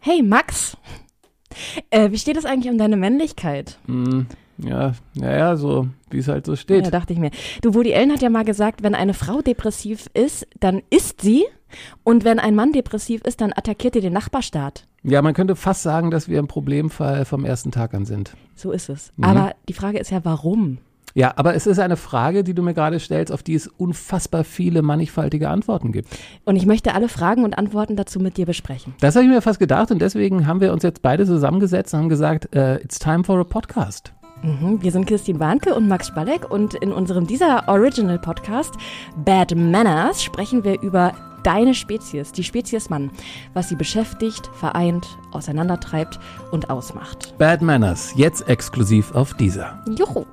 Hey Max, wie steht es eigentlich um deine Männlichkeit? Ja, so wie es halt so steht. Ja, dachte ich mir. Du, Woody Allen hat ja mal gesagt, wenn eine Frau depressiv ist, dann isst sie. Und wenn ein Mann depressiv ist, dann attackiert er den Nachbarstaat. Ja, man könnte fast sagen, dass wir im Problemfall vom ersten Tag an sind. So ist es. Aber die Frage ist ja, warum? Ja, aber es ist eine Frage, die du mir gerade stellst, auf die es unfassbar viele mannigfaltige Antworten gibt. Und ich möchte alle Fragen und Antworten dazu mit dir besprechen. Das habe ich mir fast gedacht und deswegen haben wir uns jetzt beide zusammengesetzt und haben gesagt, it's time for a podcast. Wir sind Kirstin Warnke und Max Spalleck und in unserem dieser Original Podcast Bad Manners sprechen wir über deine Spezies, die Spezies Mann, was sie beschäftigt, vereint, auseinandertreibt und ausmacht. Bad Manners, jetzt exklusiv auf Deezer. Juhu!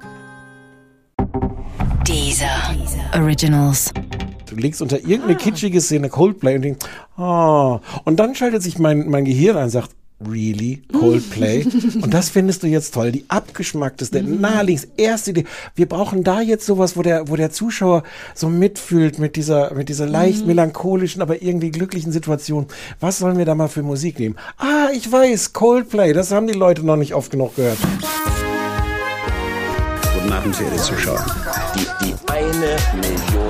Deezer Originals. Du legst unter irgendeine kitschige Szene Coldplay und denkst, und dann schaltet sich mein Gehirn ein und sagt, really? Coldplay? Und das findest du jetzt toll. Die abgeschmackteste, naheliegendste, erste Idee. Wir brauchen da jetzt sowas, wo der Zuschauer so mitfühlt mit dieser leicht melancholischen, aber irgendwie glücklichen Situation. Was sollen wir da mal für Musik nehmen? Ich weiß, Coldplay. Das haben die Leute noch nicht oft genug gehört. Guten Abend, verehrte Zuschauer. Die 1 Million.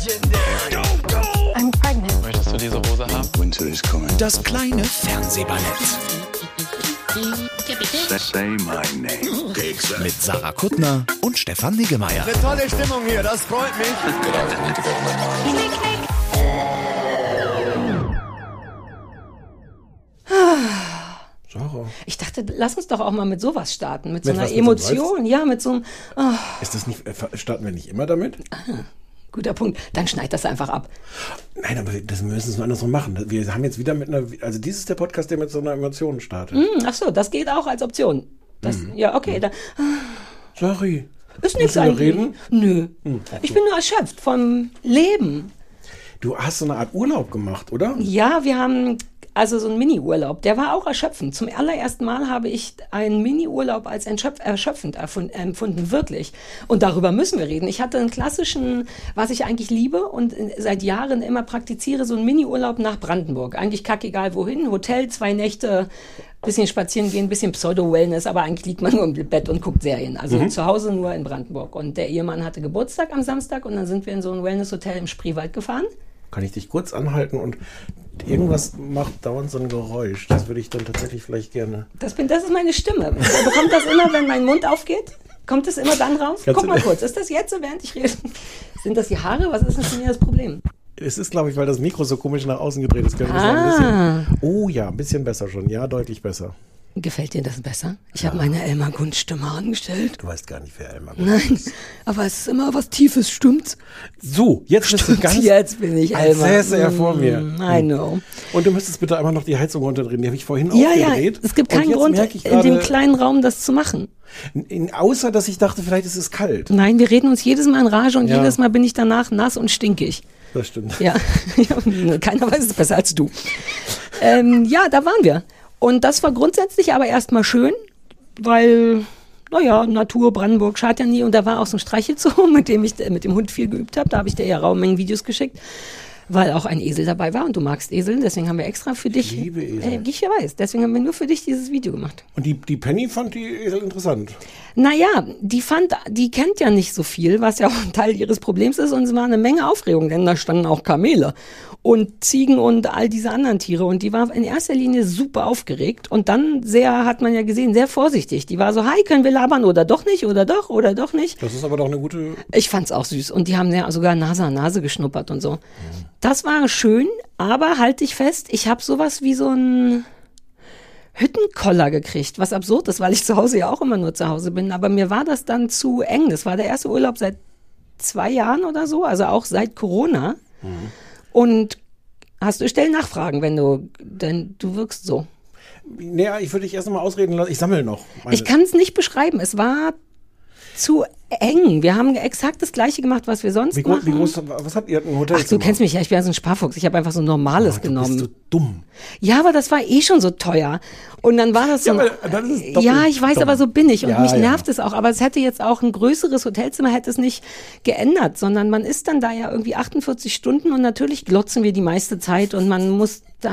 I'm pregnant. Möchtest du diese Hose haben? Winter is coming. Das kleine Fernsehballett. Say my name. Mit Sarah Kuttner und Stefan Niggemeier. Eine tolle Stimmung hier, das freut mich. Ich dachte, lass uns doch auch mal mit sowas starten, mit so Mit einer was, mit so einem Emotion, ja, mit so einem, Ist das nicht, starten wir nicht immer damit? guter Punkt, dann schneid das einfach ab. Nein, aber wir müssen es nur andersrum machen. Wir haben jetzt wieder dies ist der Podcast, der mit so einer Emotion startet. Ach so, das geht auch als Option. Ja, okay, dann Sorry. ist nichts Müssen wir eigentlich. reden? Nö, ich bin nur erschöpft vom Leben. Du hast so eine Art Urlaub gemacht, oder? Ja, wir haben also so einen Mini-Urlaub, der war auch erschöpfend. Zum allerersten Mal habe ich einen Mini-Urlaub als erschöpfend empfunden, wirklich. Und darüber müssen wir reden. Ich hatte einen klassischen, was ich eigentlich liebe und seit Jahren immer praktiziere, so einen Mini-Urlaub nach Brandenburg. Eigentlich kackegal wohin, Hotel, 2 Nächte, bisschen spazieren gehen, bisschen Pseudo-Wellness, aber eigentlich liegt man nur im Bett und guckt Serien. Also zu Hause nur in Brandenburg. Und der Ehemann hatte Geburtstag am Samstag und dann sind wir in so ein Wellness-Hotel im Spreewald gefahren. Kann ich dich kurz anhalten und irgendwas macht dauernd so ein Geräusch. Das würde ich dann tatsächlich vielleicht gerne. Das ist meine Stimme. Bekommt das immer, wenn mein Mund aufgeht? Kommt das immer dann raus? Guck mal kurz, ist das jetzt so, während ich rede? Sind das die Haare? Was ist denn für mir das Problem? Es ist, glaube ich, weil das Mikro so komisch nach außen gedreht ist. Können wir das noch ein bisschen. Oh ja, ein bisschen besser schon. Ja, deutlich besser. Gefällt dir das besser? Ich habe meine Elmar Gunst-Stimme angestellt. Du weißt gar nicht, wer Elmar Gunst ist. Nein, aber es ist immer was Tiefes, stimmt's? So, jetzt bist du ganz. Jetzt bin ich als Elmar. säße er vor mir. I know. Und du müsstest bitte einmal noch die Heizung runterdrehen. Die habe ich vorhin Ja, aufgedreht. es gibt Und keinen jetzt Grund, merke ich in dem gerade, kleinen Raum das zu machen. außer, dass ich dachte, vielleicht ist es kalt. Nein, wir reden uns jedes Mal in Rage und Ja. jedes Mal bin ich danach nass und stinkig. Das stimmt. Ja, keiner weiß es besser als du. Ja, da waren wir. Und das war grundsätzlich aber erstmal schön, weil, naja, Natur, Brandenburg schadet ja nie. Und da war auch so ein Streichelzoo, mit dem ich mit dem Hund viel geübt habe. Da habe ich dir ja Raummengen Videos geschickt, weil auch ein Esel dabei war. Und du magst Esel, deswegen haben wir extra für dich. Ich liebe Esel. Ich weiß, deswegen haben wir nur für dich dieses Video gemacht. Und die Penny fand die Esel interessant. Naja, die kennt ja nicht so viel, was ja auch ein Teil ihres Problems ist. Und es war eine Menge Aufregung, denn da standen auch Kamele und Ziegen und all diese anderen Tiere. Und die war in erster Linie super aufgeregt. Und dann hat man ja gesehen, sehr vorsichtig. Die war so, hi, können wir labern oder doch nicht oder doch nicht. Das ist aber doch eine gute. Ich fand's auch süß. Und die haben ja sogar Nase an Nase geschnuppert und so. Das war schön, aber halt dich fest, ich habe sowas wie so ein Hüttenkoller gekriegt, was absurd ist, weil ich zu Hause ja auch immer nur zu Hause bin. Aber mir war das dann zu eng. Das war der erste Urlaub seit 2 Jahren oder so, also auch seit Corona. Und stell Nachfragen, denn du wirkst so. Naja, ich würde dich erst mal ausreden lassen. Ich sammle noch. Ich kann es nicht beschreiben. Es war zu eng. Wir haben exakt das Gleiche gemacht, was wir sonst machen. Wie groß, was habt ihr? Ein Hotel? Ach, du kennst mich ja, ich bin ja so ein Sparfuchs. Ich habe einfach so ein normales genommen. Bist du dumm. Ja, aber das war eh schon so teuer. Und dann war das so. Ja, aber dann ist es doppelt ja, ich weiß, dumm. aber so bin ich. Und Ja, mich ja. nervt es auch. Aber es hätte jetzt auch ein größeres Hotelzimmer, hätte es nicht geändert, sondern man ist dann da ja irgendwie 48 Stunden und natürlich glotzen wir die meiste Zeit und man muss da halt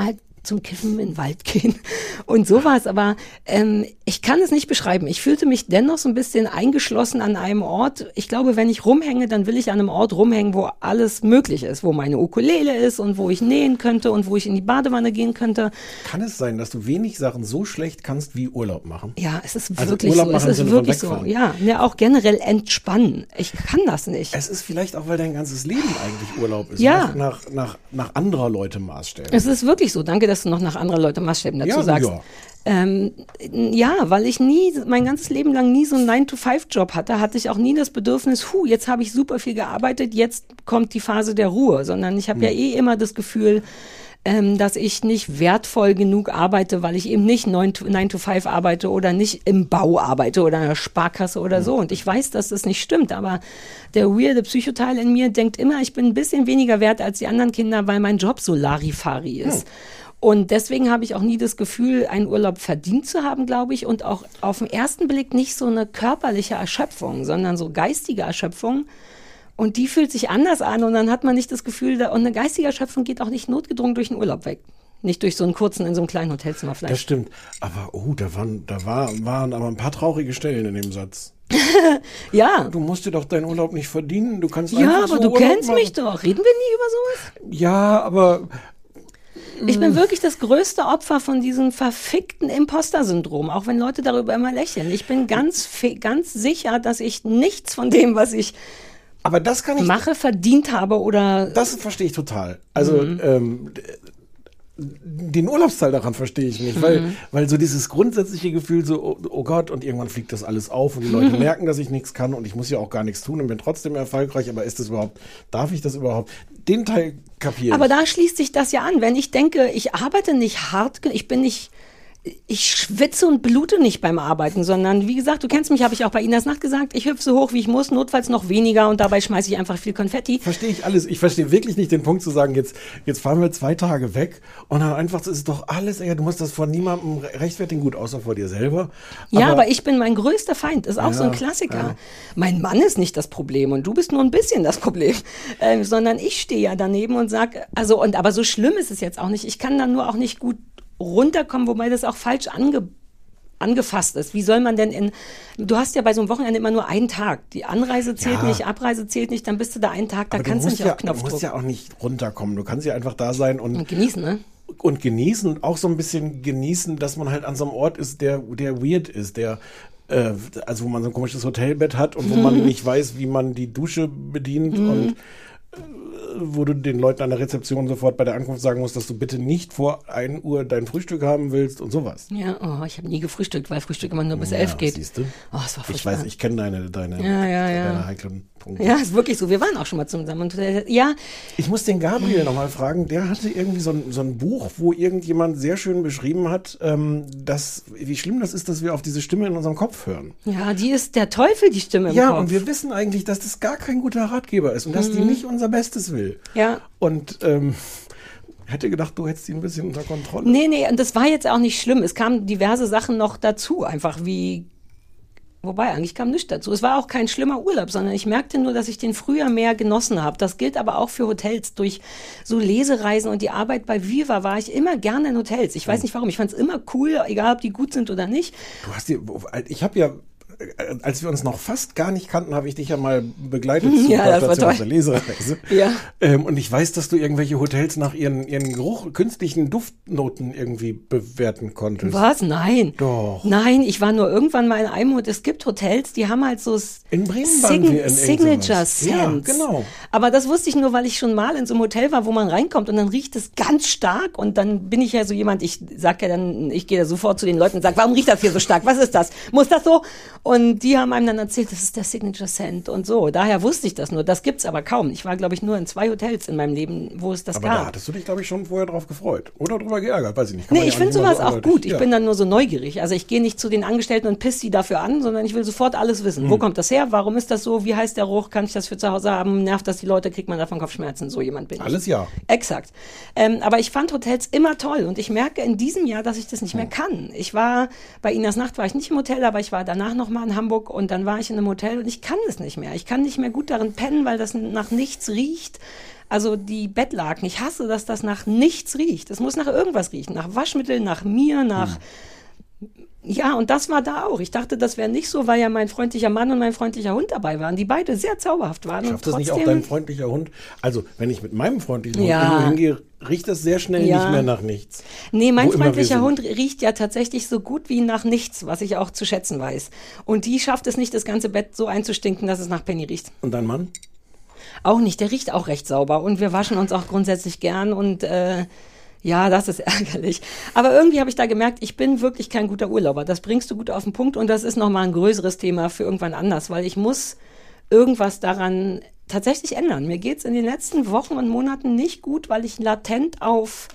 zum Kiffen in den Wald gehen und sowas. Aber ich kann es nicht beschreiben. Ich fühlte mich dennoch so ein bisschen eingeschlossen an einem Ort. Ich glaube, wenn ich rumhänge, dann will ich an einem Ort rumhängen, wo alles möglich ist, wo meine Ukulele ist und wo ich nähen könnte und wo ich in die Badewanne gehen könnte. Kann es sein, dass du wenig Sachen so schlecht kannst wie Urlaub machen? Ja, es ist Also wirklich Urlaub so. Es machen im ist Sinne von wirklich so. wegfahren. Ja, ne, auch generell entspannen. Ich kann das nicht. Es ist vielleicht auch, weil dein ganzes Leben eigentlich Urlaub ist. Ja. Nach anderer Leute Maßstäben. Es ist wirklich so. Danke, dass du noch nach anderer Leute Maßstäben dazu sagst. Ja, weil ich mein ganzes Leben lang nie so einen 9-to-5-Job hatte ich auch nie das Bedürfnis, jetzt habe ich super viel gearbeitet, jetzt kommt die Phase der Ruhe, sondern ich habe ja immer das Gefühl, dass ich nicht wertvoll genug arbeite, weil ich eben nicht 9-to-5 arbeite oder nicht im Bau arbeite oder in einer Sparkasse oder so. Und ich weiß, dass das nicht stimmt, aber der weirde Psychoteil in mir denkt immer, ich bin ein bisschen weniger wert als die anderen Kinder, weil mein Job so Larifari ist. Und deswegen habe ich auch nie das Gefühl, einen Urlaub verdient zu haben, glaube ich, und auch auf den ersten Blick nicht so eine körperliche Erschöpfung, sondern so geistige Erschöpfung. Und die fühlt sich anders an und dann hat man nicht das Gefühl, und eine geistige Erschöpfung geht auch nicht notgedrungen durch den Urlaub weg. Nicht durch so einen kurzen in so einem kleinen Hotelzimmer vielleicht. Das stimmt. Aber da waren aber ein paar traurige Stellen in dem Satz. Ja. Du musst dir doch deinen Urlaub nicht verdienen. Du kannst Ja, einfach aber so du Urlaub kennst machen. mich doch. Reden wir nie über sowas? Ja, aber Ich bin wirklich das größte Opfer von diesem verfickten Imposter-Syndrom, auch wenn Leute darüber immer lächeln. Ich bin ganz sicher, dass ich nichts von dem, was ich aber das kann ich mache, verdient habe oder... Das verstehe ich total. Also den Urlaubsteil daran verstehe ich nicht, weil so dieses grundsätzliche Gefühl so, oh Gott, und irgendwann fliegt das alles auf und die Leute merken, dass ich nichts kann und ich muss ja auch gar nichts tun und bin trotzdem erfolgreich, aber darf ich das überhaupt? Den Teil kapiere ich. Aber da schließt sich das ja an. Wenn ich denke, ich arbeite nicht hart, ich schwitze und blute nicht beim Arbeiten, sondern wie gesagt, du kennst mich, habe ich auch bei Inas Nacht gesagt, ich hüpfe so hoch, wie ich muss, notfalls noch weniger und dabei schmeiße ich einfach viel Konfetti. Verstehe ich alles. Ich verstehe wirklich nicht den Punkt zu sagen, jetzt fahren wir 2 Tage weg und dann einfach, das ist doch alles, du musst das vor niemandem rechtfertigen, gut, außer vor dir selber. Ja, aber ich bin mein größter Feind, ist auch so ein Klassiker. Ja. Mein Mann ist nicht das Problem und du bist nur ein bisschen das Problem, sondern ich stehe ja daneben und sage, aber so schlimm ist es jetzt auch nicht. Ich kann dann nur auch nicht gut runterkommen, wobei das auch falsch angefasst ist. Wie soll man denn du hast ja bei so einem Wochenende immer nur einen Tag. Die Anreise zählt nicht, Abreise zählt nicht, dann bist du da einen Tag, da kannst du nicht auf Knopfdruck. Du musst ja auch nicht runterkommen, du kannst ja einfach da sein und genießen, ne? Und genießen und auch so ein bisschen genießen, dass man halt an so einem Ort ist, der weird ist, also wo man so ein komisches Hotelbett hat und wo man nicht weiß, wie man die Dusche bedient und wo du den Leuten an der Rezeption sofort bei der Ankunft sagen musst, dass du bitte nicht vor 1 Uhr dein Frühstück haben willst und sowas. Ja, ich habe nie gefrühstückt, weil Frühstück immer nur bis 11 geht. Siehst du? Oh, das war ich furchtbar. weiß, ich kenne deine heiklen Punkte. Ja, ist wirklich so. Wir waren auch schon mal zusammen. Und, ja. Ich muss den Gabriel nochmal fragen, der hatte irgendwie so ein Buch, wo irgendjemand sehr schön beschrieben hat, wie schlimm das ist, dass wir auf diese Stimme in unserem Kopf hören. Ja, die ist der Teufel, die Stimme im Kopf. Ja, und wir wissen eigentlich, dass das gar kein guter Ratgeber ist und dass die nicht unser Bestes will. Ja. Und hätte gedacht, du hättest die ein bisschen unter Kontrolle. Nee, und das war jetzt auch nicht schlimm. Es kamen diverse Sachen noch dazu, einfach wobei, eigentlich kam nichts dazu. Es war auch kein schlimmer Urlaub, sondern ich merkte nur, dass ich den früher mehr genossen habe. Das gilt aber auch für Hotels. Durch so Lesereisen und die Arbeit bei Viva war ich immer gerne in Hotels. Ich weiß nicht warum. Ich fand es immer cool, egal ob die gut sind oder nicht. Ich habe ja, als wir uns noch fast gar nicht kannten, habe ich dich ja mal begleitet zur Station der Lesereise. Ja. Und ich weiß, dass du irgendwelche Hotels nach ihren künstlichen Duftnoten irgendwie bewerten konntest. Was? Nein. Doch. Nein, ich war nur irgendwann mal in einem Hotel. Es gibt Hotels, die haben halt so in Bremen waren wir in Signature Scents. Ja, genau. Aber das wusste ich nur, weil ich schon mal in so einem Hotel war, wo man reinkommt und dann riecht es ganz stark und dann bin ich ja so jemand, ich gehe da sofort zu den Leuten und sage, warum riecht das hier so stark? Was ist das? Muss das so? Und die haben einem dann erzählt, das ist der Signature Scent und so. Daher wusste ich das nur. Das gibt's aber kaum. Ich war, glaube ich, nur in 2 Hotels in meinem Leben, wo es das gab. Aber da hattest du dich, glaube ich, schon vorher drauf gefreut. Oder drüber geärgert, weiß ich nicht. Nee, ich finde sowas auch gut. Ich bin dann nur so neugierig. Also ich gehe nicht zu den Angestellten und piss die dafür an, sondern ich will sofort alles wissen. Wo kommt das her? Warum ist das so? Wie heißt der Geruch? Kann ich das für zu Hause haben? Nervt das die Leute? Kriegt man davon Kopfschmerzen? So jemand bin ich. Alles ja. Exakt. Aber ich fand Hotels immer toll und ich merke in diesem Jahr, dass ich das nicht mehr kann. Bei Inas Nacht war ich nicht im Hotel, aber ich war danach nochmal in Hamburg und dann war ich in einem Hotel und ich kann das nicht mehr. Ich kann nicht mehr gut darin pennen, weil das nach nichts riecht. Also die Bettlaken, ich hasse, dass das nach nichts riecht. Es muss nach irgendwas riechen, nach Waschmittel, nach mir, nach... Ja, und das war da auch. Ich dachte, das wäre nicht so, weil ja mein freundlicher Mann und mein freundlicher Hund dabei waren, die beide sehr zauberhaft waren. Schafft das nicht auch dein freundlicher Hund? Also, wenn ich mit meinem freundlichen Hund irgendwo hingehe, riecht das sehr schnell nicht mehr nach nichts. Nee, mein freundlicher Hund riecht ja tatsächlich so gut wie nach nichts, was ich auch zu schätzen weiß. Und die schafft es nicht, das ganze Bett so einzustinken, dass es nach Penny riecht. Und dein Mann? Auch nicht, der riecht auch recht sauber. Und wir waschen uns auch grundsätzlich gern und ja, das ist ärgerlich. Aber irgendwie habe ich da gemerkt, ich bin wirklich kein guter Urlauber. Das bringst du gut auf den Punkt und das ist nochmal ein größeres Thema für irgendwann anders, weil ich muss irgendwas daran tatsächlich ändern. Mir geht's in den letzten Wochen und Monaten nicht gut, weil ich latent auf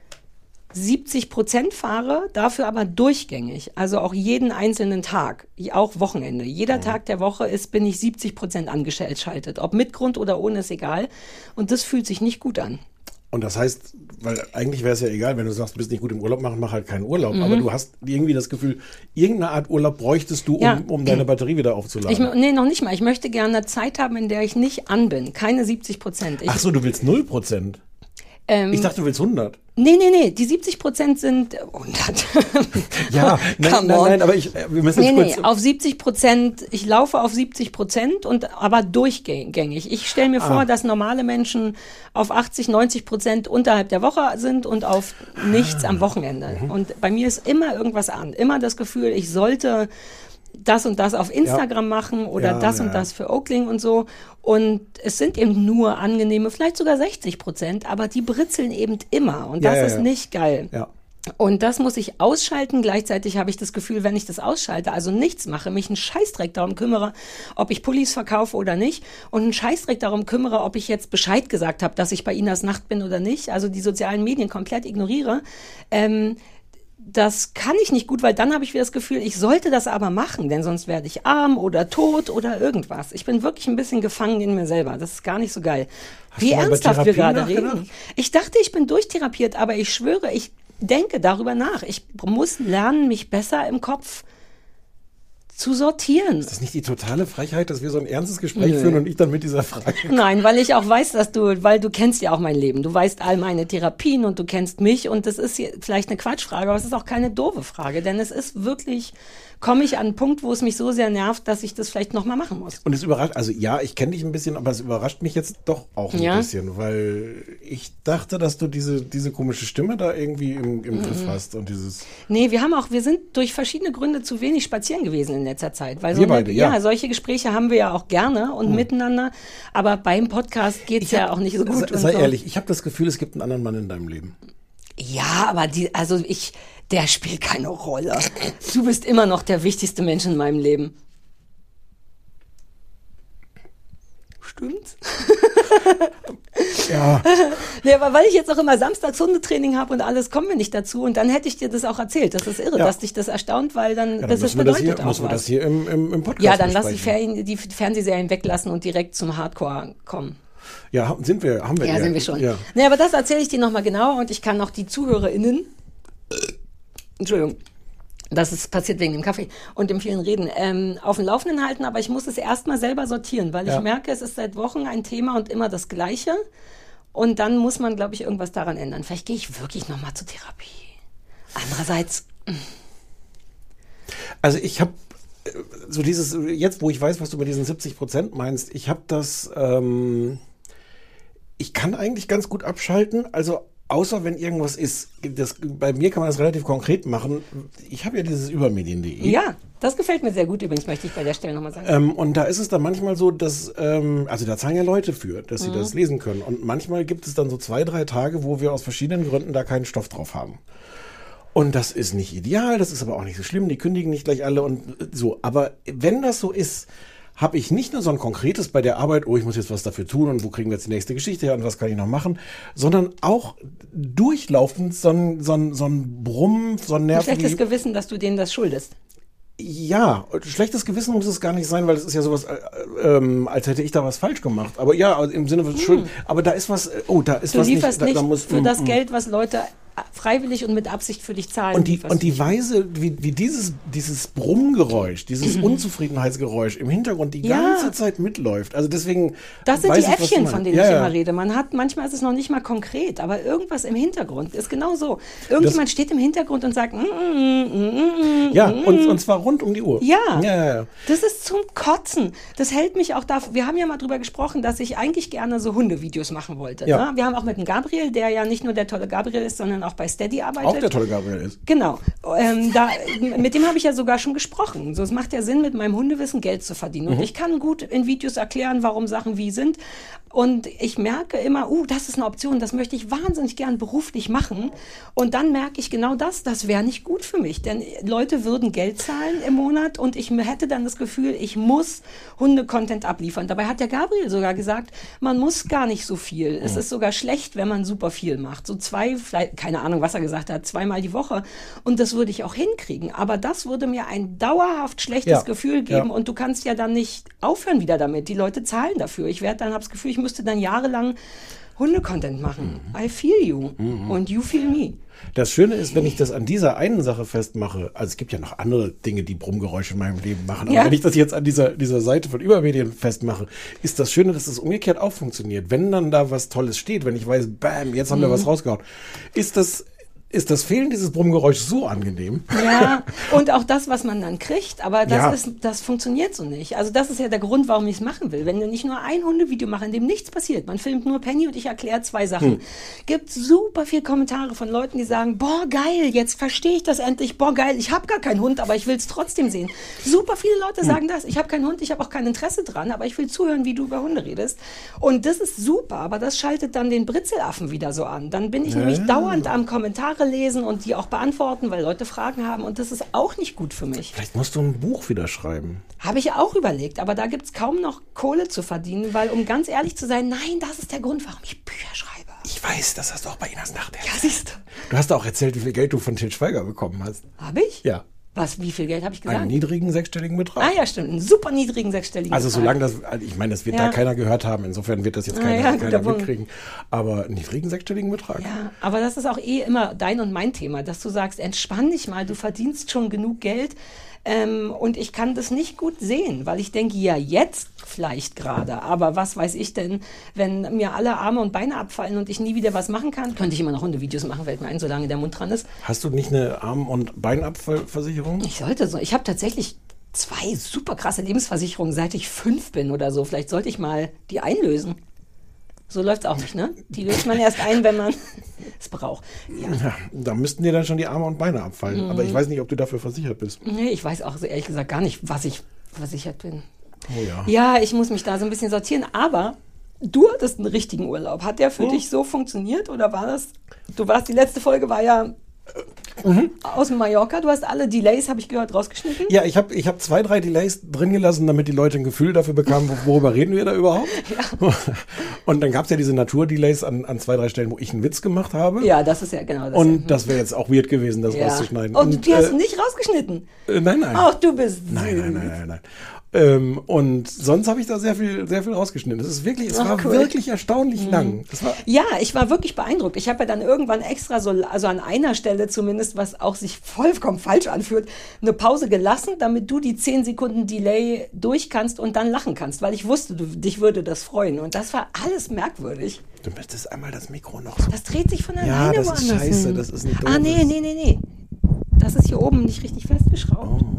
70% fahre, dafür aber durchgängig. Also auch jeden einzelnen Tag, auch Wochenende. Jeder Tag der Woche bin ich 70% angeschaltet. Ob mit Grund oder ohne, ist egal. Und das fühlt sich nicht gut an. Und das heißt, weil eigentlich wäre es ja egal, wenn du sagst, du bist nicht gut im Urlaub machen, mach halt keinen Urlaub. Aber du hast irgendwie das Gefühl, irgendeine Art Urlaub bräuchtest du, um deine Batterie wieder aufzuladen. Nee, noch nicht mal. Ich möchte gerne Zeit haben, in der ich nicht an bin. Keine 70%. Ach so, du willst 0%? Ich dachte, du willst 100. Nee, die 70% sind 100. Ja, nein, aber wir müssen jetzt kurz... auf 70%, ich laufe auf 70% aber durchgängig. Ich stelle mir vor, dass normale Menschen auf 80-90% unterhalb der Woche sind und auf nichts am Wochenende. Und bei mir ist immer irgendwas an. Immer das Gefühl, ich sollte das und das auf Instagram machen oder und das für Oakling und so. Und es sind eben nur angenehme, vielleicht sogar 60%, aber die britzeln eben immer. Und das ist nicht geil. Ja. Und das muss ich ausschalten. Gleichzeitig habe ich das Gefühl, wenn ich das ausschalte, also nichts mache, mich einen Scheißdreck darum kümmere, ob ich Pullis verkaufe oder nicht und einen Scheißdreck darum kümmere, ob ich jetzt Bescheid gesagt habe, dass ich bei Inas Nacht bin oder nicht, also die sozialen Medien komplett ignoriere, das kann ich nicht gut, weil dann habe ich wieder das Gefühl, ich sollte das aber machen, denn sonst werde ich arm oder tot oder irgendwas. Ich bin wirklich ein bisschen gefangen in mir selber. Das ist gar nicht so geil. Wie ernsthaft wir gerade reden. Ich dachte, ich bin durchtherapiert, aber ich schwöre, ich denke darüber nach. Ich muss lernen, mich besser im Kopf zu sortieren. Ist das nicht die totale Frechheit, dass wir so ein ernstes Gespräch führen und ich dann mit dieser Frage... Nein, weil ich auch weiß, weil du kennst ja auch mein Leben. Du weißt all meine Therapien und du kennst mich und das ist vielleicht eine Quatschfrage, aber es ist auch keine doofe Frage, denn es ist wirklich, komme ich an einen Punkt, wo es mich so sehr nervt, dass ich das vielleicht nochmal machen muss. Und es überrascht, also ja, ich kenne dich ein bisschen, aber es überrascht mich jetzt doch auch ein bisschen, weil ich dachte, dass du diese komische Stimme da irgendwie im Griff hast und dieses... Nee, wir sind durch verschiedene Gründe zu wenig spazieren gewesen in letzter Zeit. Weil solche Gespräche haben wir ja auch gerne und miteinander, aber beim Podcast geht's ja auch nicht so gut. Sei ehrlich, ich habe das Gefühl, es gibt einen anderen Mann in deinem Leben. Ja, aber der spielt keine Rolle. Du bist immer noch der wichtigste Mensch in meinem Leben. Stimmt's? Ja. Nee, aber weil ich jetzt auch immer samstags Hundetraining habe und alles, kommen wir nicht dazu. Und dann hätte ich dir das auch erzählt. Das ist irre, dass dich das erstaunt, weil dann das bedeutet auch was. Müssen wir das hier im Podcast Ja, dann lass die Fernsehserien weglassen und direkt zum Hardcore kommen. Ja, haben wir. Ja, sind wir schon. Ja. Nee, aber das erzähle ich dir nochmal genauer und ich kann auch die ZuhörerInnen, Entschuldigung, das ist passiert wegen dem Kaffee und dem vielen Reden, auf dem Laufenden halten, aber ich muss es erstmal selber sortieren, weil ich merke, es ist seit Wochen ein Thema und immer das Gleiche und dann muss man, glaube ich, irgendwas daran ändern. Vielleicht gehe ich wirklich nochmal zur Therapie. Andererseits... Also ich habe so dieses, jetzt wo ich weiß, was du bei diesen 70% meinst, ich habe das, ich kann eigentlich ganz gut abschalten, also außer wenn irgendwas ist. Bei mir kann man das relativ konkret machen. Ich habe ja dieses übermedien.de. Ja, das gefällt mir sehr gut übrigens, möchte ich bei der Stelle nochmal sagen. Und da ist es dann manchmal so, dass, also da zahlen ja Leute für, dass sie das lesen können. Und manchmal gibt es dann so 2-3 Tage, wo wir aus verschiedenen Gründen da keinen Stoff drauf haben. Und das ist nicht ideal, das ist aber auch nicht so schlimm, die kündigen nicht gleich alle und so. Aber wenn das so ist, habe ich nicht nur so ein konkretes bei der Arbeit, ich muss jetzt was dafür tun und wo kriegen wir jetzt die nächste Geschichte her und was kann ich noch machen, sondern auch durchlaufend so ein Brummen, so ein Nerven. Ein schlechtes Gewissen, dass du denen das schuldest. Ja, schlechtes Gewissen muss es gar nicht sein, weil es ist ja sowas, als hätte ich da was falsch gemacht. Aber ja, im Sinne von Schuld. Aber da ist was, da ist was nicht. Du lieferst nicht für das Geld, was Leute freiwillig und mit Absicht für dich zahlen. Und die Weise, wie dieses Brummgeräusch, dieses Unzufriedenheitsgeräusch im Hintergrund die ganze Zeit mitläuft. Also deswegen. Das sind die weiß ich, was du Äffchen, von denen meinst. ich immer rede. Manchmal ist es noch nicht mal konkret, aber irgendwas im Hintergrund ist genau so. Irgendjemand steht im Hintergrund und sagt, ja, und zwar rund um die Uhr. Ja. Das ist zum Kotzen. Das hält mich auch da. Wir haben ja mal drüber gesprochen, dass ich eigentlich gerne so Hundevideos machen wollte. Ja. Ne? Wir haben auch mit dem Gabriel, der ja nicht nur der tolle Gabriel ist, sondern auch bei Steady arbeitet. Auch der tolle Gabriel ist. Genau. Mit dem habe ich ja sogar schon gesprochen. So, es macht ja Sinn, mit meinem Hundewissen Geld zu verdienen. Und ich kann gut in Videos erklären, warum Sachen wie sind. Und ich merke immer, das ist eine Option, das möchte ich wahnsinnig gern beruflich machen. Und dann merke ich genau das wäre nicht gut für mich. Denn Leute würden Geld zahlen im Monat und ich hätte dann das Gefühl, ich muss Hunde-Content abliefern. Dabei hat der Gabriel sogar gesagt, man muss gar nicht so viel. Es ist sogar schlecht, wenn man super viel macht. So vielleicht, keine Ahnung, was er gesagt hat, 2-mal die Woche. Und das würde ich auch hinkriegen. Aber das würde mir ein dauerhaft schlechtes Gefühl geben. Und du kannst ja dann nicht aufhören wieder damit. Die Leute zahlen dafür. Ich habe das Gefühl, ich müsste dann jahrelang Hunde-Content machen. I feel you. Und you feel me. Das Schöne ist, wenn ich das an dieser einen Sache festmache, also es gibt ja noch andere Dinge, die Brummgeräusche in meinem Leben machen, aber wenn ich das jetzt an dieser Seite von Übermedien festmache, ist das Schöne, dass es umgekehrt auch funktioniert. Wenn dann da was Tolles steht, wenn ich weiß, bam, jetzt haben wir was rausgehauen, ist das Fehlen dieses Brummgeräuschs so angenehm. Ja, und auch das, was man dann kriegt, aber das funktioniert so nicht. Also das ist ja der Grund, warum ich es machen will. Wenn du nicht nur ein Hundevideo machst, in dem nichts passiert, man filmt nur Penny und ich erkläre 2 Sachen, gibt super viel Kommentare von Leuten, die sagen, boah, geil, jetzt verstehe ich das endlich, boah, geil, ich habe gar keinen Hund, aber ich will es trotzdem sehen. Super viele Leute sagen das, ich habe keinen Hund, ich habe auch kein Interesse dran, aber ich will zuhören, wie du über Hunde redest. Und das ist super, aber das schaltet dann den Britzelaffen wieder so an. Dann bin ich nämlich dauernd am Kommentare lesen und die auch beantworten, weil Leute Fragen haben und das ist auch nicht gut für mich. Vielleicht musst du ein Buch wieder schreiben. Habe ich auch überlegt, aber da gibt es kaum noch Kohle zu verdienen, weil um ganz ehrlich zu sein, nein, das ist der Grund, warum ich Bücher schreibe. Ich weiß, das hast du auch bei Inas Nacht erzählt. Ja, siehst du. Du hast auch erzählt, wie viel Geld du von Til Schweiger bekommen hast. Habe ich? Ja. Wie viel Geld habe ich gesagt? Einen niedrigen 6-stelligen Betrag. Ah ja, stimmt, einen super niedrigen 6-stelligen Also Betrag. solange ich meine, das wird da keiner gehört haben, insofern wird das jetzt keiner mitkriegen, aber einen niedrigen 6-stelligen Betrag. Ja, aber das ist auch immer dein und mein Thema, dass du sagst, entspann dich mal, du verdienst schon genug Geld und ich kann das nicht gut sehen, weil ich denke, ja jetzt vielleicht gerade, aber was weiß ich denn, wenn mir alle Arme und Beine abfallen und ich nie wieder was machen kann, könnte ich immer noch Hundevideos machen, fällt mir ein, solange der Mund dran ist. Hast du nicht eine Arm- und Beinabfallversicherung? Ich sollte so. Ich habe tatsächlich 2 super krasse Lebensversicherungen, seit ich 5 bin oder so. Vielleicht sollte ich mal die einlösen. So läuft's auch nicht, ne? Die löst man erst ein, wenn man es braucht. Ja, da müssten dir dann schon die Arme und Beine abfallen. Aber ich weiß nicht, ob du dafür versichert bist. Nee, ich weiß auch so ehrlich gesagt gar nicht, was ich versichert bin. Oh ja. Ja, ich muss mich da so ein bisschen sortieren, aber du hattest einen richtigen Urlaub. Hat der für dich so funktioniert oder war das? Die letzte Folge war ja aus Mallorca. Du hast alle Delays, habe ich gehört, rausgeschnitten. Ja, ich hab 2-3 Delays drin gelassen, damit die Leute ein Gefühl dafür bekamen, worüber reden wir da überhaupt. Ja. Und dann gab es ja diese Natur-Delays an 2-3 Stellen, wo ich einen Witz gemacht habe. Ja, das ist ja genau das. Und das wäre jetzt auch weird gewesen, das rauszuschneiden. Und die hast du nicht rausgeschnitten? Nein. Ach, du bist süß. Nein. Und sonst habe ich da sehr viel rausgeschnitten. Es war wirklich erstaunlich lang. Ja, ich war wirklich beeindruckt. Ich habe ja dann irgendwann extra also an einer Stelle zumindest, was auch sich vollkommen falsch anfühlt, eine Pause gelassen, damit du die 10 Sekunden Delay durch kannst und dann lachen kannst, weil ich wusste, dich würde das freuen. Und das war alles merkwürdig. Du müsstest einmal das Mikro noch so. Das dreht sich von alleine das woanders ist scheiße, hin. das ist nicht Ah, nee. Das ist hier oben nicht richtig festgeschraubt. Oh.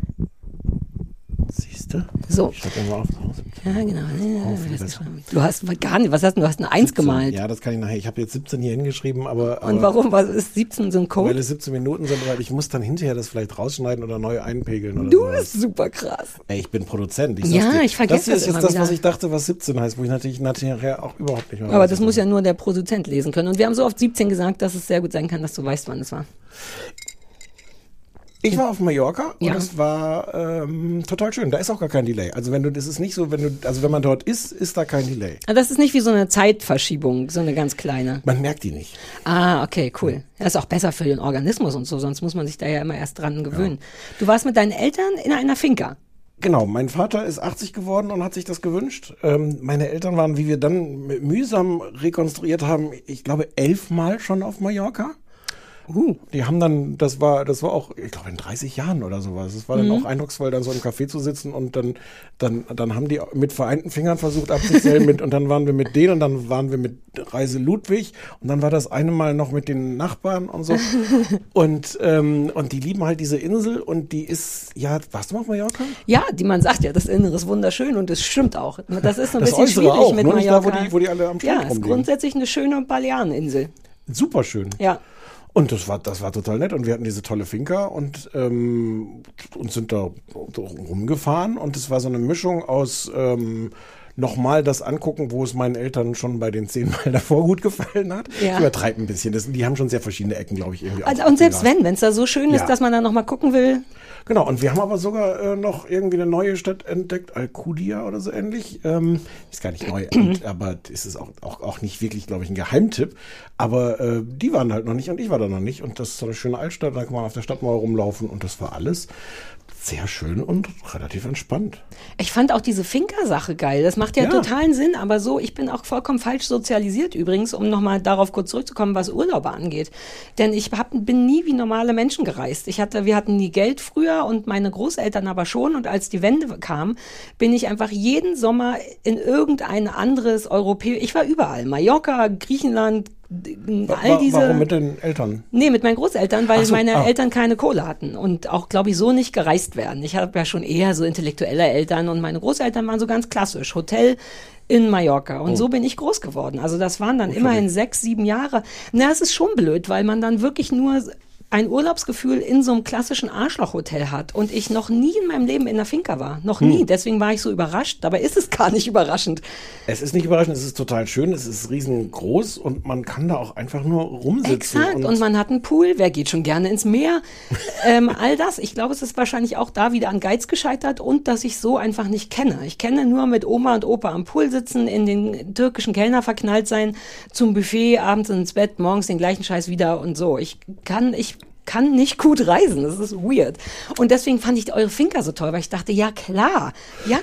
Siehst du? So. Ich schreibe mal auf. Ja, genau. Du hast gar nicht, was hast du? Du hast eine 1 gemalt. Ja, das kann ich nachher. Ich habe jetzt 17 hier hingeschrieben, aber und warum? Was ist 17 so ein Code? Weil es 17 Minuten sind, weil ich muss dann hinterher das vielleicht rausschneiden oder neu einpegeln oder Du bist super krass. Ey, ich bin Produzent. Ich vergesse das ist immer jetzt das, wieder. was ich dachte, was 17 heißt, wo ich natürlich nachher auch überhaupt nicht mehr Aber das muss ja nur der Produzent lesen können. Und wir haben so oft 17 gesagt, dass es sehr gut sein kann, dass du weißt, wann es war. Ich war auf Mallorca und Ja. es war total schön. Da ist auch gar kein Delay. Also das ist nicht so, wenn man dort ist da kein Delay. Das ist nicht wie so eine Zeitverschiebung, so eine ganz kleine. Man merkt die nicht. Ah, okay, cool. Das ist auch besser für den Organismus und so, sonst muss man sich da ja immer erst dran gewöhnen. Ja. Du warst mit deinen Eltern in einer Finca. Genau, mein Vater ist 80 geworden und hat sich das gewünscht. Meine Eltern waren, wie wir dann mühsam rekonstruiert haben, ich glaube 11 Mal schon auf Mallorca. Die haben dann, das war auch, ich glaube in 30 Jahren oder sowas. Es war dann auch eindrucksvoll, dann so im Café zu sitzen und dann haben die mit vereinten Fingern versucht abzuzählen und dann waren wir mit denen und dann waren wir mit Reise Ludwig und dann war das eine Mal noch mit den Nachbarn und so. und die lieben halt diese Insel und die ist, ja, warst du mal auf Mallorca? Ja, man sagt ja, das Innere ist wunderschön und das stimmt auch. Das ist ein bisschen Äußere schwierig auch, mit nur nicht Mallorca. da, wo die alle am Strand ja, es ist rumliegen. grundsätzlich eine schöne Baleareninsel. Super schön. Ja. Und das war total nett und wir hatten diese tolle Finca und sind da rumgefahren und es war so eine Mischung aus nochmal das angucken, wo es meinen Eltern schon bei den 10 Mal davor gut gefallen hat. Ja. Ich übertreibe ein bisschen. Die haben schon sehr verschiedene Ecken, glaube ich, irgendwie. Also, und selbst wenn es da so schön ist, dass man da nochmal gucken will. Genau, und wir haben aber sogar noch irgendwie eine neue Stadt entdeckt, Alcudia oder so ähnlich. Ist gar nicht neu, aber es ist auch nicht wirklich, glaube ich, ein Geheimtipp. Aber die waren halt noch nicht und ich war da noch nicht. Und das ist so eine schöne Altstadt, da kann man auf der Stadtmauer rumlaufen und das war alles sehr schön und relativ entspannt. Ich fand auch diese Finca-Sache geil. Das macht ja totalen Sinn, aber so, ich bin auch vollkommen falsch sozialisiert übrigens, um nochmal darauf kurz zurückzukommen, was Urlaube angeht. Denn ich bin nie wie normale Menschen gereist. Wir hatten nie Geld früher und meine Großeltern aber schon. Und als die Wende kam, bin ich einfach jeden Sommer in irgendein anderes ich war überall. Mallorca, Griechenland, all diese. Warum mit den Eltern? Nee, mit meinen Großeltern, weil meine Eltern keine Kohle hatten und auch, glaube ich, so nicht gereist werden. Ich habe ja schon eher so intellektuelle Eltern und meine Großeltern waren so ganz klassisch. Hotel in Mallorca. Und so bin ich groß geworden. Also das waren dann immerhin 6, 7 Jahre. Na, es ist schon blöd, weil man dann wirklich nur ein Urlaubsgefühl in so einem klassischen Arschlochhotel hat und ich noch nie in meinem Leben in der Finca war. Noch nie. Deswegen war ich so überrascht. Dabei ist es gar nicht überraschend. Es ist nicht überraschend, es ist total schön, es ist riesengroß und man kann da auch einfach nur rumsitzen. Exakt. Und man hat einen Pool. Wer geht schon gerne ins Meer? All das. Ich glaube, es ist wahrscheinlich auch da wieder an Geiz gescheitert und dass ich so einfach nicht kenne. Ich kenne nur mit Oma und Opa am Pool sitzen, in den türkischen Kellner verknallt sein, zum Buffet, abends ins Bett, morgens den gleichen Scheiß wieder und so. Ich kann nicht gut reisen, das ist weird. Und deswegen fand ich eure Finca so toll, weil ich dachte, ja klar.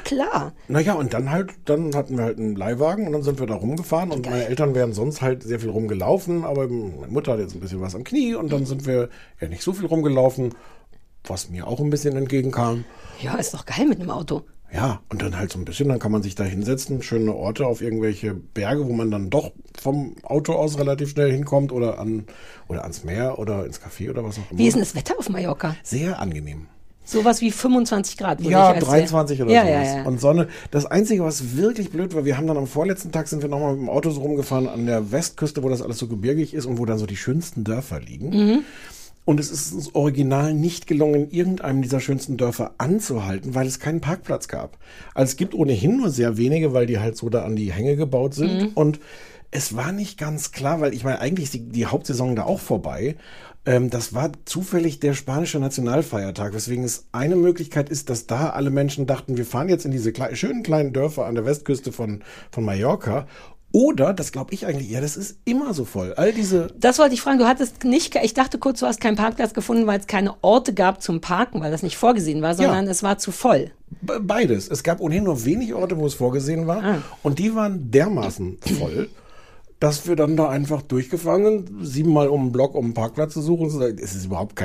Naja, und dann hatten wir halt einen Leihwagen und dann sind wir da rumgefahren und meine Eltern wären sonst halt sehr viel rumgelaufen, aber meine Mutter hat jetzt ein bisschen was am Knie und dann sind wir ja nicht so viel rumgelaufen, was mir auch ein bisschen entgegenkam. Ja, ist doch geil mit einem Auto. Ja, und dann halt so ein bisschen, dann kann man sich da hinsetzen, schöne Orte auf irgendwelche Berge, wo man dann doch vom Auto aus relativ schnell hinkommt oder ans Meer oder ins Café oder was auch immer. Wie ist denn das Wetter auf Mallorca? Sehr angenehm. Sowas wie 25 Grad. Ja, 23 oder sowas. Ja. Und Sonne. Das Einzige, was wirklich blöd war, wir haben dann am vorletzten Tag sind wir nochmal mit dem Auto so rumgefahren an der Westküste, wo das alles so gebirgig ist und wo dann so die schönsten Dörfer liegen. Und es ist uns original nicht gelungen, irgendeinem dieser schönsten Dörfer anzuhalten, weil es keinen Parkplatz gab. Also es gibt ohnehin nur sehr wenige, weil die halt so da an die Hänge gebaut sind. Und es war nicht ganz klar, weil ich meine, eigentlich ist die Hauptsaison da auch vorbei. Das war zufällig der spanische Nationalfeiertag, weswegen es eine Möglichkeit ist, dass da alle Menschen dachten, wir fahren jetzt in diese schönen kleinen Dörfer an der Westküste von Mallorca. Oder, das glaube ich eigentlich eher, das ist immer so voll. Das wollte ich fragen, du hattest nicht, ich dachte kurz, du hast keinen Parkplatz gefunden, weil es keine Orte gab zum Parken, weil das nicht vorgesehen war, sondern es war zu voll. Beides. Es gab ohnehin nur wenig Orte, wo es vorgesehen war. Und die waren dermaßen voll, dass wir dann da einfach durchgefahren sind, 7-mal um den Block, um einen Parkplatz zu suchen. Es ist überhaupt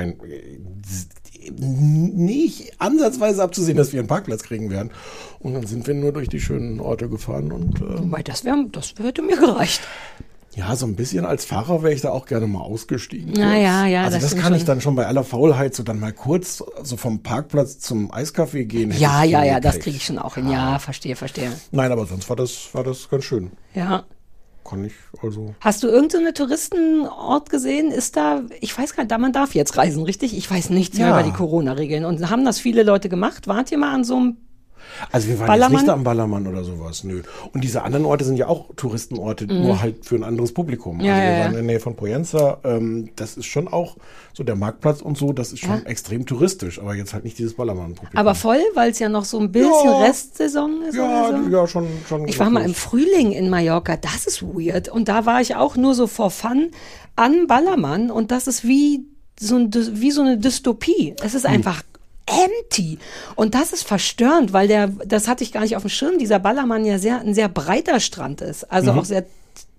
nicht ansatzweise abzusehen, dass wir einen Parkplatz kriegen werden. Und dann sind wir nur durch die schönen Orte gefahren. Und wobei, das hätte mir gereicht. Ja, so ein bisschen als Fahrer wäre ich da auch gerne mal ausgestiegen. Ja. Also das kann ich dann schon bei aller Faulheit so dann mal kurz so vom Parkplatz zum Eiscafé gehen. Ja, das kriege ich schon auch hin. Ja, verstehe. Nein, aber sonst war das ganz schön. Ja. Kann ich also. Hast du irgendeinen Touristenort gesehen? Ist da, ich weiß gar nicht, man darf jetzt reisen, richtig? Ich weiß nichts mehr über die Corona-Regeln. Und haben das viele Leute gemacht? Wart ihr mal an so einem Also wir waren jetzt nicht am Ballermann oder sowas, nö. Und diese anderen Orte sind ja auch Touristenorte, nur halt für ein anderes Publikum. Also wir waren in der Nähe von Poyenza, das ist schon auch so der Marktplatz und so, das ist schon extrem touristisch, aber jetzt halt nicht dieses Ballermann-Publikum. Aber voll, weil es ja noch so ein bisschen Restsaison ist oder so? Ja, schon. Ich war mal im Frühling in Mallorca, das ist weird. Und da war ich auch nur so for fun an Ballermann und das ist wie so eine Dystopie. Es ist einfach empty. Und das ist verstörend, weil das hatte ich gar nicht auf dem Schirm, dieser Ballermann ja ein sehr breiter Strand ist. Also auch sehr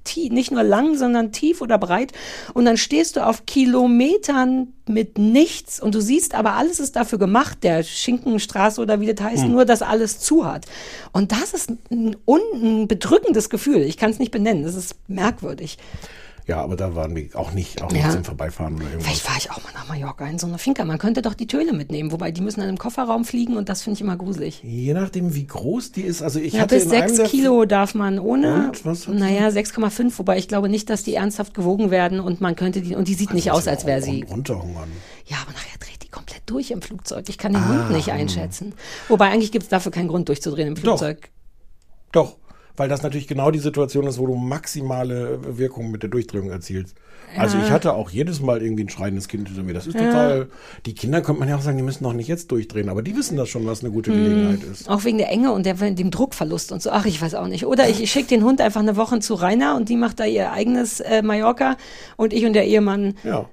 nicht nur lang, sondern tief oder breit. Und dann stehst du auf Kilometern mit nichts und du siehst, aber alles ist dafür gemacht, der Schinkenstraße oder wie das heißt, nur, dass alles zu hat. Und das ist ein bedrückendes Gefühl. Ich kann es nicht benennen. Das ist merkwürdig. Ja, aber da waren wir auch nicht zum Vorbeifahren oder irgendwas. Vielleicht fahre ich auch mal nach Mallorca in so eine Finca. Man könnte doch die Töle mitnehmen, wobei die müssen dann im Kofferraum fliegen und das finde ich immer gruselig. Je nachdem, wie groß die ist. Also ich Ja, hatte bis 6 Kilo darf man ohne. Und? Was hat Naja, 6,5, wobei ich glaube nicht, dass die ernsthaft gewogen werden und man könnte die, und die sieht nicht aus, als wäre sie. Runterhungern. Ja, aber nachher dreht die komplett durch im Flugzeug. Ich kann den Hund nicht einschätzen. Wobei eigentlich gibt es dafür keinen Grund durchzudrehen im Flugzeug. Doch, weil das natürlich genau die Situation ist, wo du maximale Wirkung mit der Durchdrehung erzielst. Also ich hatte auch jedes Mal irgendwie ein schreiendes Kind hinter mir. Das ist total, die Kinder könnte man ja auch sagen, die müssen doch nicht jetzt durchdrehen, aber die wissen das schon, was eine gute Gelegenheit ist. Auch wegen der Enge und dem Druckverlust und so. Ach, ich weiß auch nicht. Oder ich schicke den Hund einfach eine Woche zu Rainer und die macht da ihr eigenes Mallorca und ich und der Ehemann. Ja.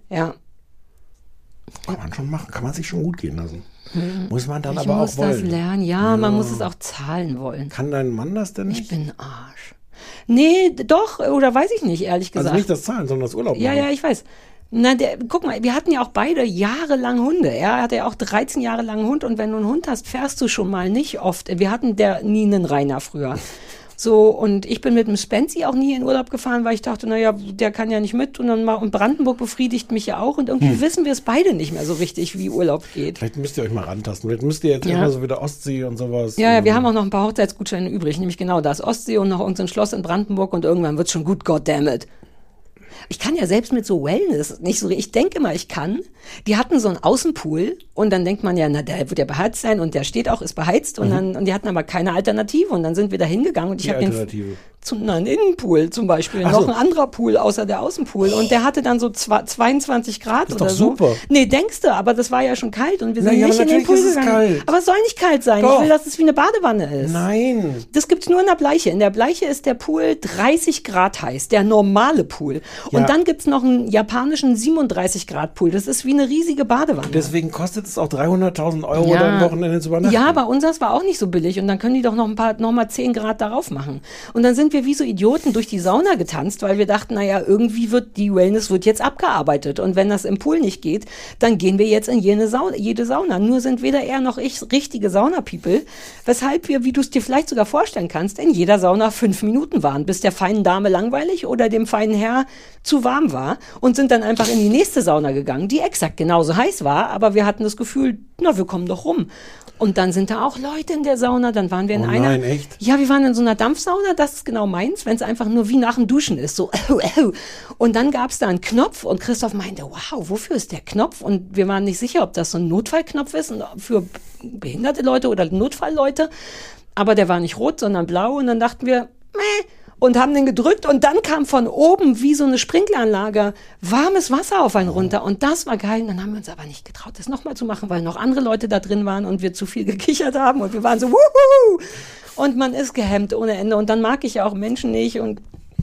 Kann man schon machen, kann man sich schon gut gehen lassen. Muss man dann Ich aber muss auch wollen. das lernen, ja, man muss es auch zahlen wollen. Kann dein Mann das denn nicht? Ich bin Arsch. Nee, doch, oder weiß ich nicht, ehrlich gesagt. Also nicht das Zahlen, sondern das Urlaub machen. Ja, ich weiß. Na, guck mal, wir hatten ja auch beide jahrelang Hunde. Er hatte ja auch 13 Jahre lang einen Hund und wenn du einen Hund hast, fährst du schon mal nicht oft. Wir hatten nie einen Rainer früher. So, und ich bin mit dem Spenzi auch nie in Urlaub gefahren, weil ich dachte, naja, der kann ja nicht mit und Brandenburg befriedigt mich ja auch und irgendwie wissen wir es beide nicht mehr so richtig, wie Urlaub geht. Vielleicht müsst ihr euch mal rantasten. Vielleicht müsst ihr jetzt immer so wieder Ostsee und sowas. Ja, wir haben auch noch ein paar Hochzeitsgutscheine übrig, nämlich genau das, Ostsee und noch irgendein Schloss in Brandenburg und irgendwann wird's schon gut, goddammit. Ich kann ja selbst mit so Wellness nicht so, ich denke mal, ich kann. Die hatten so einen Außenpool und dann denkt man ja, na, der wird ja beheizt sein und der steht auch, ist beheizt und die hatten aber keine Alternative und dann sind wir da hingegangen und ich habe einen Innenpool zum Beispiel, noch ein anderer Pool außer der Außenpool und der hatte dann so 22 Grad das ist oder doch so. Super. Nee, denkst du, aber das war ja schon kalt und wir sind nicht in den Pool gegangen. Kalt. Aber es soll nicht kalt sein, Doch. ich will, dass es wie eine Badewanne ist. Nein. Das gibt's nur in der Bleiche. In der Bleiche ist der Pool 30 Grad heiß, der normale Pool. Und dann gibt's noch einen japanischen 37 Grad Pool. Das ist wie eine riesige Badewanne. Deswegen kostet es auch 300.000 Euro, da am Wochenende zu übernachten. Ja, bei unseres war auch nicht so billig. Und dann können die doch noch mal 10 Grad darauf machen. Und dann sind wir wie so Idioten durch die Sauna getanzt, weil wir dachten, naja, irgendwie wird die Wellness jetzt abgearbeitet. Und wenn das im Pool nicht geht, dann gehen wir jetzt in jede Sauna. Nur sind weder er noch ich richtige Sauna-People, weshalb wir, wie du es dir vielleicht sogar vorstellen kannst, in jeder Sauna 5 Minuten waren, bis der feinen Dame langweilig oder dem feinen Herr zu warm war und sind dann einfach in die nächste Sauna gegangen, die exakt genauso heiß war, aber wir hatten das Gefühl, na, wir kommen doch rum. Und dann sind da auch Leute in der Sauna, dann waren wir in einer... Nein, echt? Ja, wir waren in so einer Dampfsauna, das ist genau meins, wenn es einfach nur wie nach dem Duschen ist, so Und dann gab es da einen Knopf und Christoph meinte, wow, wofür ist der Knopf? Und wir waren nicht sicher, ob das so ein Notfallknopf ist für behinderte Leute oder Notfallleute, aber der war nicht rot, sondern blau und dann dachten wir, und haben den gedrückt und dann kam von oben wie so eine Sprinkleranlage warmes Wasser auf einen runter und das war geil. Und dann haben wir uns aber nicht getraut, das nochmal zu machen, weil noch andere Leute da drin waren und wir zu viel gekichert haben und wir waren so wuhu! Und man ist gehemmt ohne Ende und dann mag ich ja auch Menschen nicht und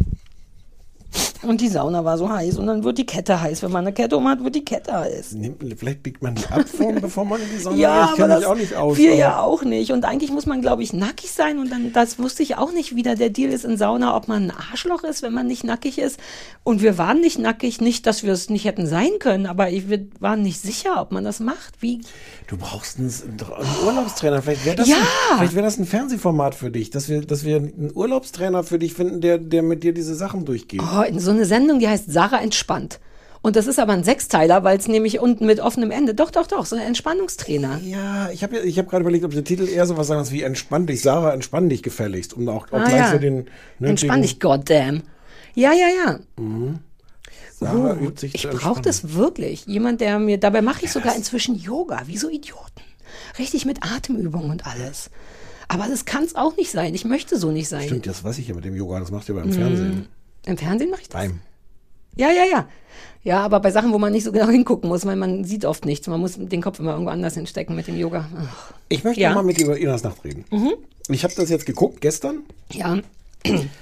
die Sauna war so heiß und dann wird die Kette heiß. Wenn man eine Kette hat, wird die Kette heiß. Vielleicht biegt man die ab, bevor man in die Sauna ja, geht. Ich kenne mich auch nicht aus. Wir ja auch nicht. Und eigentlich muss man, glaube ich, nackig sein. Und dann, das wusste ich auch nicht, wie da der Deal ist in Sauna, ob man ein Arschloch ist, wenn man nicht nackig ist. Und wir waren nicht nackig, nicht, dass wir es nicht hätten sein können, aber wir waren nicht sicher, ob man das macht. Wie? Du brauchst einen Urlaubstrainer. Vielleicht wäre das ein Fernsehformat für dich, dass wir einen Urlaubstrainer für dich finden, der mit dir diese Sachen durchgeht. Oh, in so eine Sendung, die heißt Sarah entspannt. Und das ist aber ein 6-Teiler, weil es nämlich unten mit offenem Ende. Doch, so ein Entspannungstrainer. Ja, ich hab gerade überlegt, ob der Titel eher sowas sagen muss wie entspann dich, Sarah, entspann dich gefälligst. Um auch gleich so den... Entspann dich, goddamn. Ja. Mhm. Sarah übt sich Ich brauche das wirklich. Jemand, der mir... Dabei mache ich sogar inzwischen Yoga, wie so Idioten. Richtig mit Atemübungen und alles. Aber das kann es auch nicht sein. Ich möchte so nicht sein. Stimmt, das weiß ich ja mit dem Yoga. Das machst du ja beim Fernsehen. Im Fernsehen mache ich das? Beim. Ja. Ja, aber bei Sachen, wo man nicht so genau hingucken muss, weil man sieht oft nichts. Man muss den Kopf immer irgendwo anders hinstecken mit dem Yoga. Ach. Ich möchte mal mit dir über Inas Nacht reden. Ich habe das jetzt geguckt, gestern. Ja.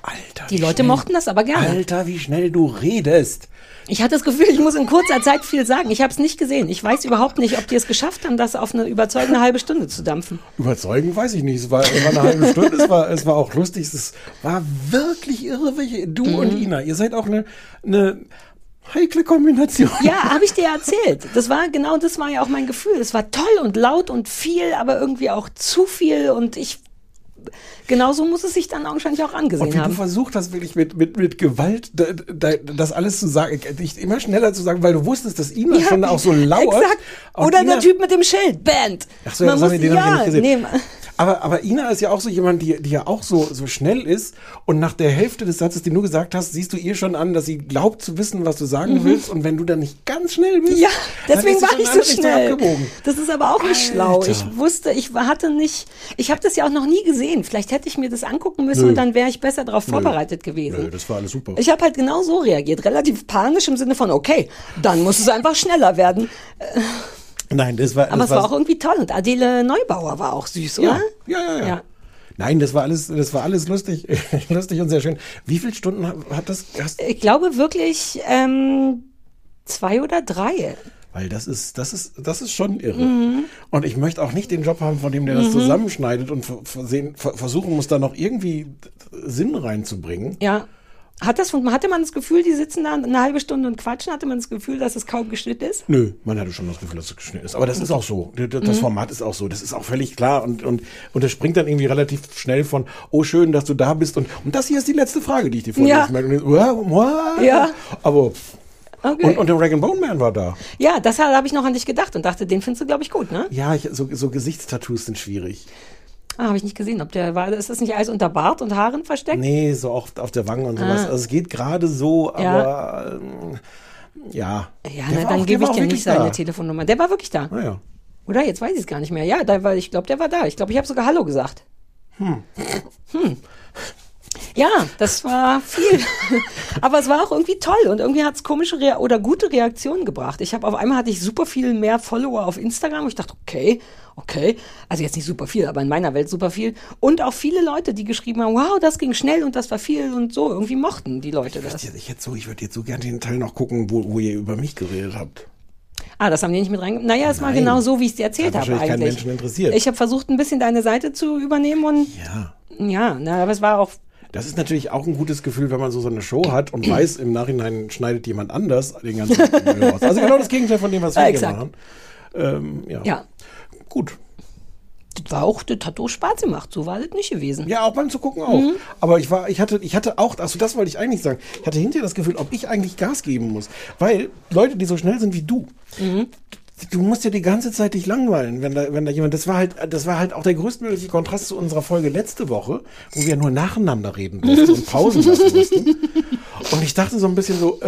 Alter, Die wie Leute schnell- mochten das aber gerne. Alter, wie schnell du redest. Ich hatte das Gefühl, ich muss in kurzer Zeit viel sagen. Ich habe es nicht gesehen. Ich weiß überhaupt nicht, ob die es geschafft haben, das auf eine überzeugende halbe Stunde zu dampfen. Überzeugend weiß ich nicht. Es war eine halbe Stunde, es war auch lustig. Es war wirklich irre, du und Ina. Ihr seid auch eine heikle Kombination. Ja, habe ich dir erzählt. Das war ja auch mein Gefühl. Es war toll und laut und viel, aber irgendwie auch zu viel und genauso muss es sich dann augenscheinlich auch angesehen Und wie haben. du versucht hast, wirklich mit Gewalt das alles zu sagen, dich immer schneller zu sagen, weil du wusstest, dass Ina schon auch so lauert. Exakt. Und Oder Ina, der Typ mit dem Schild, Band. Ach so, den hab ich nicht gesehen. Nee. Aber Ina ist ja auch so jemand, die ja auch so schnell ist und nach der Hälfte des Satzes, den du gesagt hast, siehst du ihr schon an, dass sie glaubt zu wissen, was du sagen willst und wenn du dann nicht ganz schnell bist, Ja, dann deswegen ist sie war schon ich in so eine Richtung schnell. abgebogen. Das ist aber auch nicht schlau. Alter. Ich wusste, ich habe das ja auch noch nie gesehen. Vielleicht hätte ich mir das angucken müssen und dann wäre ich besser darauf vorbereitet gewesen. Nö, das war alles super. Ich habe halt genau so reagiert, relativ panisch im Sinne von, okay, dann muss es einfach schneller werden. Nein, das war Aber es war auch irgendwie toll und Adele Neubauer war auch süß, oder? Ja. Nein, das war alles lustig, lustig und sehr schön. Wie viele Stunden hat das? Ich glaube wirklich 2 oder 3. Weil das ist schon irre. Und ich möchte auch nicht den Job haben, von dem der das zusammenschneidet und versuchen muss, da noch irgendwie Sinn reinzubringen. Ja. Hatte man das Gefühl, die sitzen da eine halbe Stunde und quatschen? Hatte man das Gefühl, dass es kaum geschnitten ist? Nö, man hatte schon das Gefühl, dass es geschnitten ist. Aber das ist auch so. Das Format ist auch so. Das ist auch völlig klar. Und das springt dann irgendwie relativ schnell von, oh schön, dass du da bist. Und das hier ist die letzte Frage, die ich dir vorlesen möchte. Ja. Aber Okay. und der Rag & Bone Man war da. Ja, das habe ich noch an dich gedacht und dachte, den findest du, glaube ich, gut, ne? Ja, so Gesichtstattoos sind schwierig. Habe ich nicht gesehen, ob der war. Ist das nicht alles unter Bart und Haaren versteckt? Nee, so auch auf der Wange und sowas. Also es geht gerade so, aber ja. Ja, dann gebe ich dir nicht seine Telefonnummer. Der war wirklich da. Ah, ja. Oder? Jetzt weiß ich es gar nicht mehr. Ja, ich glaube, der war da. Ich glaube, ich habe sogar Hallo gesagt. Ja, das war viel. Aber es war auch irgendwie toll und irgendwie hat es komische oder gute Reaktionen gebracht. Auf einmal hatte ich super viel mehr Follower auf Instagram und ich dachte, okay. Also jetzt nicht super viel, aber in meiner Welt super viel. Und auch viele Leute, die geschrieben haben, wow, das ging schnell und das war viel und so. Irgendwie mochten die Leute das. Ich würde jetzt so gerne den Teil noch gucken, wo ihr über mich geredet habt. Das haben die nicht mit reingenommen. Naja, es war genau so, wie ich es dir erzählt habe wahrscheinlich eigentlich. keinen Menschen interessiert. Ich habe versucht, ein bisschen deine Seite zu übernehmen und aber es war auch. Das ist natürlich auch ein gutes Gefühl, wenn man so eine Show hat und weiß, im Nachhinein schneidet jemand anders den ganzen Müll raus. Also genau das Gegenteil von dem, was wir hier machen. Ja. Gut. Das hat auch Spaß gemacht, so war das nicht gewesen. Ja, auch beim zu gucken auch. Aber ich hatte auch, also das wollte ich eigentlich sagen, ich hatte hinterher das Gefühl, ob ich eigentlich Gas geben muss. Weil Leute, die so schnell sind wie du, du musst ja die ganze Zeit dich langweilen, wenn da jemand, das war halt auch der größtmögliche Kontrast zu unserer Folge letzte Woche, wo wir nur nacheinander reden durften und Pausen lassen mussten. Und ich dachte so ein bisschen so,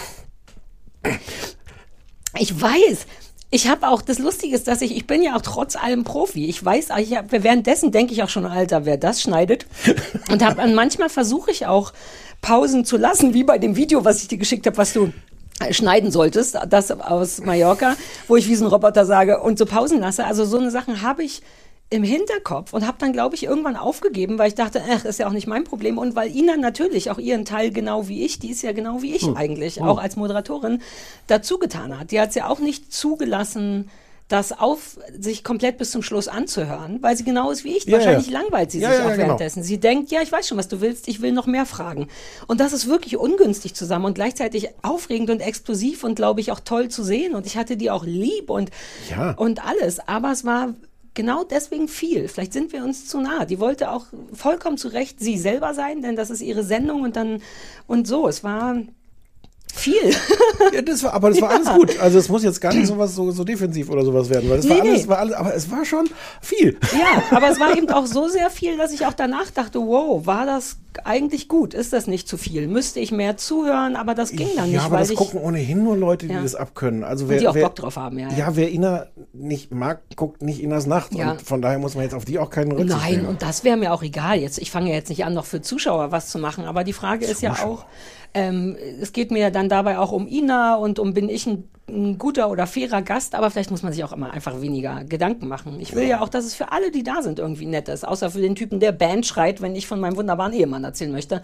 Ich weiß. Ich habe auch, das Lustige ist, dass ich bin ja auch trotz allem Profi. Ich weiß, währenddessen denke ich auch schon, Alter, wer das schneidet. Und manchmal versuche ich auch Pausen zu lassen, wie bei dem Video, was ich dir geschickt habe, was du schneiden solltest, das aus Mallorca, wo ich wie so ein Roboter sage und so Pausen lasse. Also so eine Sachen habe ich im Hinterkopf und habe dann, glaube ich, irgendwann aufgegeben, weil ich dachte, ist ja auch nicht mein Problem und weil Ina natürlich auch ihren Teil genau wie ich, die ist ja genau wie ich eigentlich, auch als Moderatorin, dazu getan hat. Die hat es ja auch nicht zugelassen, das sich komplett bis zum Schluss anzuhören, weil sie genau ist wie ich. Wahrscheinlich langweilt sie sich auch währenddessen. Sie denkt, ich weiß schon, was du willst, ich will noch mehr fragen. Und das ist wirklich ungünstig zusammen und gleichzeitig aufregend und explosiv und, glaube ich, auch toll zu sehen. Und ich hatte die auch lieb und alles. Aber es war genau deswegen viel. Vielleicht sind wir uns zu nah. Die wollte auch vollkommen zu Recht sie selber sein, denn das ist ihre Sendung und so. Es war viel. Ja, das war alles gut. Also es muss jetzt gar nicht so defensiv oder sowas werden, weil war alles, aber es war schon viel. Ja, aber es war eben auch so sehr viel, dass ich auch danach dachte, wow, war das eigentlich gut? Ist das nicht zu viel? Müsste ich mehr zuhören? Aber das ging dann nicht. Ja, aber das gucken ohnehin nur Leute, die das abkönnen. Also die auch Bock drauf haben, Ja, wer Ina nicht mag, guckt nicht Inas Nacht. Ja. Und von daher muss man jetzt auf die auch keinen Rücksicht nehmen. Und das wäre mir auch egal. Ich fange ja jetzt nicht an, noch für Zuschauer was zu machen. Aber die Frage ist ja auch, Es geht mir dann dabei auch um Ina und bin ich ein guter oder fairer Gast, aber vielleicht muss man sich auch immer einfach weniger Gedanken machen. Ich will ja auch, dass es für alle, die da sind, irgendwie nett ist, außer für den Typen, der Band schreit, wenn ich von meinem wunderbaren Ehemann erzählen möchte.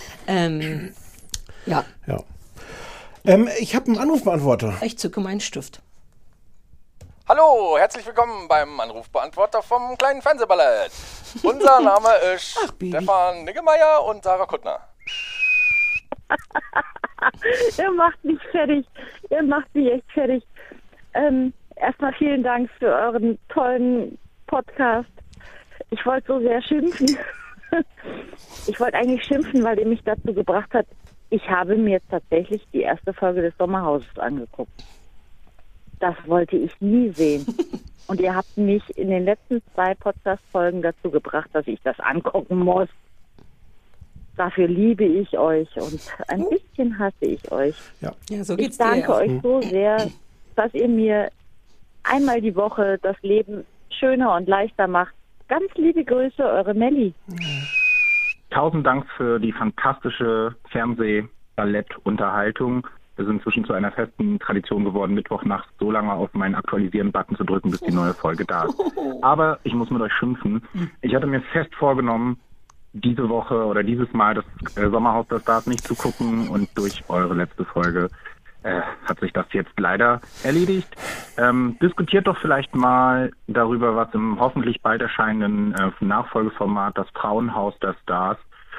Ja. Ich habe einen Anrufbeantworter. Ich zücke meinen Stift. Hallo, herzlich willkommen beim Anrufbeantworter vom kleinen Fernsehballett. Unser Name ist Stefan Niggemeier und Sarah Kuttner. Ihr macht mich fertig. Ihr macht mich echt fertig. Erstmal vielen Dank für euren tollen Podcast. Ich wollte so sehr schimpfen. Ich wollte eigentlich schimpfen, weil ihr mich dazu gebracht habt. Ich habe mir tatsächlich die erste Folge des Sommerhauses angeguckt. Das wollte ich nie sehen. Und ihr habt mich in den letzten 2 Podcast-Folgen dazu gebracht, dass ich das angucken muss. Dafür liebe ich euch und ein bisschen hasse ich euch. Ja, so geht's ich danke dir. euch so sehr, dass ihr mir einmal die Woche das Leben schöner und leichter macht. Ganz liebe Grüße, eure Melli. 1000 Dank für die fantastische Fernseh-Ballett-Unterhaltung. Wir sind inzwischen zu einer festen Tradition geworden, Mittwochnachts so lange auf meinen Aktualisieren-Button zu drücken, bis die neue Folge da ist. Aber ich muss mit euch schimpfen. Ich hatte mir fest vorgenommen, diese Woche oder dieses Mal das Sommerhaus der Stars nicht zu gucken und durch eure letzte Folge hat sich das jetzt leider erledigt. Diskutiert doch vielleicht mal darüber, was im hoffentlich bald erscheinenden Nachfolgeformat das Frauenhaus der Stars,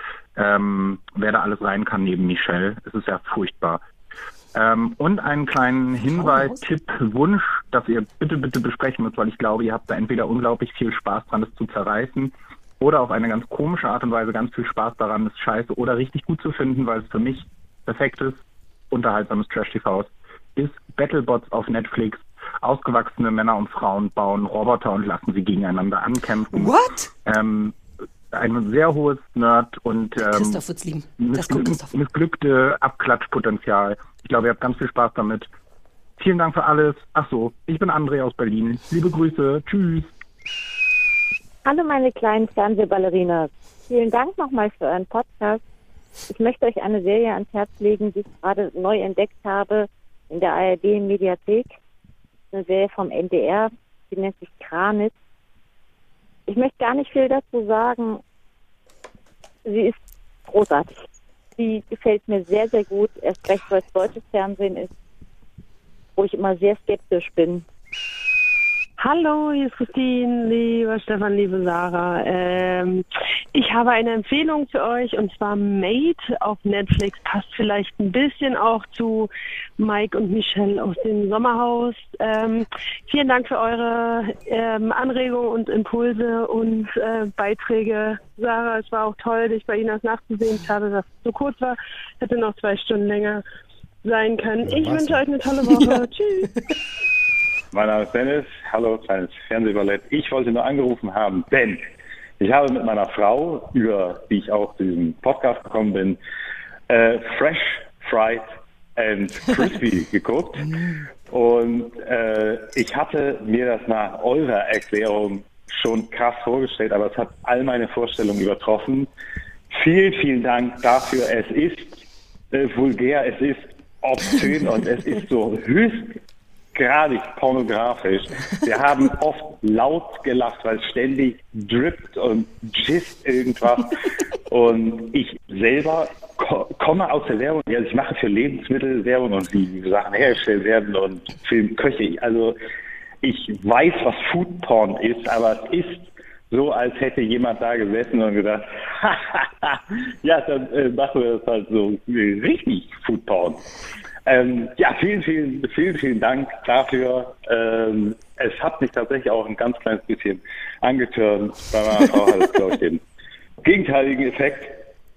wer da alles rein kann neben Michelle. Es ist ja furchtbar. Und einen kleinen Hinweis, Tipp, Wunsch, dass ihr bitte besprechen müsst, weil ich glaube, ihr habt da entweder unglaublich viel Spaß dran, es zu zerreißen, oder auf eine ganz komische Art und Weise ganz viel Spaß daran, es scheiße oder richtig gut zu finden, weil es für mich perfektes, unterhaltsames Trash-TV ist. Battlebots auf Netflix. Ausgewachsene Männer und Frauen bauen Roboter und lassen sie gegeneinander ankämpfen. What? Ein sehr hohes Nerd- und Christoph wird's lieben. Das kommt Christoph. missglückte Abklatschpotenzial. Ich glaube, ihr habt ganz viel Spaß damit. Vielen Dank für alles. Ach so, ich bin André aus Berlin. Liebe Grüße. Tschüss. Hallo meine kleinen Fernsehballerinas. Vielen Dank nochmal für euren Podcast. Ich möchte euch eine Serie ans Herz legen, die ich gerade neu entdeckt habe in der ARD-Mediathek. Eine Serie vom NDR, die nennt sich Kranitz. Ich möchte gar nicht viel dazu sagen. Sie ist großartig. Sie gefällt mir sehr, sehr gut. Erst recht, weil es deutsches Fernsehen ist, wo ich immer sehr skeptisch bin. Hallo, hier ist Christine, lieber Stefan, liebe Sarah. Ich habe eine Empfehlung für euch und zwar Made auf Netflix. Passt vielleicht ein bisschen auch zu Mike und Michelle aus dem Sommerhaus. Vielen Dank für eure Anregungen und Impulse und Beiträge. Sarah, es war auch toll, dich bei Ihnen nachzusehen. Schade, dass es so kurz war. Hätte noch 2 Stunden länger sein können. Ich wünsche euch eine tolle Woche. Ja. Tschüss. Mein Name ist Dennis. Hallo, kleines Fernsehballett. Ich wollte nur angerufen haben, denn ich habe mit meiner Frau, über die ich auch zu diesem Podcast gekommen bin, Fresh, Fried and Crispy geguckt. Und ich hatte mir das nach eurer Erklärung schon krass vorgestellt, aber es hat all meine Vorstellungen übertroffen. Vielen, vielen Dank dafür. Es ist vulgär, es ist obszön und es ist so höchstgradig pornografisch. Wir haben oft laut gelacht, weil es ständig drippt und gisst irgendwas. Und ich selber komme aus der Werbung. Also ich mache für Lebensmittelwerbung und wie Sachen hergestellt werden und Filmköche. Also ich weiß, was Foodporn ist, aber es ist so, als hätte jemand da gesessen und gedacht, ja, dann machen wir das halt so richtig Foodporn. Ja, vielen Dank dafür. Es hat mich tatsächlich auch ein ganz kleines bisschen angetörnt. Bei meiner Frau hat es, glaube ich, den gegenteiligen Effekt.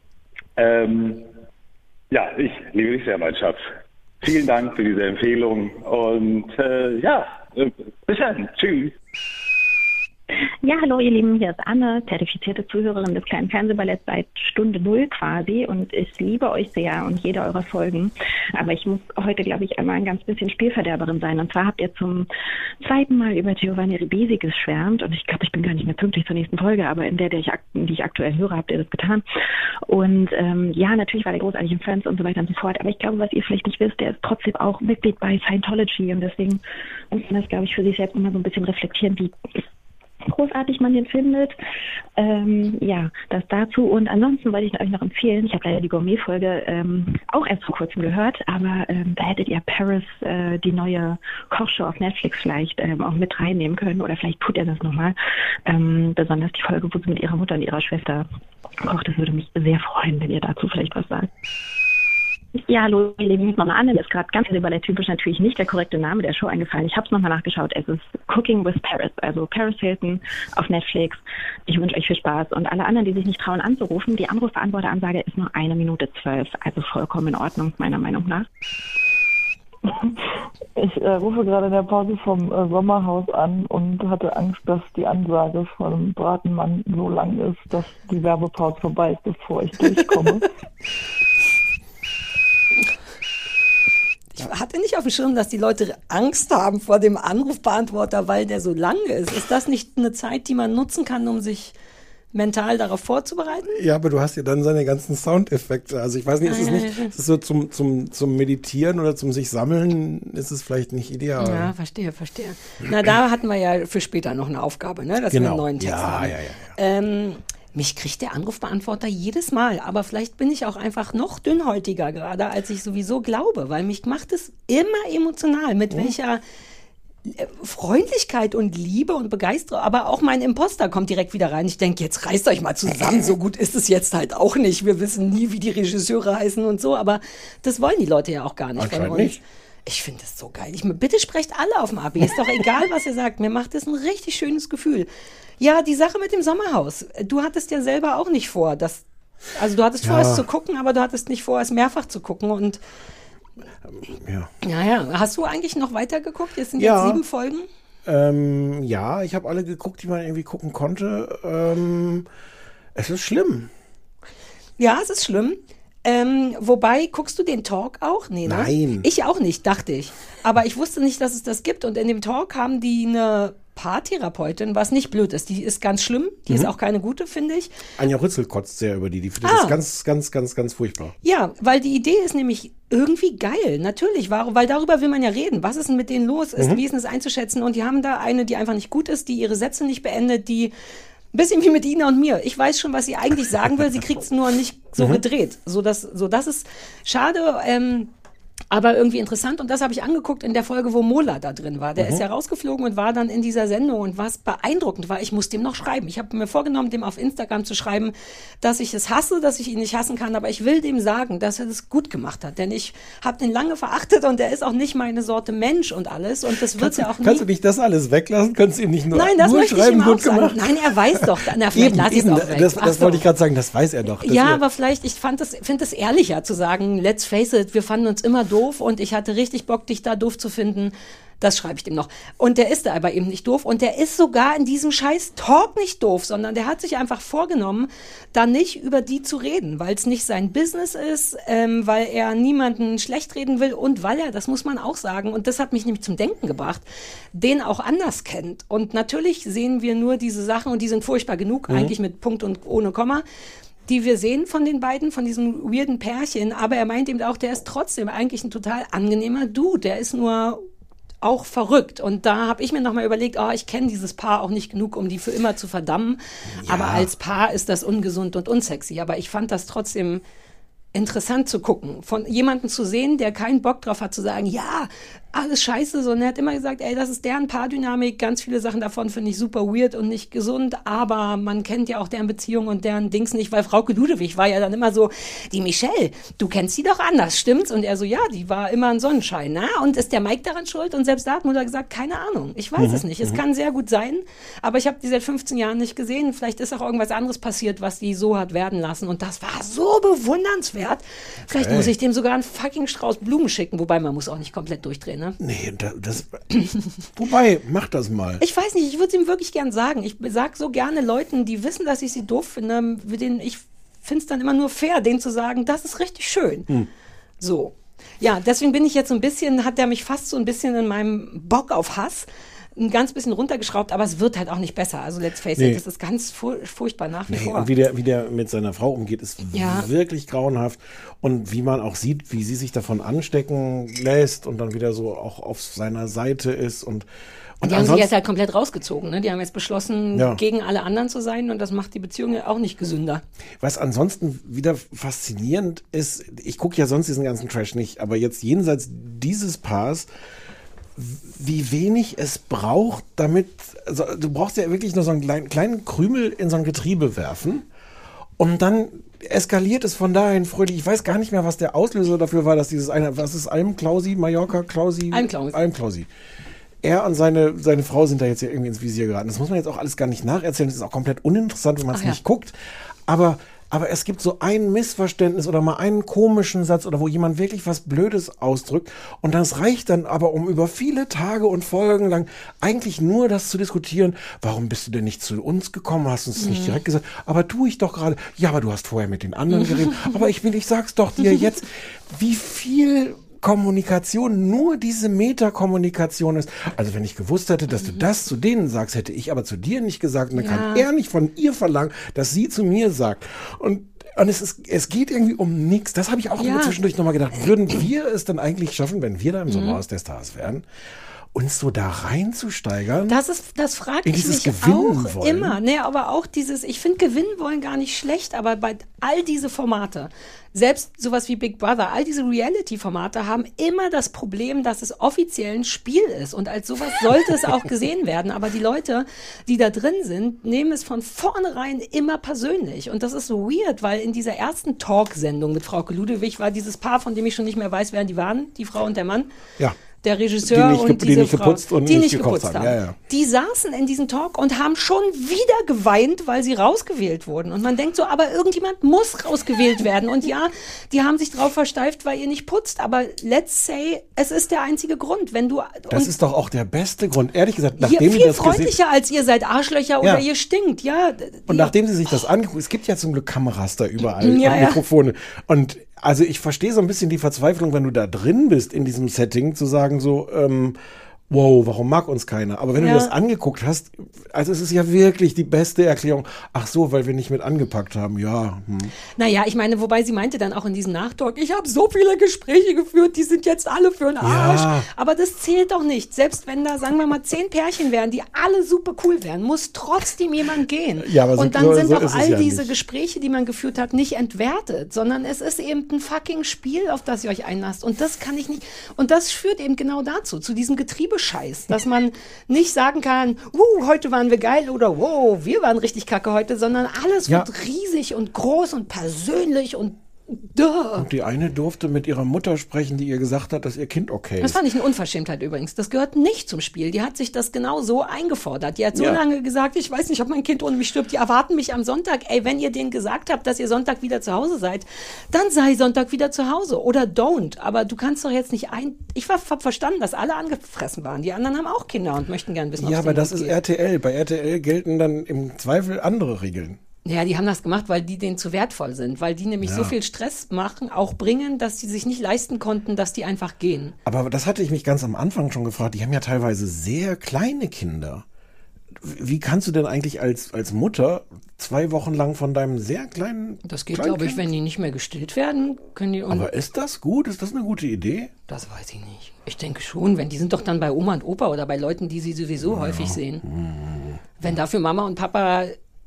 Ja, ich liebe dich sehr, mein Schatz. Vielen Dank für diese Empfehlung und ja, bis dann. Tschüss. Ja, hallo ihr Lieben, hier ist Anne, zertifizierte Zuhörerin des kleinen Fernsehballetts seit Stunde 0 quasi und ich liebe euch sehr und jede eurer Folgen, aber ich muss heute, glaube ich, einmal ein ganz bisschen Spielverderberin sein und zwar habt ihr zum zweiten Mal über Giovanni Ribisi geschwärmt und ich glaube, ich bin gar nicht mehr pünktlich zur nächsten Folge, aber in die ich aktuell höre, habt ihr das getan und ja, natürlich war der großartig in Friends und so weiter und so fort, aber ich glaube, was ihr vielleicht nicht wisst, der ist trotzdem auch Mitglied bei Scientology und deswegen muss man das, glaube ich, für sich selbst immer so ein bisschen reflektieren, wie großartig man den findet. Ja, das dazu. Und ansonsten wollte ich euch noch empfehlen, ich habe leider die Gourmet-Folge auch erst vor kurzem gehört, aber da hättet ihr Paris, die neue Kochshow auf Netflix vielleicht auch mit reinnehmen können oder vielleicht tut er das nochmal. Besonders die Folge, wo sie mit ihrer Mutter und ihrer Schwester kocht, das würde mich sehr freuen, wenn ihr dazu vielleicht was sagt. Ja, hallo, ihr Lieben, Mama Anne, ist gerade ganz typisch natürlich nicht der korrekte Name der Show eingefallen. Ich habe es nochmal nachgeschaut. Es ist Cooking with Paris, also Paris Hilton auf Netflix. Ich wünsche euch viel Spaß. Und alle anderen, die sich nicht trauen anzurufen, die Anrufbeantworteransage ist nur 1 Minute 12, also vollkommen in Ordnung, meiner Meinung nach. Ich rufe gerade in der Pause vom Sommerhaus an und hatte Angst, dass die Ansage von Bratenmann so lang ist, dass die Werbepause vorbei ist, bevor ich durchkomme. Ich hatte nicht auf dem Schirm, dass die Leute Angst haben vor dem Anrufbeantworter, weil der so lang ist. Ist das nicht eine Zeit, die man nutzen kann, um sich mental darauf vorzubereiten? Ja, aber du hast ja dann seine ganzen Soundeffekte. Also ich weiß nicht, ist es so zum Meditieren oder zum sich sammeln, ist es vielleicht nicht ideal. Ja, verstehe. Na, da hatten wir ja für später noch eine Aufgabe, ne? Dass wir einen neuen Text haben. Ja. Mich kriegt der Anrufbeantworter jedes Mal, aber vielleicht bin ich auch einfach noch dünnhäutiger gerade, als ich sowieso glaube, weil mich macht es immer emotional, mit welcher Freundlichkeit und Liebe und Begeisterung, aber auch mein Imposter kommt direkt wieder rein. Ich denke, jetzt reißt euch mal zusammen, so gut ist es jetzt halt auch nicht. Wir wissen nie, wie die Regisseure heißen und so, aber das wollen die Leute ja auch gar nicht von uns. Nicht. Ich finde das so geil. Bitte sprecht alle auf dem AB. Ist doch egal, was ihr sagt. Mir macht das ein richtig schönes Gefühl. Ja, die Sache mit dem Sommerhaus. Du hattest ja selber auch nicht vor, also du hattest vor, es zu gucken, aber du hattest nicht vor, es mehrfach zu gucken. Und ja. Hast du eigentlich noch weiter geguckt? Es sind jetzt 7 Folgen. Ja, ich habe alle geguckt, die man irgendwie gucken konnte. Es ist schlimm. Ja, es ist schlimm. Wobei, guckst du den Talk auch? Nee, ne? Nein. Ich auch nicht, dachte ich. Aber ich wusste nicht, dass es das gibt. Und in dem Talk haben die eine Paartherapeutin, was nicht blöd ist. Die ist ganz schlimm. Die ist auch keine gute, finde ich. Anja Rützel kotzt sehr über die. Die findet das ganz, ganz, ganz, ganz furchtbar. Ja, weil die Idee ist nämlich irgendwie geil. Natürlich, weil darüber will man ja reden. Was ist denn mit denen los? Wie ist denn das einzuschätzen? Und die haben da eine, die einfach nicht gut ist, die ihre Sätze nicht beendet, die ein bisschen wie mit Ina und mir. Ich weiß schon, was sie eigentlich sagen will. Sie kriegt es nur nicht so gedreht. So das ist schade, aber irgendwie interessant. Und das habe ich angeguckt in der Folge, wo Mola da drin war. Der ist ja rausgeflogen und war dann in dieser Sendung. Und was beeindruckend war, ich muss dem noch schreiben. Ich habe mir vorgenommen, dem auf Instagram zu schreiben, dass ich es hasse, dass ich ihn nicht hassen kann. Aber ich will dem sagen, dass er das gut gemacht hat. Denn ich habe den lange verachtet und er ist auch nicht meine Sorte Mensch und alles. Und das wird ja auch nie. Kannst du nicht das alles weglassen? Kannst du ihm nicht nur Nein, das nur möchte schreiben, ich ihm auch gut gemacht? sagen. Nein, er weiß doch. Na, vielleicht lasse ich es auch weg. Das wollte ich gerade sagen, das weiß er doch. Ja, aber vielleicht, ich finde es ehrlicher zu sagen, let's face it, wir fanden uns immer doof und ich hatte richtig Bock, dich da doof zu finden. Das schreibe ich dem noch. Und der ist da aber eben nicht doof. Und der ist sogar in diesem scheiß Talk nicht doof, sondern der hat sich einfach vorgenommen, da nicht über die zu reden, weil es nicht sein Business ist, weil er niemanden schlecht reden will und weil er, das muss man auch sagen, und das hat mich nämlich zum Denken gebracht, den auch anders kennt. Und natürlich sehen wir nur diese Sachen und die sind furchtbar genug, eigentlich mit Punkt und ohne Komma, die wir sehen von den beiden, von diesem weirden Pärchen. Aber er meint eben auch, der ist trotzdem eigentlich ein total angenehmer Dude. Der ist nur auch verrückt. Und da habe ich mir nochmal überlegt, ich kenne dieses Paar auch nicht genug, um die für immer zu verdammen. Ja. Aber als Paar ist das ungesund und unsexy. Aber ich fand das trotzdem interessant zu gucken, von jemandem zu sehen, der keinen Bock drauf hat zu sagen, ja, alles scheiße, sondern er hat immer gesagt, das ist deren Paardynamik, ganz viele Sachen davon finde ich super weird und nicht gesund, aber man kennt ja auch deren Beziehung und deren Dings nicht, weil Frauke Ludewig war ja dann immer so, die Michelle, du kennst sie doch anders, stimmt's? Und er so, ja, die war immer ein Sonnenschein, na? Und ist der Mike daran schuld? Und selbst da hat Mutter gesagt, keine Ahnung, ich weiß es nicht, es kann sehr gut sein, aber ich habe die seit 15 Jahren nicht gesehen, vielleicht ist auch irgendwas anderes passiert, was die so hat werden lassen und das war so bewundernswert, vielleicht muss ich dem sogar einen fucking Strauß Blumen schicken, wobei man muss auch nicht komplett durchdrehen. ne? Nee, wobei, mach das mal. Ich weiß nicht, ich würde es ihm wirklich gern sagen. Ich sage so gerne Leuten, die wissen, dass ich sie doof finde, ich finde es dann immer nur fair, denen zu sagen, das ist richtig schön. So. Ja, deswegen bin ich jetzt so ein bisschen, hat der mich fast so ein bisschen in meinem Bock auf Hass ein ganz bisschen runtergeschraubt, aber es wird halt auch nicht besser. Also let's face it, das ist ganz furchtbar nach wie vor. Und wie der mit seiner Frau umgeht, ist wirklich grauenhaft. Und wie man auch sieht, wie sie sich davon anstecken lässt und dann wieder so auch auf seiner Seite ist. Und die haben sich jetzt halt komplett rausgezogen. Ne? Die haben jetzt beschlossen, gegen alle anderen zu sein und das macht die Beziehung ja auch nicht gesünder. Was ansonsten wieder faszinierend ist, ich gucke ja sonst diesen ganzen Trash nicht, aber jetzt jenseits dieses Paars, wie wenig es braucht, damit, also du brauchst ja wirklich nur so einen kleinen Krümel in so ein Getriebe werfen und dann eskaliert es von dahin fröhlich. Ich weiß gar nicht mehr, was der Auslöser dafür war, dass dieses eine, was ist Almklausi, Mallorca Klausi? Almklausi. Er und seine Frau sind da jetzt ja irgendwie ins Visier geraten. Das muss man jetzt auch alles gar nicht nacherzählen. Das ist auch komplett uninteressant, wenn man es nicht guckt. Aber es gibt so ein Missverständnis oder mal einen komischen Satz oder wo jemand wirklich was Blödes ausdrückt und das reicht dann aber, um über viele Tage und Folgen lang eigentlich nur das zu diskutieren. Warum bist du denn nicht zu uns gekommen? Hast du uns nicht direkt gesagt? Aber tue ich doch gerade. Ja, aber du hast vorher mit den anderen geredet. Aber ich sag's doch dir jetzt, wie viel Kommunikation nur diese Metakommunikation ist. Also wenn ich gewusst hätte, dass du das zu denen sagst, hätte ich aber zu dir nicht gesagt. Und dann kann er nicht von ihr verlangen, dass sie zu mir sagt. Und es geht irgendwie um nichts. Das habe ich auch immer zwischendurch nochmal gedacht. Würden wir es dann eigentlich schaffen, wenn wir da im Sommerhaus der Stars wären, uns so da reinzusteigern? Das frage ich mich auch immer. Nee, aber auch ich finde gewinnen wollen gar nicht schlecht, aber bei all diese Formate, selbst sowas wie Big Brother, all diese Reality-Formate haben immer das Problem, dass es offiziell ein Spiel ist und als sowas sollte es auch gesehen werden. Aber die Leute, die da drin sind, nehmen es von vornherein immer persönlich und das ist so weird, weil in dieser ersten Talksendung mit Frauke Ludewig war dieses Paar, von dem ich schon nicht mehr weiß, wer die waren, die Frau und der Mann. Ja. Der Regisseur und diese Frau, die nicht geputzt haben. Ja. Die saßen in diesem Talk und haben schon wieder geweint, weil sie rausgewählt wurden. Und man denkt so, aber irgendjemand muss rausgewählt werden. Und ja, die haben sich drauf versteift, weil ihr nicht putzt. Aber let's say, es ist der einzige Grund. Das ist doch auch der beste Grund. Ehrlich gesagt, nachdem viel freundlicher als ihr seid Arschlöcher oder ihr stinkt. Ja. Und nachdem sie sich das angucken, es gibt ja zum Glück Kameras da überall, Mikrofone. Und also ich verstehe so ein bisschen die Verzweiflung, wenn du da drin bist in diesem Setting, zu sagen so, wow, warum mag uns keiner? Aber wenn du dir das angeguckt hast, also es ist ja wirklich die beste Erklärung. Ach so, weil wir nicht mit angepackt haben, ja. Naja, ich meine, wobei sie meinte dann auch in diesem Nachtalk, ich habe so viele Gespräche geführt, die sind jetzt alle für den Arsch. Ja. Aber das zählt doch nicht. Selbst wenn da, sagen wir mal, 10 Pärchen wären, die alle super cool wären, muss trotzdem jemand gehen. Ja, aber und dann sind doch all diese Gespräche, die man geführt hat, nicht entwertet, sondern es ist eben ein fucking Spiel, auf das ihr euch einlasst. Und das kann ich nicht. Und das führt eben genau dazu, zu diesem Getriebescheiß, dass man nicht sagen kann, heute waren wir geil oder wow, wir waren richtig kacke heute, sondern alles wird riesig und groß und persönlich und Und die eine durfte mit ihrer Mutter sprechen, die ihr gesagt hat, dass ihr Kind okay ist. Das fand ich eine Unverschämtheit übrigens. Das gehört nicht zum Spiel. Die hat sich das genau so eingefordert. Die hat so lange gesagt, ich weiß nicht, ob mein Kind ohne mich stirbt. Die erwarten mich am Sonntag. Ey, wenn ihr denen gesagt habt, dass ihr Sonntag wieder zu Hause seid, dann sei Sonntag wieder zu Hause. Oder don't. Aber du kannst doch jetzt nicht Ich hab verstanden, dass alle angefressen waren. Die anderen haben auch Kinder und möchten gerne wissen, ja, aber das ist RTL. Bei RTL gelten dann im Zweifel andere Regeln. Ja, die haben das gemacht, weil die denen zu wertvoll sind, weil die nämlich so viel Stress machen, auch bringen, dass die sich nicht leisten konnten, dass die einfach gehen. Aber das hatte ich mich ganz am Anfang schon gefragt, die haben ja teilweise sehr kleine Kinder. Wie kannst du denn eigentlich als Mutter 2 Wochen lang von deinem sehr kleinen Das geht, glaube ich, wenn die nicht mehr gestillt werden, können die... Aber ist das gut? Ist das eine gute Idee? Das weiß ich nicht. Ich denke schon, die sind doch dann bei Oma und Opa oder bei Leuten, die sie sowieso häufig sehen. Wenn dafür Mama und Papa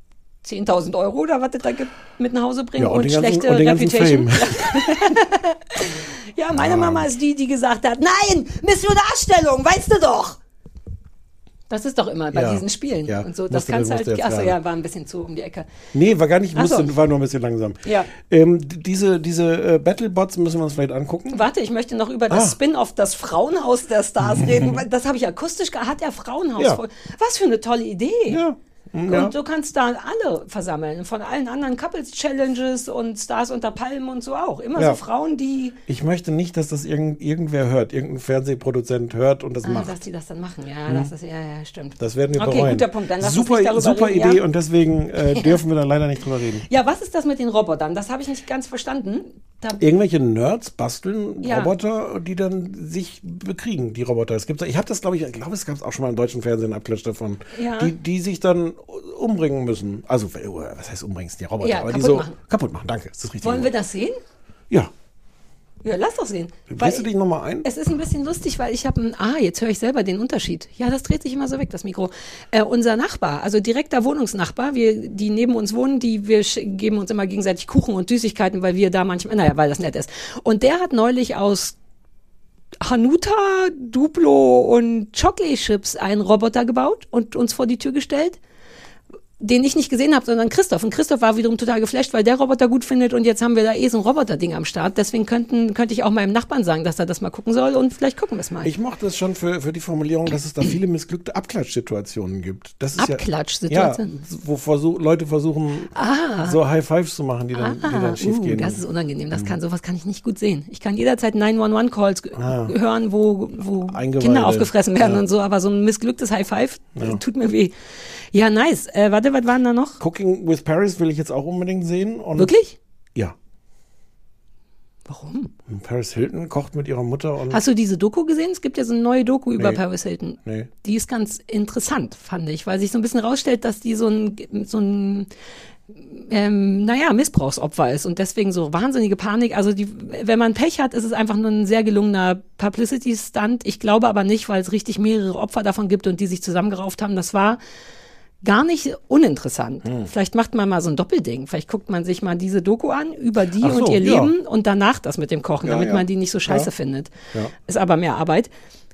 10.000 Euro oder was das da gibt, mit nach Hause bringen und schlechte Reputation. Ja, meine Mama ist die gesagt hat, nein, Missionarstellung, weißt du doch. Das ist doch immer bei diesen Spielen. Ja. Und so, das kannst du halt, achso, war ein bisschen zu um die Ecke. Nee, war gar nicht, war nur ein bisschen langsam. Ja. Diese Battlebots müssen wir uns vielleicht angucken. Warte, ich möchte noch über das Spin-off, das Frauenhaus der Stars reden. Das habe ich akustisch, hat er Frauenhaus. Ja. Was für eine tolle Idee. Ja. Ja. Und du kannst da alle versammeln. Von allen anderen Couples-Challenges und Stars unter Palmen und so auch. Immer so Frauen, die... Ich möchte nicht, dass das irgendwer hört, irgendein Fernsehproduzent hört und das macht. Dass die das dann machen, ja, ja, stimmt. Das werden wir bereuen. Okay, guter Punkt. Dann lass super uns nicht darüber reden, Idee ja? und deswegen dürfen wir da leider nicht drüber reden. Ja, was ist das mit den Robotern? Das habe ich nicht ganz verstanden. Irgendwelche Nerds basteln Ja. Roboter, die dann sich bekriegen, die Roboter. Es gibt, ich habe das, glaube ich es gab es auch schon mal im deutschen Fernsehen Abklatsch davon, Ja. die sich dann umbringen müssen. Also, was heißt umbringen? Die Roboter, Ja, aber kaputt die so machen. kaputt machen. Danke, ist das richtig? Wollen wir das sehen? Ja. Ja, lass doch sehen. Willst du dich nochmal ein? Es ist ein bisschen lustig, weil ich habe jetzt höre ich selber den Unterschied. Ja, das dreht sich immer so weg, das Mikro. Unser Nachbar, also direkter Wohnungsnachbar, die neben uns wohnen, wir geben uns immer gegenseitig Kuchen und Süßigkeiten, weil wir da manchmal, weil das nett ist. Und der hat neulich aus Hanuta, Duplo und Chocolate Chips einen Roboter gebaut und uns vor die Tür gestellt, den ich nicht gesehen habe, sondern Christoph. Und Christoph war wiederum total geflasht, weil der Roboter gut findet und jetzt haben wir da so ein Roboterding am Start. Deswegen könnte ich auch meinem Nachbarn sagen, dass er das mal gucken soll und vielleicht gucken wir es mal. Ich mochte es schon für die Formulierung, dass es da viele missglückte Abklatschsituationen gibt. Das ist Abklatschsituationen? Ja, wo Leute versuchen, so High Fives zu machen, die dann schief gehen. Das ist unangenehm. Sowas kann ich nicht gut sehen. Ich kann jederzeit 911-Calls hören, wo Kinder aufgefressen werden und so, aber so ein missglücktes High Five tut mir weh. Ja, nice. Warte, was waren da noch? Cooking with Paris will ich jetzt auch unbedingt sehen. Und wirklich? Ja. Warum? Paris Hilton kocht mit ihrer Mutter. Und Hast du diese Doku gesehen? Es gibt ja so eine neue Doku über Paris Hilton. Nee. Die ist ganz interessant, fand ich, weil sich so ein bisschen rausstellt, dass die so ein Missbrauchsopfer ist und deswegen so wahnsinnige Panik. Also wenn man Pech hat, ist es einfach nur ein sehr gelungener Publicity-Stunt. Ich glaube aber nicht, weil es richtig mehrere Opfer davon gibt und die sich zusammengerauft haben. Das war gar nicht uninteressant. Vielleicht macht man mal so ein Doppelding. Vielleicht guckt man sich mal diese Doku an über die und ihr Leben und danach das mit dem Kochen, damit man die nicht so scheiße findet. Ja. Ist aber mehr Arbeit.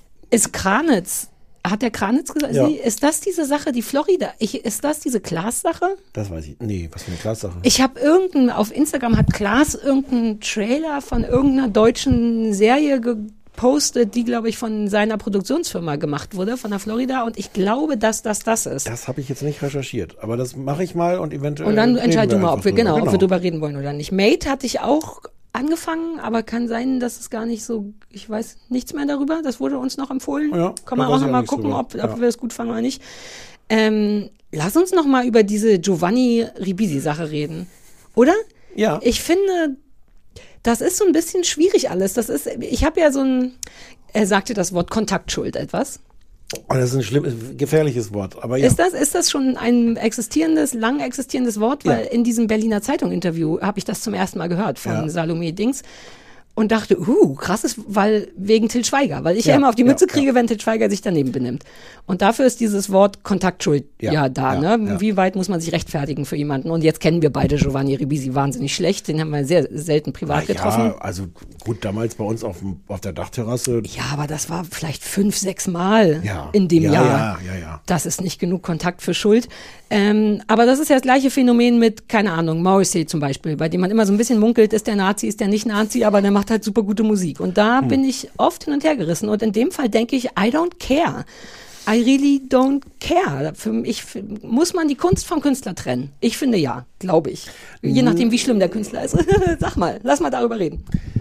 Hat der Kranitz gesagt, ist das diese Sache, die Florida, ist das diese Klaas-Sache? Das weiß ich. Nee, was für eine Klaas-Sache? Ich habe auf Instagram hat Klaas irgendeinen Trailer von irgendeiner deutschen Serie gepostet, die, glaube ich, von seiner Produktionsfirma gemacht wurde, von der Florida, und ich glaube, dass das ist. Das habe ich jetzt nicht recherchiert, aber das mache ich mal und eventuell. Und dann entscheid du mal, ob wir drüber reden wollen oder nicht. Mate hatte ich auch angefangen, aber kann sein, dass es gar nicht so, ich weiß nichts mehr darüber, das wurde uns noch empfohlen. Ja, kann man auch noch mal gucken, ob wir es gut fanden oder nicht. Lass uns noch mal über diese Giovanni Ribisi-Sache reden, oder? Ja. Ich finde, das ist so ein bisschen schwierig alles. Ich habe ja er sagte das Wort Kontaktschuld etwas. Oh, das ist ein gefährliches Wort. Aber ja. Ist das schon ein lang existierendes Wort? Weil in diesem Berliner Zeitung-Interview habe ich das zum ersten Mal gehört von Salome Dings. Und dachte, krasses, weil wegen Til Schweiger, weil ich ja immer auf die Mütze kriege, wenn Til Schweiger sich daneben benimmt. Und dafür ist dieses Wort Kontaktschuld ne? Wie weit muss man sich rechtfertigen für jemanden? Und jetzt kennen wir beide Giovanni Ribisi wahnsinnig schlecht, den haben wir sehr selten privat getroffen. Ja, also gut, damals bei uns auf der Dachterrasse. Ja, aber das war vielleicht 5-6 Mal in dem Jahr. Ja. Das ist nicht genug Kontakt für Schuld. Aber das ist ja das gleiche Phänomen mit, keine Ahnung, Morrissey zum Beispiel, bei dem man immer so ein bisschen munkelt, ist der Nazi, ist der nicht Nazi, aber der macht halt super gute Musik. Und da bin ich oft hin und her gerissen. Und in dem Fall denke ich, I don't care. I really don't care. Für mich muss man die Kunst vom Künstler trennen. Ich finde ja, glaube ich. Je nachdem, wie schlimm der Künstler ist. Sag mal, lass mal darüber reden.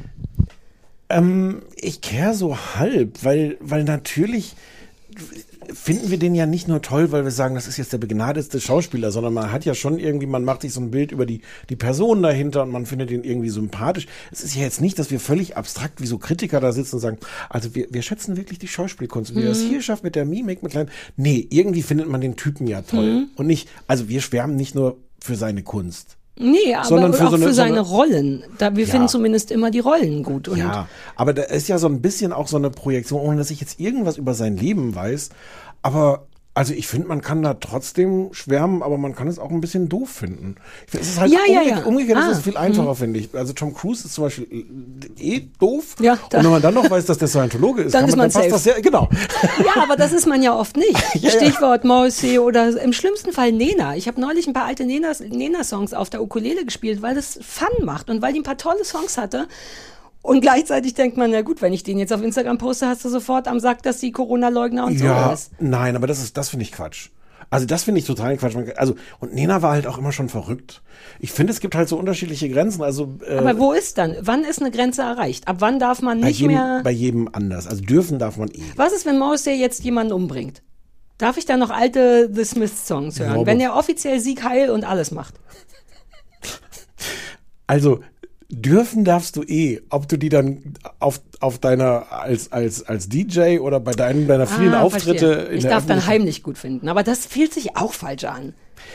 Ich care so halb, weil natürlich finden wir den ja nicht nur toll, weil wir sagen, das ist jetzt der begnadetste Schauspieler, sondern man hat ja schon irgendwie, man macht sich so ein Bild über die Person dahinter und man findet ihn irgendwie sympathisch. Es ist ja jetzt nicht, dass wir völlig abstrakt wie so Kritiker da sitzen und sagen, also wir schätzen wirklich die Schauspielkunst. Wie er das hier schafft mit der Mimik, mit kleinen. Nee, irgendwie findet man den Typen ja toll. Und nicht, also wir schwärmen nicht nur für seine Kunst. Nee, aber auch für seine Rollen. Wir finden zumindest immer die Rollen gut. Und aber da ist ja so ein bisschen auch so eine Projektion, ohne dass ich jetzt irgendwas über sein Leben weiß. Aber also ich finde, man kann da trotzdem schwärmen, aber man kann es auch ein bisschen doof finden. Ich finde, es ist halt umgekehrt ist es viel einfacher, finde ich. Also Tom Cruise ist zum Beispiel doof. Ja, und wenn man dann noch weiß, dass der Scientologe ist, dann passt das sehr, genau. Ja, aber das ist man ja oft nicht. Stichwort Morrissey oder im schlimmsten Fall Nena. Ich habe neulich ein paar alte Nena-Songs auf der Ukulele gespielt, weil das Fun macht und weil die ein paar tolle Songs hatte. Und gleichzeitig denkt man, na gut, wenn ich den jetzt auf Instagram poste, hast du sofort am Sack, dass die Corona-Leugner und so ist. Nein, aber das finde ich Quatsch. Also das finde ich total Quatsch. Also, und Nena war halt auch immer schon verrückt. Ich finde, es gibt halt so unterschiedliche Grenzen. Also, aber wo ist dann? Wann ist eine Grenze erreicht? Ab wann darf man nicht mehr... Bei jedem anders. Also dürfen darf man eh. Was ist, wenn Morrissey jetzt jemanden umbringt? Darf ich dann noch alte The Smiths-Songs hören? Ja, wenn er offiziell Sieg Heil und alles macht. Also... Dürfen darfst du eh, ob du die dann auf deiner als DJ oder bei deiner vielen Auftritte verstehe. Ich darf dann heimlich gut finden, aber das fühlt sich auch falsch an.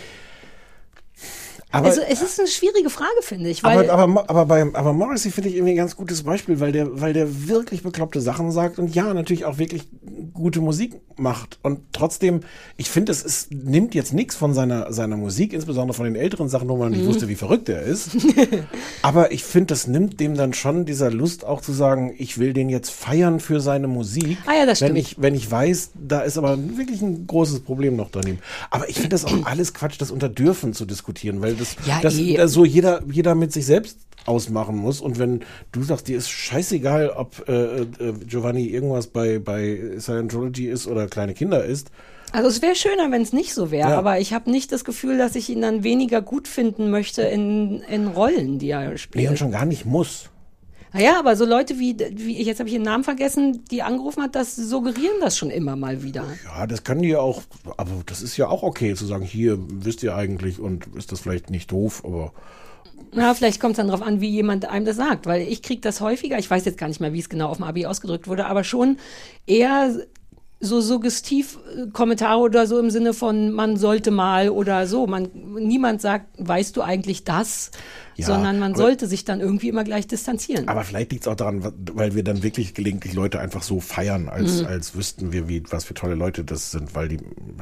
Aber, also es ist eine schwierige Frage, finde ich. Weil aber Morrissey finde ich irgendwie ein ganz gutes Beispiel, weil der wirklich bekloppte Sachen sagt und ja, natürlich auch wirklich gute Musik macht. Und trotzdem, ich finde, es nimmt jetzt nichts von seiner Musik, insbesondere von den älteren Sachen, wo man nicht wusste, wie verrückt er ist. Aber ich finde, das nimmt dem dann schon dieser Lust auch zu sagen, ich will den jetzt feiern für seine Musik. Ja, das stimmt. Wenn ich weiß, da ist aber wirklich ein großes Problem noch daneben. Aber ich finde das auch alles Quatsch, das unter Dürfen zu diskutieren, weil das so jeder mit sich selbst ausmachen muss. Und wenn du sagst, dir ist scheißegal, ob Giovanni irgendwas bei Scientology ist oder kleine Kinder ist. Also es wäre schöner, wenn es nicht so wäre, aber ich habe nicht das Gefühl, dass ich ihn dann weniger gut finden möchte in Rollen, die er spielt. Nee, und schon gar nicht muss. Naja, aber so Leute wie jetzt habe ich den Namen vergessen, die angerufen hat, das suggerieren das schon immer mal wieder. Ja, das kann die ja auch, aber das ist ja auch okay zu sagen, hier, wisst ihr eigentlich und ist das vielleicht nicht doof, aber... Na, vielleicht kommt es dann drauf an, wie jemand einem das sagt, weil ich kriege das häufiger, ich weiß jetzt gar nicht mehr, wie es genau auf dem Abi ausgedrückt wurde, aber schon eher so suggestiv Kommentare oder so im Sinne von man sollte mal oder so. Niemand sagt, weißt du eigentlich das? Ja, sondern man sollte sich dann irgendwie immer gleich distanzieren. Aber vielleicht liegt es auch daran, weil wir dann wirklich gelegentlich Leute einfach so feiern, als wüssten wir, was für tolle Leute das sind, weil die,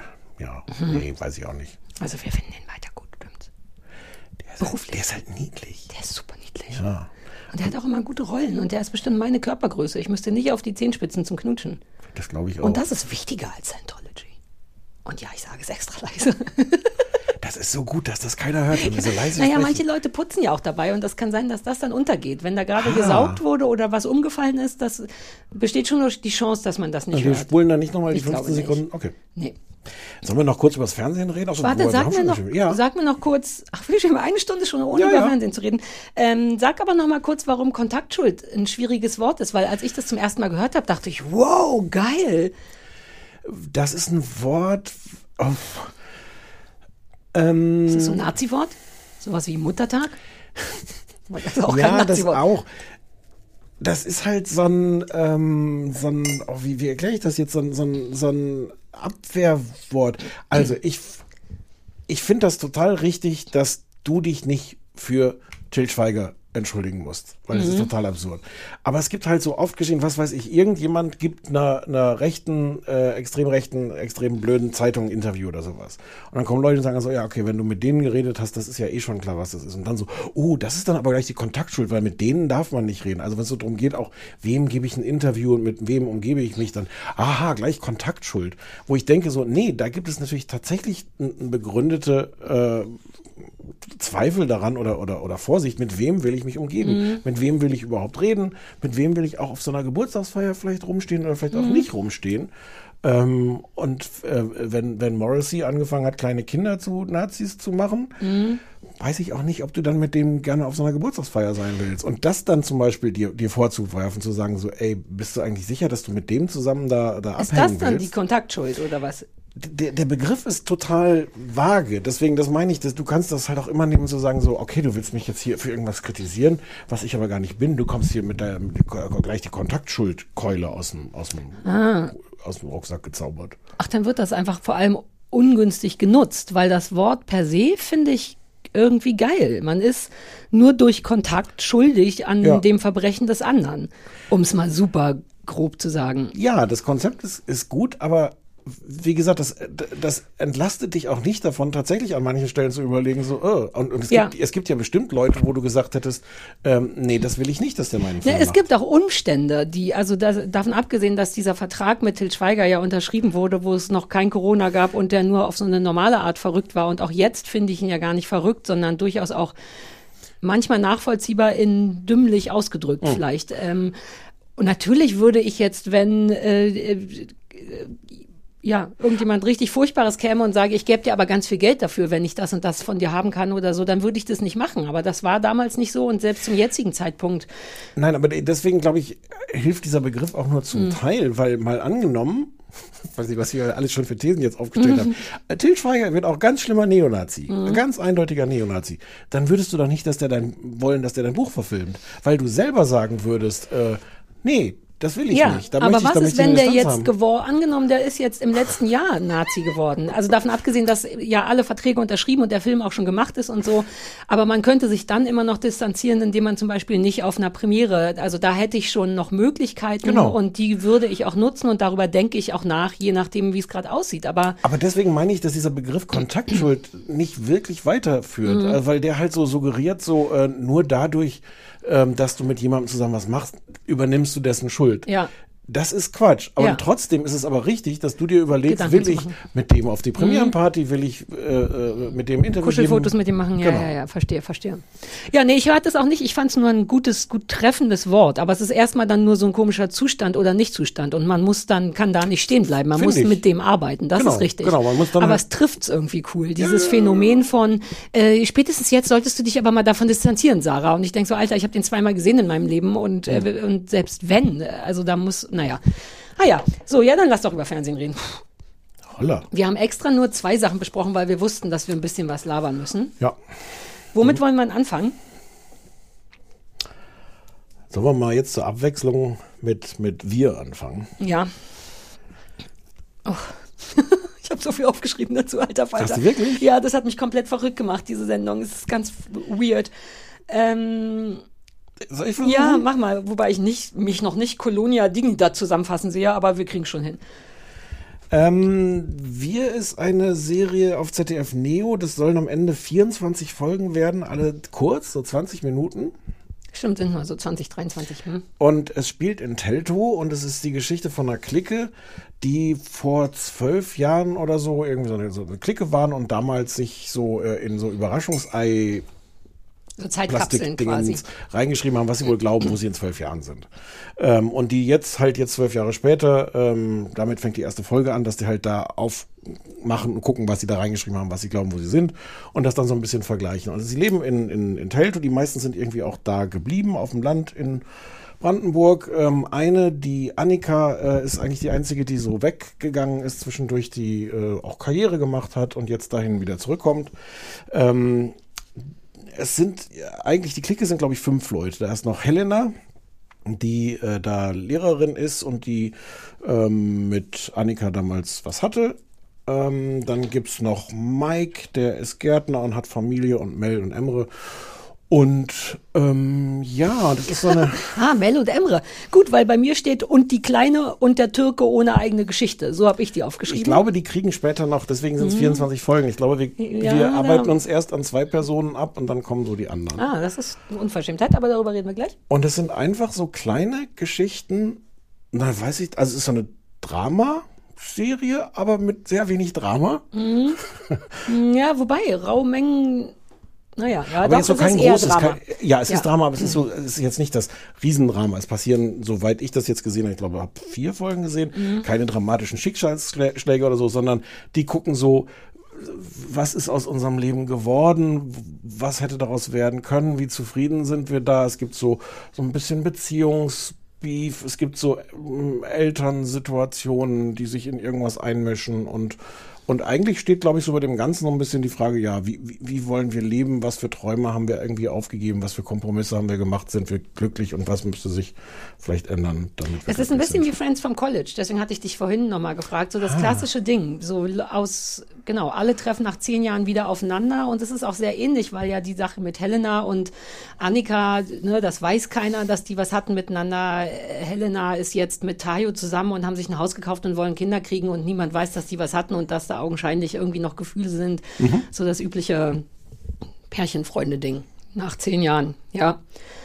nee, weiß ich auch nicht. Also wir finden den weiter gut, stimmt's? Der ist halt niedlich. Der ist super niedlich. Ja. Und der hat auch immer gute Rollen und der ist bestimmt meine Körpergröße. Ich müsste nicht auf die Zehenspitzen zum Knutschen. Das glaube ich auch. Und das ist wichtiger als Scientology. Und ja, ich sage es extra leise. Das ist so gut, dass das keiner hört, wenn wir so leise Naja, sprechen. manche Leute putzen ja auch dabei und das kann sein, dass das dann untergeht. Wenn da gerade gesaugt wurde oder was umgefallen ist, das besteht schon noch die Chance, dass man das nicht hört. Und wir spulen dann nicht nochmal die 15 Sekunden? Okay. Nee. Sollen wir noch kurz über das Fernsehen reden? Warte, sag mir noch kurz, wir schon eine Stunde schon, ohne über Fernsehen zu reden. Sag aber noch mal kurz, warum Kontaktschuld ein schwieriges Wort ist, weil als ich das zum ersten Mal gehört habe, dachte ich, wow, geil. Das ist ein Wort... ist das so ein Nazi-Wort? Sowas wie Muttertag? Das ist auch kein Nazi-Wort. Das auch. Das ist halt so ein wie erkläre ich das jetzt, so ein Abwehrwort. Also ich finde das total richtig, dass du dich nicht für Til Schweiger entschuldigen musst, weil das ist total absurd. Aber es gibt halt so oft geschehen, was weiß ich, irgendjemand gibt einer rechten, extrem blöden Zeitung ein Interview oder sowas. Und dann kommen Leute und sagen so, ja, okay, wenn du mit denen geredet hast, das ist ja eh schon klar, was das ist. Und dann so, das ist dann aber gleich die Kontaktschuld, weil mit denen darf man nicht reden. Also wenn es so darum geht, auch wem gebe ich ein Interview und mit wem umgebe ich mich dann, gleich Kontaktschuld. Wo ich denke so, nee, da gibt es natürlich tatsächlich eine begründete Zweifel daran oder Vorsicht, mit wem will ich mich umgeben, mit wem will ich überhaupt reden, mit wem will ich auch auf so einer Geburtstagsfeier vielleicht rumstehen oder vielleicht auch nicht rumstehen. Wenn Morrissey angefangen hat, kleine Kinder zu Nazis zu machen, weiß ich auch nicht, ob du dann mit dem gerne auf so einer Geburtstagsfeier sein willst. Und das dann zum Beispiel dir vorzuwerfen, zu sagen so, ey, bist du eigentlich sicher, dass du mit dem zusammen da abhängen willst? Ist das dann die Kontaktschuld oder was? Der Begriff ist total vage, deswegen, das meine ich, du kannst das halt auch immer nehmen, zu sagen so, okay, du willst mich jetzt hier für irgendwas kritisieren, was ich aber gar nicht bin, du kommst hier mit gleich die Kontaktschuldkeule aus dem Rucksack gezaubert. Ach, dann wird das einfach vor allem ungünstig genutzt, weil das Wort per se finde ich irgendwie geil. Man ist nur durch Kontakt schuldig an dem Verbrechen des anderen, um es mal super grob zu sagen. Ja, das Konzept ist gut, aber wie gesagt, das entlastet dich auch nicht davon, tatsächlich an manchen Stellen zu überlegen, so, und es gibt ja bestimmt Leute, wo du gesagt hättest, nee, das will ich nicht, dass der meinen Film macht. Es gibt auch Umstände, davon abgesehen, dass dieser Vertrag mit Til Schweiger ja unterschrieben wurde, wo es noch kein Corona gab und der nur auf so eine normale Art verrückt war, und auch jetzt finde ich ihn ja gar nicht verrückt, sondern durchaus auch manchmal nachvollziehbar in dümmlich ausgedrückt vielleicht. Und natürlich würde ich jetzt, wenn irgendjemand richtig Furchtbares käme und sage, ich gebe dir aber ganz viel Geld dafür, wenn ich das und das von dir haben kann oder so, dann würde ich das nicht machen. Aber das war damals nicht so und selbst zum jetzigen Zeitpunkt. Nein, aber deswegen, glaube ich, hilft dieser Begriff auch nur zum Teil, weil mal angenommen, weiß nicht, was wir alles schon für Thesen jetzt aufgestellt haben, Til Schweiger wird auch ganz schlimmer Neonazi, ein ganz eindeutiger Neonazi. Dann würdest du doch nicht, dass der dein Buch verfilmt, weil du selber sagen würdest, nee, das will ich nicht. Da aber was ist, wenn der jetzt angenommen, der ist jetzt im letzten Jahr Nazi geworden. Also davon abgesehen, dass ja alle Verträge unterschrieben und der Film auch schon gemacht ist und so. Aber man könnte sich dann immer noch distanzieren, indem man zum Beispiel nicht auf einer Premiere, also da hätte ich schon noch Möglichkeiten und die würde ich auch nutzen und darüber denke ich auch nach, je nachdem, wie es gerade aussieht. Aber deswegen meine ich, dass dieser Begriff Kontaktschuld nicht wirklich weiterführt, weil der halt so suggeriert, nur dadurch, dass du mit jemandem zusammen was machst, übernimmst du dessen Schuld. Ja. Das ist Quatsch. Aber trotzdem ist es aber richtig, dass du dir überlegst, Gedanken will ich mit dem auf die Premierenparty, will ich mit dem Interview Kuschelfotos mit dem machen, ja, verstehe. Ja, nee, ich hatte es auch nicht. Ich fand es nur ein gut treffendes Wort. Aber es ist erstmal dann nur so ein komischer Zustand oder Nicht-Zustand. Und man kann da nicht stehen bleiben. Man muss mit dem arbeiten. Das ist richtig. Genau, man muss dann aber es trifft es irgendwie cool. Dieses Phänomen von, spätestens jetzt solltest du dich aber mal davon distanzieren, Sarah. Und ich denke so, Alter, ich habe den zweimal gesehen in meinem Leben. Und selbst wenn, also da muss... Naja. So, dann lass doch über Fernsehen reden. Holla. Wir haben extra nur 2 Sachen besprochen, weil wir wussten, dass wir ein bisschen was labern müssen. Ja. Womit wollen wir anfangen? Sollen wir mal jetzt zur Abwechslung mit wir anfangen? Ja. Oh. Ich habe so viel aufgeschrieben dazu, alter Falter. Hast du wirklich? Ja, das hat mich komplett verrückt gemacht, diese Sendung. Es ist ganz weird. Soll ich versuchen? Ja, mach mal. Wobei ich mich noch nicht Colonia Dignidad zusammenfassen sehe, aber wir kriegen schon hin. Wir ist eine Serie auf ZDF Neo. Das sollen am Ende 24 Folgen werden, alle kurz, so 20 Minuten. Stimmt, sind nur so 20, 23. Und es spielt in Teltow und es ist die Geschichte von einer Clique, die vor 12 Jahren oder so irgendwie so eine Clique waren und damals sich so in so Überraschungsei so Zeitkapseln quasi reingeschrieben haben, was sie wohl glauben, wo sie in 12 Jahren sind. Und die jetzt 12 Jahre später, damit fängt die erste Folge an, dass die halt da aufmachen und gucken, was sie da reingeschrieben haben, was sie glauben, wo sie sind und das dann so ein bisschen vergleichen. Also sie leben in Teltow, die meisten sind irgendwie auch da geblieben, auf dem Land in Brandenburg. Die Annika, ist eigentlich die einzige, die so weggegangen ist zwischendurch, die auch Karriere gemacht hat und jetzt dahin wieder zurückkommt. Die Clique sind, glaube ich, 5 Leute. Da ist noch Helena, die da Lehrerin ist und die mit Annika damals was hatte. Dann gibt's noch Mike, der ist Gärtner und hat Familie und Mel und Emre. Und das ist so eine... Mel und Emre. Gut, weil bei mir steht, und die Kleine und der Türke ohne eigene Geschichte. So habe ich die aufgeschrieben. Ich glaube, die kriegen später noch, deswegen sind es 24 Folgen. Ich glaube, wir arbeiten uns erst an 2 Personen ab und dann kommen so die anderen. Das ist eine Unverschämtheit, aber darüber reden wir gleich. Und es sind einfach so kleine Geschichten, es ist so eine Drama-Serie, aber mit sehr wenig Drama. Ja, wobei, Raumengen... aber doch, jetzt so kein großes, es ist Drama, aber es ist jetzt nicht das Riesendrama. Es passieren, soweit ich das jetzt gesehen habe, ich glaube, ich habe 4 Folgen gesehen, keine dramatischen Schicksalsschläge oder so, sondern die gucken so, was ist aus unserem Leben geworden, was hätte daraus werden können, wie zufrieden sind wir da. Es gibt so ein bisschen Beziehungsbeef, es gibt so Elternsituationen, die sich in irgendwas einmischen und eigentlich steht, glaube ich, so bei dem Ganzen noch ein bisschen die Frage, wie wollen wir leben, was für Träume haben wir irgendwie aufgegeben, was für Kompromisse haben wir gemacht, sind wir glücklich und was müsste sich vielleicht ändern, damit wir Es ist ein bisschen wie Friends from College, deswegen hatte ich dich vorhin nochmal gefragt, so das klassische Ding, so alle treffen nach 10 Jahren wieder aufeinander und es ist auch sehr ähnlich, weil ja die Sache mit Helena und Annika, das weiß keiner, dass die was hatten miteinander. Helena ist jetzt mit Tayo zusammen und haben sich ein Haus gekauft und wollen Kinder kriegen und niemand weiß, dass die was hatten und dass da augenscheinlich irgendwie noch Gefühle sind. So das übliche Pärchenfreunde-Ding. Nach 10 Jahren, ja.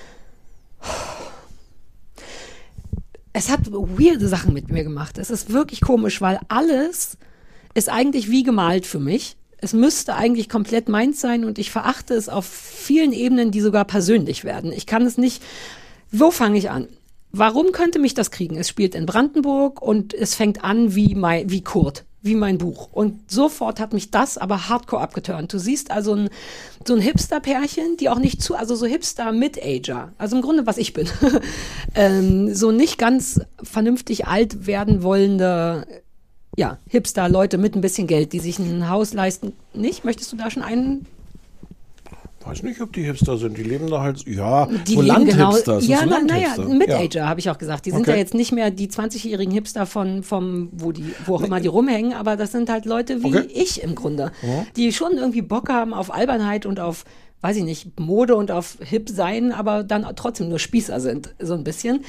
Es hat weirde Sachen mit mir gemacht. Es ist wirklich komisch, weil alles ist eigentlich wie gemalt für mich. Es müsste eigentlich komplett meins sein und ich verachte es auf vielen Ebenen, die sogar persönlich werden. Ich kann es nicht... Wo fange ich an? warum könnte mich das kriegen? Es spielt in Brandenburg und es fängt an wie Kurt, wie mein Buch. Und sofort hat mich das aber hardcore abgeturnt. Du siehst also so ein Hipster-Pärchen, die auch nicht also so Hipster-Mid-Ager, also im Grunde, was ich bin, so nicht ganz vernünftig alt werden wollende, ja, Hipster-Leute mit ein bisschen Geld, die sich ein Haus leisten. Nicht? Möchtest du da schon einen? Weiß nicht, ob die Hipster sind. Die leben da halt, ja, Die so leben Landhipster. Genau, ja, so naja, Landhipster. Mid-Ager, habe ich auch gesagt. Die sind ja jetzt nicht mehr die 20-jährigen Hipster wo auch immer die rumhängen, aber das sind halt Leute wie ich im Grunde, die schon irgendwie Bock haben auf Albernheit und auf, weiß ich nicht, Mode und auf Hip sein, aber dann trotzdem nur Spießer sind, so ein bisschen.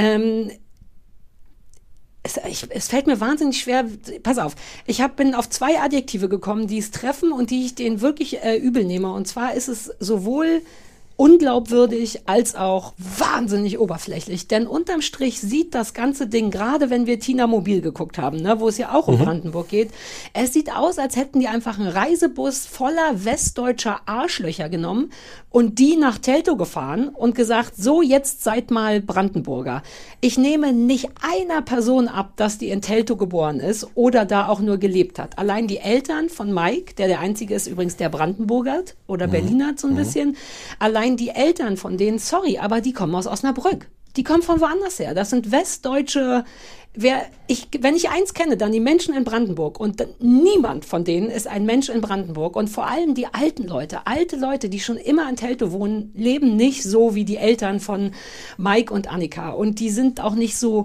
Es fällt mir wahnsinnig schwer, pass auf, bin auf 2 Adjektive gekommen, die es treffen und die ich denen wirklich übel nehme. Und zwar ist es sowohl unglaubwürdig als auch wahnsinnig oberflächlich. Denn unterm Strich sieht das ganze Ding, gerade wenn wir Tina Mobil geguckt haben, ne, wo es ja auch um Brandenburg geht, es sieht aus, als hätten die einfach einen Reisebus voller westdeutscher Arschlöcher genommen und die nach Teltow gefahren und gesagt, so jetzt seid mal Brandenburger. Ich nehme nicht einer Person ab, dass die in Teltow geboren ist oder da auch nur gelebt hat. Allein die Eltern von Mike, der einzige ist übrigens, der Brandenburger oder Berliner so ein bisschen, allein die Eltern von denen, sorry, aber die kommen aus Osnabrück. Die kommen von woanders her. Das sind westdeutsche, wenn ich eins kenne, dann die Menschen in Brandenburg. Und niemand von denen ist ein Mensch in Brandenburg. Und vor allem die alten Leute, die schon immer in Teltow wohnen, leben nicht so wie die Eltern von Mike und Annika. Und die sind auch nicht so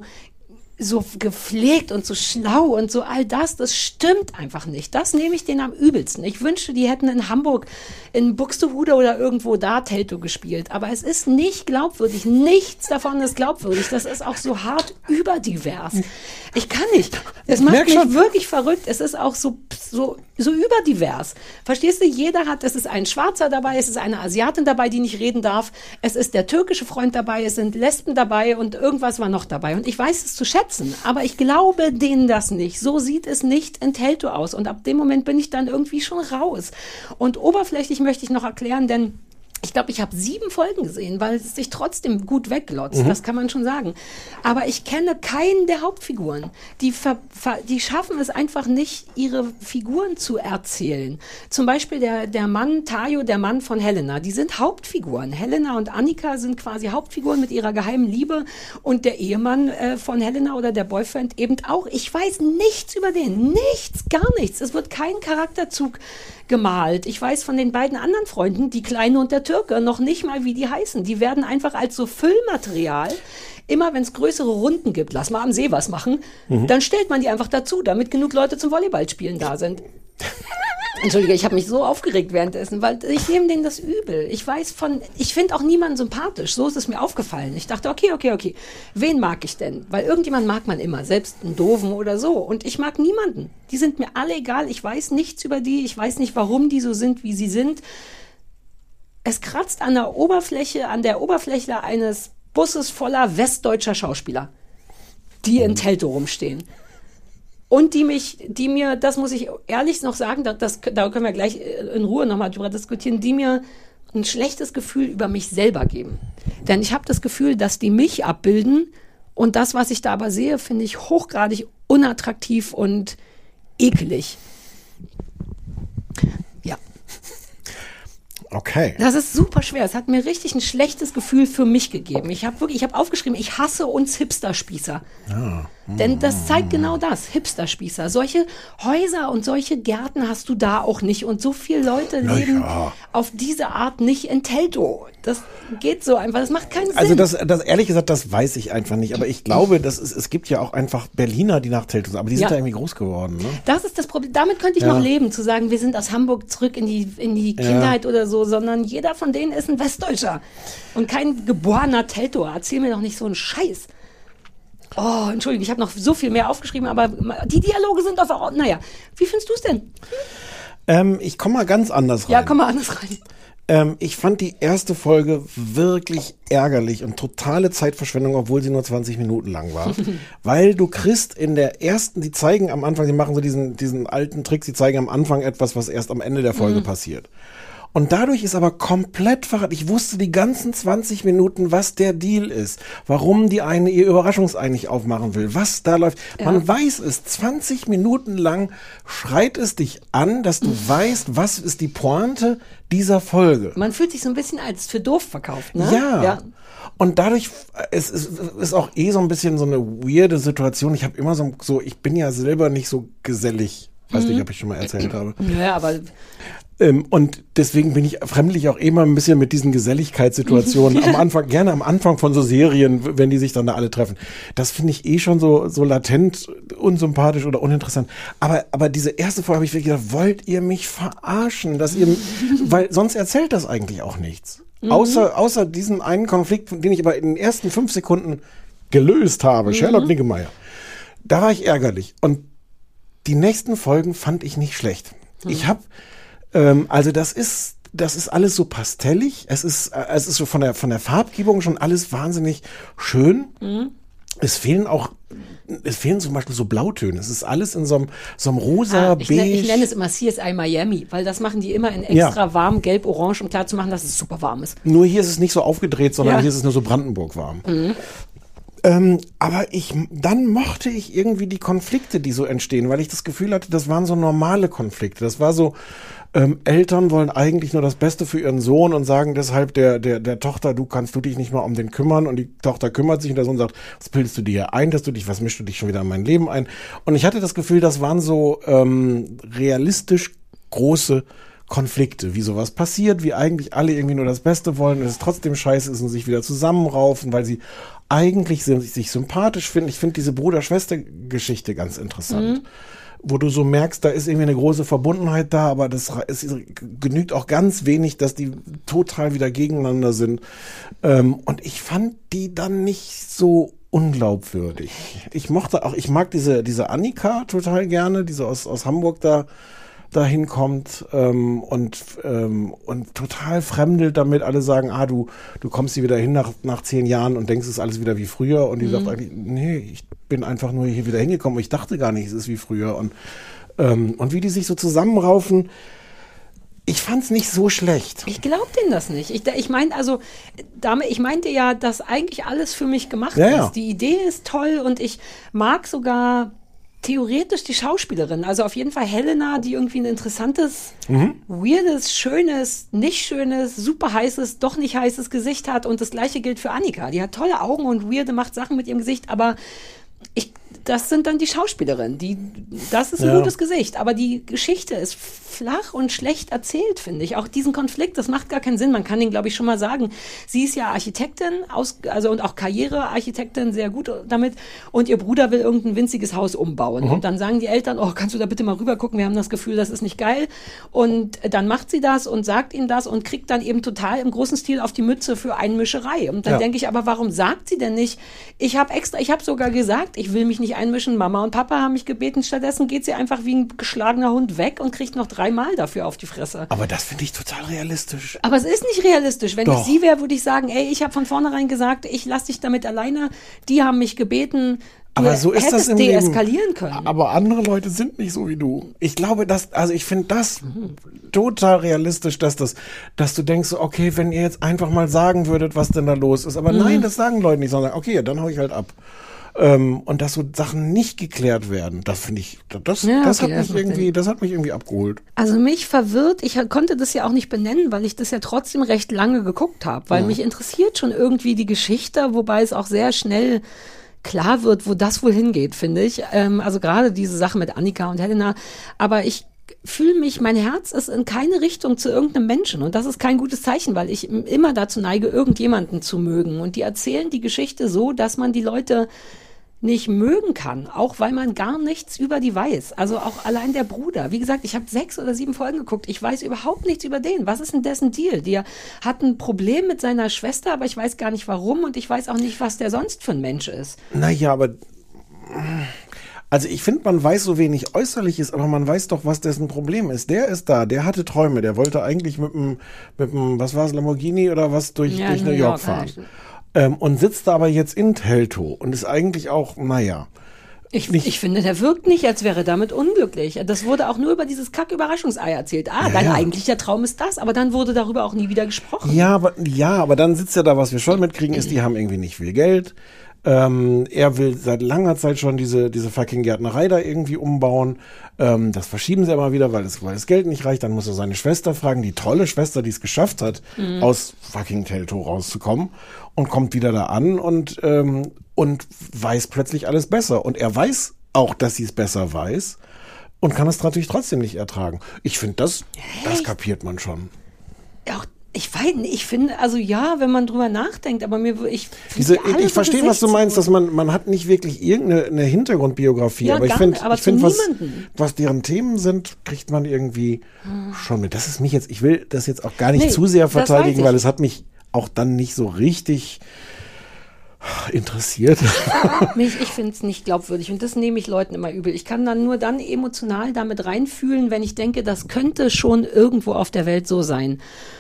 gepflegt und so schlau und so all das stimmt einfach nicht. Das nehme ich denen am übelsten. Ich wünschte, die hätten in Hamburg, in Buxtehude oder irgendwo da Teltow gespielt. Aber es ist nicht glaubwürdig. Nichts davon ist glaubwürdig. Das ist auch so hart überdivers. Ich kann nicht. Es macht mich wirklich verrückt. Es ist auch so überdivers. Verstehst du? Es ist ein Schwarzer dabei, es ist eine Asiatin dabei, die nicht reden darf. Es ist der türkische Freund dabei, es sind Lesben dabei und irgendwas war noch dabei. Und ich weiß es zu schätzen. Aber ich glaube denen das nicht. So sieht es nicht in Teltow aus. Und ab dem Moment bin ich dann irgendwie schon raus. Und oberflächlich möchte ich noch erklären, denn ich glaube, ich habe 7 Folgen gesehen, weil es sich trotzdem gut wegglotzt. Das kann man schon sagen. Aber ich kenne keinen der Hauptfiguren. Die schaffen es einfach nicht, ihre Figuren zu erzählen. Zum Beispiel der Mann, Tayo, der Mann von Helena. Die sind Hauptfiguren. Helena und Annika sind quasi Hauptfiguren mit ihrer geheimen Liebe. Und der Ehemann von Helena oder der Boyfriend eben auch. Ich weiß nichts über den. Nichts, gar nichts. Es wird kein Charakterzug gemalt. Ich weiß von den beiden anderen Freunden, die Kleine und der Türke, noch nicht mal, wie die heißen. Die werden einfach als so Füllmaterial, immer wenn es größere Runden gibt, lass mal am See was machen, dann stellt man die einfach dazu, damit genug Leute zum Volleyballspielen da sind. Entschuldige, ich habe mich so aufgeregt währenddessen, weil ich nehme denen das übel. Ich finde auch niemanden sympathisch. So ist es mir aufgefallen. Ich dachte, okay. Wen mag ich denn? Weil irgendjemand mag man immer, selbst einen Doofen oder so. Und ich mag niemanden. Die sind mir alle egal. Ich weiß nichts über die. Ich weiß nicht, warum die so sind, wie sie sind. Es kratzt an der Oberfläche eines Busses voller westdeutscher Schauspieler, die in Teltow rumstehen. Und die mir, das muss ich ehrlich noch sagen, da können wir gleich in Ruhe nochmal drüber diskutieren, die mir ein schlechtes Gefühl über mich selber geben. Denn ich habe das Gefühl, dass die mich abbilden und das, was ich da aber sehe, finde ich hochgradig unattraktiv und ekelig. Ja. Okay. Das ist super schwer. Es hat mir richtig ein schlechtes Gefühl für mich gegeben. Ich habe aufgeschrieben, ich hasse uns Hipsterspießer. Ja. Denn das zeigt genau das, Hipsterspießer. Solche Häuser und solche Gärten hast du da auch nicht. Und so viele Leute leben auf diese Art nicht in Teltow. Das geht so einfach, das macht keinen Sinn. Also das ehrlich gesagt, das weiß ich einfach nicht. Aber ich glaube, es gibt ja auch einfach Berliner, die nach Teltow sind. Aber die sind da irgendwie groß geworden. Ne? Das ist das Problem. Damit könnte ich noch leben, zu sagen, wir sind aus Hamburg zurück in die Kindheit oder so. Sondern jeder von denen ist ein Westdeutscher. Und kein geborener Teltower. Erzähl mir doch nicht so einen Scheiß. Oh, Entschuldigung, ich habe noch so viel mehr aufgeschrieben, aber die Dialoge sind einfach, naja. Wie findest du es denn? Ich komme mal ganz anders rein. Ja, komm mal anders rein. Ich fand die erste Folge wirklich ärgerlich und totale Zeitverschwendung, obwohl sie nur 20 Minuten lang war. Weil du kriegst in der ersten, die zeigen am Anfang, die machen so diesen alten Trick, sie zeigen am Anfang etwas, was erst am Ende der Folge passiert. Und dadurch ist aber komplett verraten. Ich wusste die ganzen 20 Minuten, was der Deal ist. Warum die eine ihr Überraschungsei nicht aufmachen will. Was da läuft. Ja. Man weiß es. 20 Minuten lang schreit es dich an, dass du weißt, was ist die Pointe dieser Folge. Man fühlt sich so ein bisschen als für doof verkauft, ne? Ja. Und dadurch, es ist auch so ein bisschen so eine weirde Situation. Ich habe immer so, ich bin ja selber nicht so gesellig. Weiß nicht, ob ich schon mal erzählt habe. Ja, aber... Und deswegen fremdel ich auch immer ein bisschen mit diesen Geselligkeitssituationen gerne am Anfang von so Serien, wenn die sich dann da alle treffen. Das finde ich schon so latent unsympathisch oder uninteressant. Aber diese erste Folge habe ich wirklich gedacht, wollt ihr mich verarschen? Weil sonst erzählt das eigentlich auch nichts. Außer diesen einen Konflikt, den ich aber in den ersten 5 Sekunden gelöst habe. Sherlock Niggemeier. Da war ich ärgerlich. Und die nächsten Folgen fand ich nicht schlecht. Ich habe also das ist alles so pastellig. Es ist so von der Farbgebung schon alles wahnsinnig schön. Es fehlen zum Beispiel so Blautöne. Es ist alles in so einem rosa, beige. Ich nenne es immer CSI Miami, weil das machen die immer in extra warm, gelb-orange, um klar zu machen, dass es super warm ist. Nur hier ist es nicht so aufgedreht, sondern hier ist es nur so Brandenburg warm. Aber dann mochte ich irgendwie die Konflikte, die so entstehen, weil ich das Gefühl hatte, das waren so normale Konflikte. Das war so, Eltern wollen eigentlich nur das Beste für ihren Sohn und sagen deshalb der Tochter, kannst du dich nicht mal um den kümmern, und die Tochter kümmert sich und der Sohn sagt, was bildest du dir hier ein, was mischst du dich schon wieder in mein Leben ein? Und ich hatte das Gefühl, das waren so realistisch große Konflikte, wie sowas passiert, wie eigentlich alle irgendwie nur das Beste wollen und es trotzdem scheiße ist und sich wieder zusammenraufen, weil sie eigentlich sich sympathisch finden. Ich finde diese Bruder-Schwester-Geschichte ganz interessant. Wo du so merkst, da ist irgendwie eine große Verbundenheit da, aber es genügt auch ganz wenig, dass die total wieder gegeneinander sind. Und ich fand die dann nicht so unglaubwürdig. Ich mag diese Annika total gerne, die so aus Hamburg da hinkommt und total fremdelt damit. Alle sagen, du kommst hier wieder hin nach 10 Jahren und denkst, es ist alles wieder wie früher. Und die sagt eigentlich, nee, ich bin einfach nur hier wieder hingekommen. Ich dachte gar nicht, es ist wie früher. Und wie die sich so zusammenraufen, ich fand's nicht so schlecht. Ich glaube denen das nicht. Ich meinte ja, dass eigentlich alles für mich gemacht ist. Die Idee ist toll und ich mag sogar theoretisch die Schauspielerin, also auf jeden Fall Helena, die irgendwie ein interessantes, weirdes, schönes, nicht schönes, super heißes, doch nicht heißes Gesicht hat, und das gleiche gilt für Annika. Die hat tolle Augen und macht Sachen mit ihrem Gesicht, aber das sind dann die Schauspielerinnen. Das ist ein gutes Gesicht, aber die Geschichte ist flach und schlecht erzählt, finde ich. Auch diesen Konflikt, das macht gar keinen Sinn. Man kann den, glaube ich, schon mal sagen. Sie ist ja Architektin, und auch Karrierearchitektin, sehr gut damit. Und ihr Bruder will irgendein winziges Haus umbauen. Und dann sagen die Eltern, kannst du da bitte mal rüber gucken? Wir haben das Gefühl, das ist nicht geil. Und dann macht sie das und sagt ihnen das und kriegt dann eben total im großen Stil auf die Mütze für Einmischerei. Und dann denke ich, aber warum sagt sie denn nicht, ich habe sogar gesagt, ich will mich nicht einmischen. Mama und Papa haben mich gebeten. Stattdessen geht sie einfach wie ein geschlagener Hund weg und kriegt noch 3 Mal dafür auf die Fresse. Aber das finde ich total realistisch. Aber es ist nicht realistisch. Wenn ich sie wäre, würde ich sagen, ich habe von vornherein gesagt, ich lasse dich damit alleine. Die haben mich gebeten. Aber so ist das im Leben. Deeskalieren können. Aber andere Leute sind nicht so wie du. Ich glaube, ich finde das total realistisch, dass du denkst, okay, wenn ihr jetzt einfach mal sagen würdet, was denn da los ist. Aber nein, das sagen Leute nicht, sondern okay, dann hau ich halt ab. Und dass so Sachen nicht geklärt werden, das finde ich, das hat mich irgendwie abgeholt. Also mich verwirrt, ich konnte das ja auch nicht benennen, weil ich das ja trotzdem recht lange geguckt habe, weil mich interessiert schon irgendwie die Geschichte, wobei es auch sehr schnell klar wird, wo das wohl hingeht, finde ich. Also gerade diese Sache mit Annika und Helena, aber ich fühle mich, mein Herz ist in keine Richtung zu irgendeinem Menschen, und das ist kein gutes Zeichen, weil ich immer dazu neige, irgendjemanden zu mögen, und die erzählen die Geschichte so, dass man die Leute nicht mögen kann, auch weil man gar nichts über die weiß. Also auch allein der Bruder. Wie gesagt, ich habe 6 oder 7 Folgen geguckt. Ich weiß überhaupt nichts über den. Was ist denn dessen Deal? Der hat ein Problem mit seiner Schwester, aber ich weiß gar nicht warum, und ich weiß auch nicht, was der sonst für ein Mensch ist. Naja, aber also ich finde, man weiß so wenig Äußerliches, aber man weiß doch, was dessen Problem ist. Der ist da, der hatte Träume, der wollte eigentlich mit dem was war es, Lamborghini oder was, durch New York fahren. Und sitzt da aber jetzt in Teltow und ist eigentlich auch, Ich finde, der wirkt nicht, als wäre er damit unglücklich. Das wurde auch nur über dieses Kack-Überraschungsei erzählt. Dein eigentlicher Traum ist das, aber dann wurde darüber auch nie wieder gesprochen. Ja, aber dann sitzt ja da, was wir schon mitkriegen, ist, die haben irgendwie nicht viel Geld. Er will seit langer Zeit schon diese fucking Gärtnerei da irgendwie umbauen. Das verschieben sie immer wieder, weil das Geld nicht reicht. Dann muss er seine Schwester fragen, die tolle Schwester, die es geschafft hat, aus fucking Teltow rauszukommen, und kommt wieder da an und weiß plötzlich alles besser. Und er weiß auch, dass sie es besser weiß und kann es natürlich trotzdem nicht ertragen. Ich finde, das kapiert man schon. Ja, ich weiß nicht, ich finde, also ja, wenn man drüber nachdenkt, aber ich verstehe, was du meinst, dass man hat nicht wirklich irgendeine Hintergrundbiografie, aber ich finde, was deren Themen sind, kriegt man irgendwie schon mit. Das ist ich will das jetzt auch gar nicht zu sehr verteidigen, weil es hat mich auch dann nicht so richtig interessiert. Ich finde es nicht glaubwürdig und das nehme ich Leuten immer übel. Ich kann dann nur emotional damit reinfühlen, wenn ich denke, das könnte schon irgendwo auf der Welt so sein.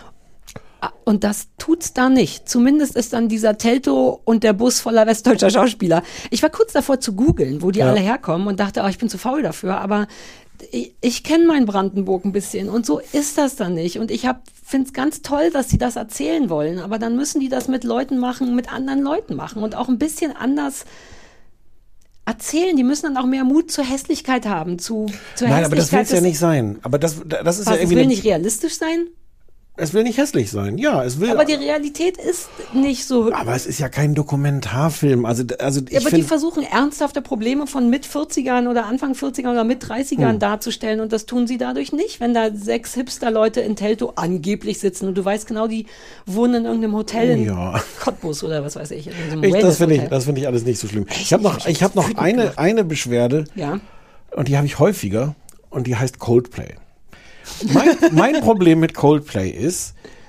Und das tut's da nicht. Zumindest ist dann dieser Teltow und der Bus voller westdeutscher Schauspieler. Ich war kurz davor zu googeln, wo die alle herkommen und dachte, ich bin zu faul dafür, aber ich kenne mein Brandenburg ein bisschen und so ist das dann nicht. Und ich finde es ganz toll, dass sie das erzählen wollen, aber dann müssen die das mit anderen Leuten machen und auch ein bisschen anders erzählen. Die müssen dann auch mehr Mut zur Hässlichkeit haben. Nein, aber das will es ja nicht sein. Aber das ist ja irgendwie. Es will nicht realistisch sein? Es will nicht hässlich sein, ja, es will. Aber die Realität ist nicht so. Aber es ist ja kein Dokumentarfilm, aber die versuchen ernsthafte Probleme von Mit-40ern oder Anfang 40ern oder Mit-30ern darzustellen und das tun sie dadurch nicht, wenn da 6 Hipster-Leute in Teltow angeblich sitzen und du weißt genau, die wohnen in irgendeinem Hotel in Cottbus oder was weiß ich. Das finde ich alles nicht so schlimm. Ich habe noch eine Beschwerde, und die habe ich häufiger, und die heißt Coldplay. Mein Problem mit Coldplay ist,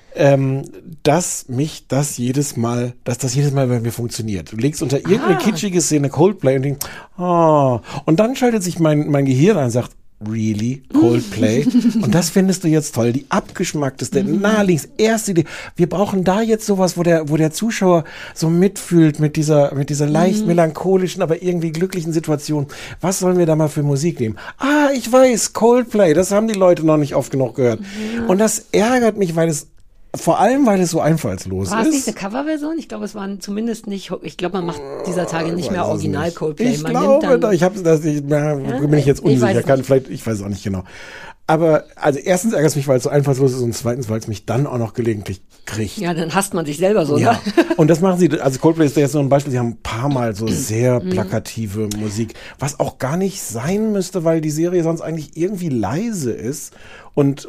dass das jedes Mal bei mir funktioniert. Du legst unter irgendeine kitschige Szene Coldplay und denkst, und dann schaltet sich mein Gehirn ein und sagt, really? Coldplay? Und das findest du jetzt toll. Die abgeschmackteste, naheliegendste, erste Idee. Wir brauchen da jetzt sowas, wo der Zuschauer so mitfühlt mit dieser leicht melancholischen, aber irgendwie glücklichen Situation. Was sollen wir da mal für Musik nehmen? Ich weiß, Coldplay, das haben die Leute noch nicht oft genug gehört. Und das ärgert mich, vor allem, weil es so einfallslos ist. War es nicht eine Coverversion? Ich glaube, es waren zumindest nicht, man macht dieser Tage nicht mehr Original Coldplay. Ich glaube, bin ich jetzt unsicher. Ich weiß es auch nicht genau. Aber, also erstens ärgert es mich, weil es so einfallslos ist und zweitens, weil es mich dann auch noch gelegentlich kriegt. Ja, dann hasst man sich selber so, ja. Ne? Und das machen sie, also Coldplay ist da jetzt nur ein Beispiel, sie haben ein paar Mal so sehr plakative Musik, was auch gar nicht sein müsste, weil die Serie sonst eigentlich irgendwie leise ist und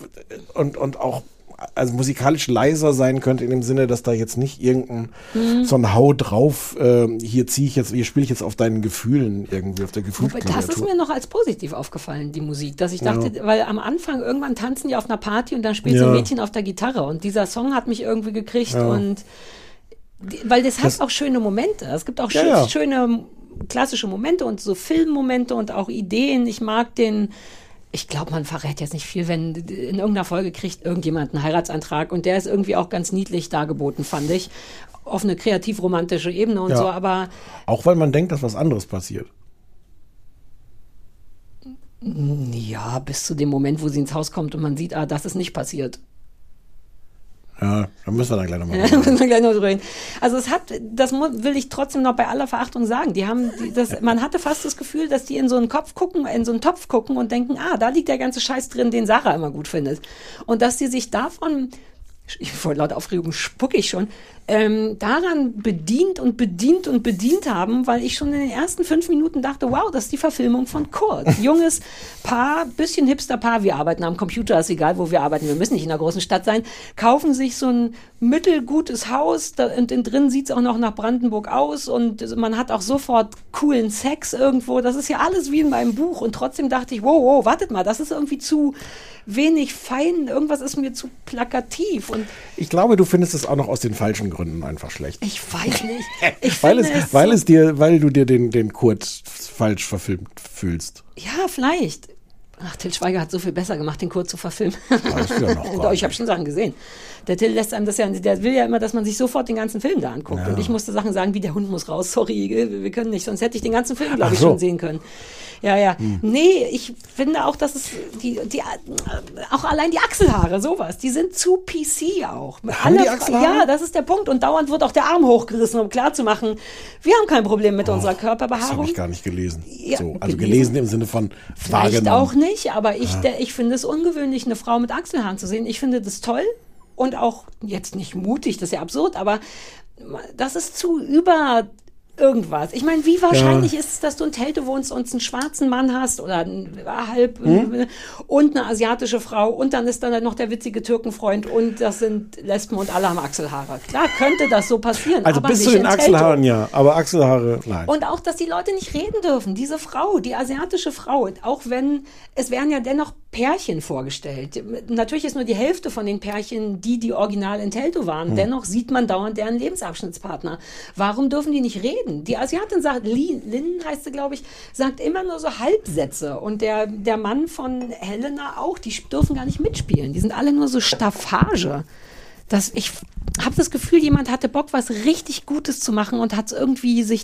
auch also musikalisch leiser sein könnte in dem Sinne, dass da jetzt nicht irgendein so ein Hau drauf, hier spiele ich jetzt auf deinen Gefühlen irgendwie, auf der Gefühlsklaviatur. Das ist mir noch als positiv aufgefallen, die Musik, dass ich dachte, weil am Anfang irgendwann tanzen die auf einer Party und dann spielt so ein Mädchen auf der Gitarre und dieser Song hat mich irgendwie gekriegt und weil das hat auch schöne Momente. Es gibt auch schöne klassische Momente und so Filmmomente und auch Ideen. Ich glaube, man verrät jetzt nicht viel, wenn in irgendeiner Folge kriegt irgendjemand einen Heiratsantrag und der ist irgendwie auch ganz niedlich dargeboten, fand ich. Auf eine kreativ-romantische Ebene und so, aber... Auch weil man denkt, dass was anderes passiert. Ja, bis zu dem Moment, wo sie ins Haus kommt und man sieht, das ist nicht passiert. Ja, da müssen wir dann gleich nochmal reden. Also das will ich trotzdem noch bei aller Verachtung sagen. Man hatte fast das Gefühl, dass die in so einen Topf gucken und denken, da liegt der ganze Scheiß drin, den Sarah immer gut findet. Und dass sie sich davon, vor lauter Aufregung spucke ich schon, daran bedient haben, weil ich schon in den ersten 5 Minuten dachte, wow, das ist die Verfilmung von Kurt. Junges Paar, bisschen Hipster-Paar, wir arbeiten am Computer, ist egal, wo wir arbeiten, wir müssen nicht in einer großen Stadt sein, kaufen sich so ein mittelgutes Haus und drin sieht es auch noch nach Brandenburg aus und man hat auch sofort coolen Sex irgendwo, das ist ja alles wie in meinem Buch und trotzdem dachte ich, wow, wartet mal, das ist irgendwie zu wenig fein, irgendwas ist mir zu plakativ. Und ich glaube, du findest es auch noch aus den falschen Gründen einfach schlecht. Ich weiß nicht. Weil du dir den Kurt falsch verfilmt fühlst. Ja, vielleicht. Ach, Till Schweiger hat so viel besser gemacht, den Kurt zu verfilmen. Ja, ich habe schon Sachen gesehen. Der Till lässt einem das ja, der will ja immer, dass man sich sofort den ganzen Film da anguckt. Ja. Und ich musste Sachen sagen, wie der Hund muss raus, sorry, wir können nicht, sonst hätte ich den ganzen Film, glaube ich, schon sehen können. Ja. Nee, ich finde auch, dass es auch allein die Achselhaare, sowas, die sind zu PC auch. Haben die Achselhaare? Ja, das ist der Punkt. Und dauernd wird auch der Arm hochgerissen, um klarzumachen, wir haben kein Problem mit unserer Körperbehaarung. Das habe ich gar nicht gelesen. Ja, also gelesen im Sinne von vielleicht wahrgenommen. auch nicht, aber ich finde es ungewöhnlich, eine Frau mit Achselhaaren zu sehen. Ich finde das toll und auch jetzt nicht mutig, das ist ja absurd, aber das ist zu über irgendwas. Ich meine, wie wahrscheinlich ist es, dass du in Teltow wohnst und einen schwarzen Mann hast oder und eine asiatische Frau und dann ist dann noch der witzige Türkenfreund und das sind Lesben und alle haben Achselhaare. Klar, könnte das so passieren. Also aber bis nicht zu den in Achselhaaren, Teltow. ja, aber Achselhaare, nein. Und auch, dass die Leute nicht reden dürfen. Diese Frau, die asiatische Frau, auch wenn, es werden ja dennoch Pärchen vorgestellt. Natürlich ist nur die Hälfte von den Pärchen, die original in Teltow waren. Dennoch sieht man dauernd deren Lebensabschnittspartner. Warum dürfen die nicht reden? Die Asiatin sagt, Lynn heißt sie, glaube ich, sagt immer nur so Halbsätze. Und der Mann von Helena auch, die dürfen gar nicht mitspielen. Die sind alle nur so Staffage. Ich habe das Gefühl, jemand hatte Bock, was richtig Gutes zu machen und hat irgendwie sich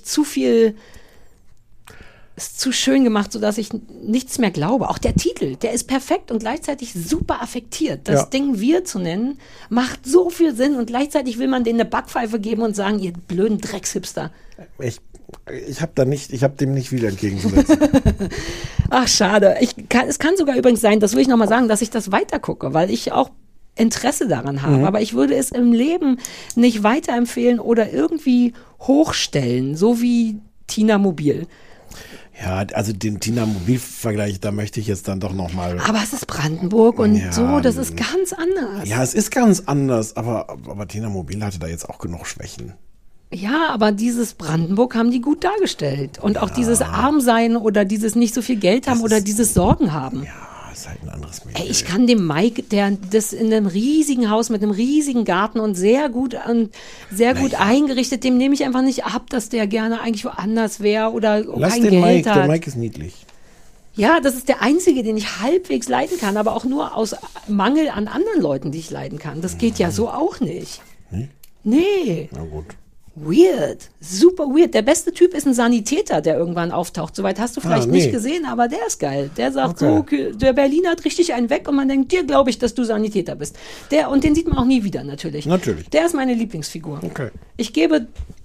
ist zu schön gemacht, sodass ich nichts mehr glaube. Auch der Titel, der ist perfekt und gleichzeitig super affektiert. Das Ding Wir zu nennen, macht so viel Sinn und gleichzeitig will man denen eine Backpfeife geben und sagen, ihr blöden Dreckshipster. Ich habe dem nicht viel entgegenzusetzen. Ach, schade. Es kann sogar übrigens sein, das will ich nochmal sagen, dass ich das weitergucke, weil ich auch Interesse daran habe. Aber ich würde es im Leben nicht weiterempfehlen oder irgendwie hochstellen, so wie Tina Mobil. Ja, also den Tina-Mobil-Vergleich, da möchte ich jetzt dann doch nochmal. Aber es ist Brandenburg und so, das ist ganz anders. Ja, es ist ganz anders, aber Tina Mobil hatte da jetzt auch genug Schwächen. Ja, aber dieses Brandenburg haben die gut dargestellt. Und auch dieses Armsein oder dieses nicht so viel Geld haben oder dieses Sorgen haben. Ja, ist halt ein anderes Medium. Ich kann dem Mike, der das in einem riesigen Haus mit einem riesigen Garten und sehr gut eingerichtet, dem nehme ich einfach nicht ab, dass der gerne eigentlich woanders wäre oder kein Geld hat. Der Mike ist niedlich. Ja, das ist der einzige, den ich halbwegs leiden kann, aber auch nur aus Mangel an anderen Leuten, die ich leiden kann. Das geht ja so auch nicht. Nee. Na gut. Weird, super weird. Der beste Typ ist ein Sanitäter, der irgendwann auftaucht. Soweit hast du vielleicht nicht gesehen, aber der ist geil. Der sagt so, der Berliner hat richtig einen weg und man denkt, dir glaube ich, dass du Sanitäter bist. Und den sieht man auch nie wieder, natürlich. Der ist meine Lieblingsfigur. Okay. Ich gebe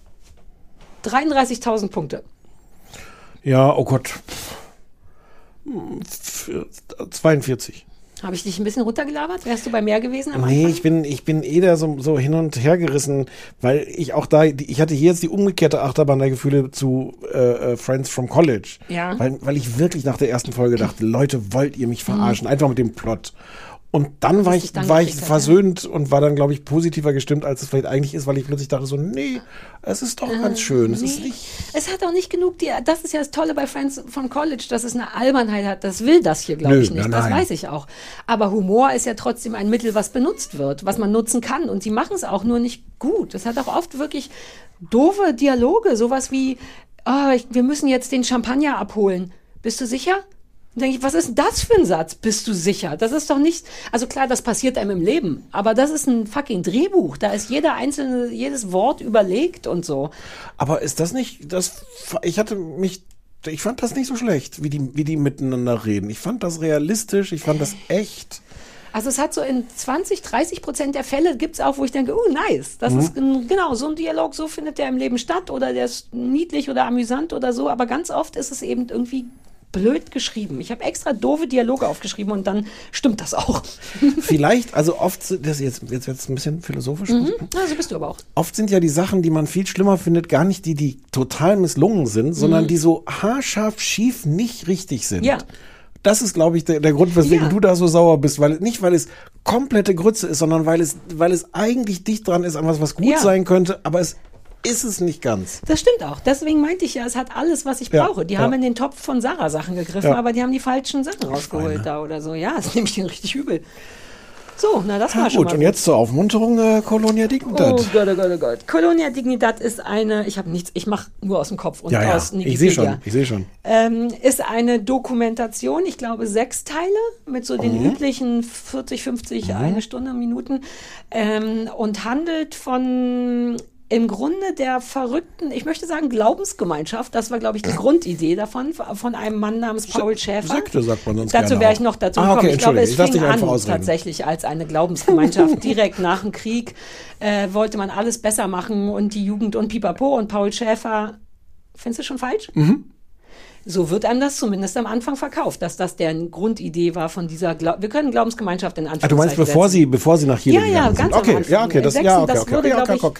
33.000 Punkte. Ja, oh Gott. 42. Habe ich dich ein bisschen runtergelabert? Wärst du bei mehr gewesen am Anfang? Nee, ich bin da so hin und her gerissen, weil ich auch ich hatte hier jetzt die umgekehrte Achterbahn der Gefühle zu Friends from College. Ja. Weil ich wirklich nach der ersten Folge dachte, Leute, wollt ihr mich verarschen? Einfach mit dem Plot. Und dann war ich versöhnt und war dann, glaube ich, positiver gestimmt, als es vielleicht eigentlich ist, weil ich plötzlich dachte so, nee, es ist doch ganz schön. Es hat auch nicht genug, das ist ja das Tolle bei Friends von College, dass es eine Albernheit hat. Das will das hier, glaube ich, nicht. Das weiß ich auch. Aber Humor ist ja trotzdem ein Mittel, was benutzt wird, was man nutzen kann. Und die machen es auch nur nicht gut. Es hat auch oft wirklich doofe Dialoge, sowas wie, wir müssen jetzt den Champagner abholen. Bist du sicher? Dann denke ich, was ist das für ein Satz? Bist du sicher? Das ist doch nicht, also klar, das passiert einem im Leben, aber das ist ein fucking Drehbuch. Da ist jedes Wort überlegt und so. Aber ist das nicht, ich fand das nicht so schlecht, wie die miteinander reden. Ich fand das realistisch, ich fand das echt. Also es hat so in 20-30% der Fälle gibt's auch, wo ich denke, nice. Das ist genau so ein Dialog, so findet der im Leben statt oder der ist niedlich oder amüsant oder so, aber ganz oft ist es eben irgendwie blöd geschrieben. Ich habe extra doofe Dialoge aufgeschrieben und dann stimmt das auch. Vielleicht, also oft, jetzt wird es ein bisschen philosophisch. Ja, so bist du aber auch. Oft sind ja die Sachen, die man viel schlimmer findet, gar nicht die total misslungen sind, sondern die so haarscharf schief nicht richtig sind. Ja. Das ist, glaube ich, der Grund, weswegen du da so sauer bist. Nicht, weil es komplette Grütze ist, sondern weil es eigentlich dicht dran ist an was gut sein könnte, aber es ist es nicht ganz. Das stimmt auch. Deswegen meinte ich ja, es hat alles, was ich brauche. Die haben in den Topf von Sarah Sachen gegriffen, aber die haben die falschen Sachen rausgeholt da oder so. Ja, das nehme ich denen richtig übel. So, na das war schon gut, mal und jetzt zur Aufmunterung Colonia Dignidad. Oh Gott, oh Gott, oh Gott. Colonia Dignidad ist eine, ich mache nur aus dem Kopf und aus Wikipedia. Ich sehe schon. Ist eine Dokumentation, ich glaube 6 Teile mit so den üblichen 40, 50, eine Stunde, Minuten und handelt von im Grunde der verrückten, ich möchte sagen Glaubensgemeinschaft, das war glaube ich die Grundidee davon, von einem Mann namens Paul Schäfer. Sekte sagt man sonst Dazu wäre ich noch dazu gekommen. Okay, ich glaube, es fing an ausreden. tatsächlich als eine Glaubensgemeinschaft. Direkt nach dem Krieg wollte man alles besser machen und die Jugend und Pipapo und Paul Schäfer, findest du schon falsch? So wird einem das zumindest am Anfang verkauft, dass das deren Grundidee war von dieser, wir können Glaubensgemeinschaft in Anführungszeichen du meinst, bevor sie nach Chile gegangen sind? Ganz am Anfang. Das wurde, glaube ich,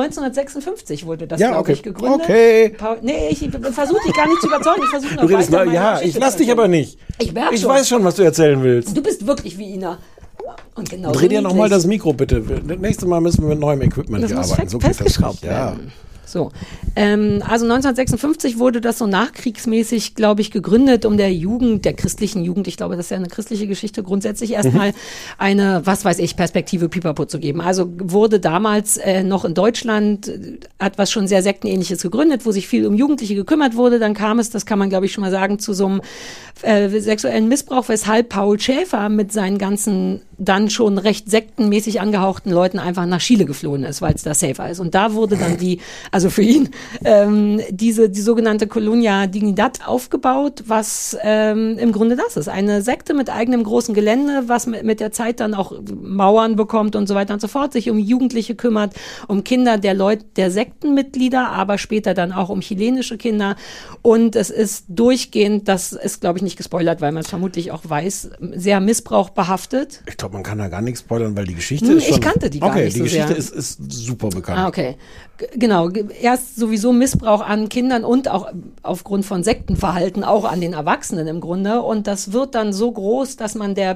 1956 wurde das, glaube ich, gegründet. Ich versuche dich gar nicht zu überzeugen. Ich versuche noch weiter ich lass dich aber nicht. Ich weiß schon, was du erzählen willst. Du bist wirklich wie Ina. Und genau Dreh dir nochmal das Mikro, bitte. Nächstes Mal müssen wir mit neuem Equipment hier arbeiten. So festgeschraubt werden. So, also 1956 wurde das so nachkriegsmäßig, glaube ich, gegründet, um der Jugend, der christlichen Jugend, ich glaube, das ist ja eine christliche Geschichte, grundsätzlich erstmal eine, Perspektive Pipapo zu geben. Also wurde damals noch in Deutschland etwas schon sehr Sektenähnliches gegründet, wo sich viel um Jugendliche gekümmert wurde. Dann kam es, das kann man, glaube ich, schon mal sagen, zu so einem sexuellen Missbrauch, weshalb Paul Schäfer mit seinen ganzen dann schon recht sektenmäßig angehauchten Leuten einfach nach Chile geflohen ist, weil es da safer ist. Und da wurde dann also für ihn, die sogenannte Colonia Dignidad aufgebaut, was im Grunde das ist. Eine Sekte mit eigenem großen Gelände, was mit der Zeit dann auch Mauern bekommt und so weiter und so fort, sich um Jugendliche kümmert, um Kinder der Sektenmitglieder, aber später dann auch um chilenische Kinder. Und es ist durchgehend, das ist, glaube ich, nicht gespoilert, weil man es vermutlich auch weiß, sehr missbrauchbehaftet. Ich glaube, man kann da gar nichts spoilern, weil die Geschichte ist schon... Ich kannte die gar nicht so sehr. Okay, die Geschichte ist super bekannt. Okay. Genau, erst sowieso Missbrauch an Kindern und auch aufgrund von Sektenverhalten auch an den Erwachsenen im Grunde. Und das wird dann so groß, dass man der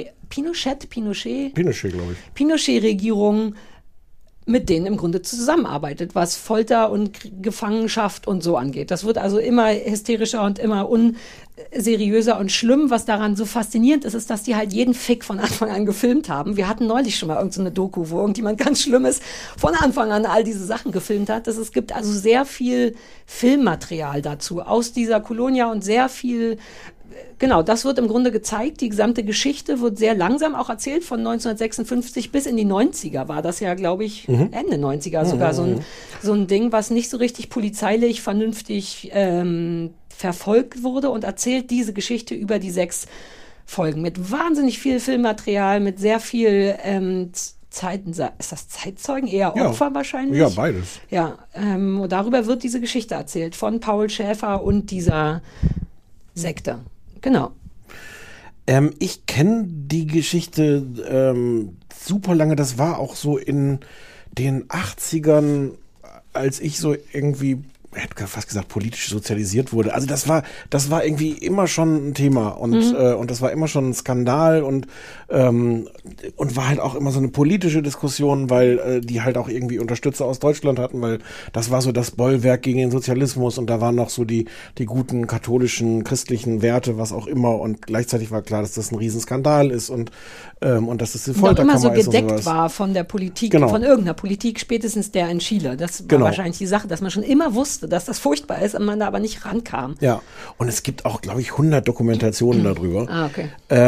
Pinochet-Regierung mit denen im Grunde zusammenarbeitet, was Folter und Gefangenschaft und so angeht. Das wird also immer hysterischer und immer unseriöser und schlimm. Was daran so faszinierend ist, ist, dass die halt jeden Fick von Anfang an gefilmt haben. Wir hatten neulich schon mal irgendeine Doku, wo irgendjemand ganz Schlimmes von Anfang an all diese Sachen gefilmt hat. Es gibt also sehr viel Filmmaterial dazu aus dieser Colonia und sehr viel. Genau, das wird im Grunde gezeigt. Die gesamte Geschichte wird sehr langsam auch erzählt. Von 1956 bis in die 90er war das ja, glaube ich, Ende 90er sogar so ein Ding, was nicht so richtig polizeilich vernünftig verfolgt wurde und erzählt diese Geschichte über die 6 Folgen mit wahnsinnig viel Filmmaterial, mit sehr viel ist das Zeitzeugen? Eher Opfer wahrscheinlich? Ja, beides. Ja, und darüber wird diese Geschichte erzählt von Paul Schäfer und dieser Sekte. Genau. Ich kenne die Geschichte super lange. Das war auch so in den 80ern, als ich so irgendwie, ich hätte fast gesagt, politisch sozialisiert wurde. Also das war irgendwie immer schon ein Thema und das war immer schon ein Skandal und war halt auch immer so eine politische Diskussion, weil die halt auch irgendwie Unterstützer aus Deutschland hatten, weil das war so das Bollwerk gegen den Sozialismus und da waren noch so die guten katholischen, christlichen Werte, was auch immer, und gleichzeitig war klar, dass das ein Riesenskandal ist und dass das die Folterkammer ist. Immer so gedeckt war von der Politik, von irgendeiner Politik, spätestens der in Chile. Das war wahrscheinlich die Sache, dass man schon immer wusste, dass das furchtbar ist und man da aber nicht rankam. Ja, und es gibt auch, glaube ich, 100 Dokumentationen darüber. Okay.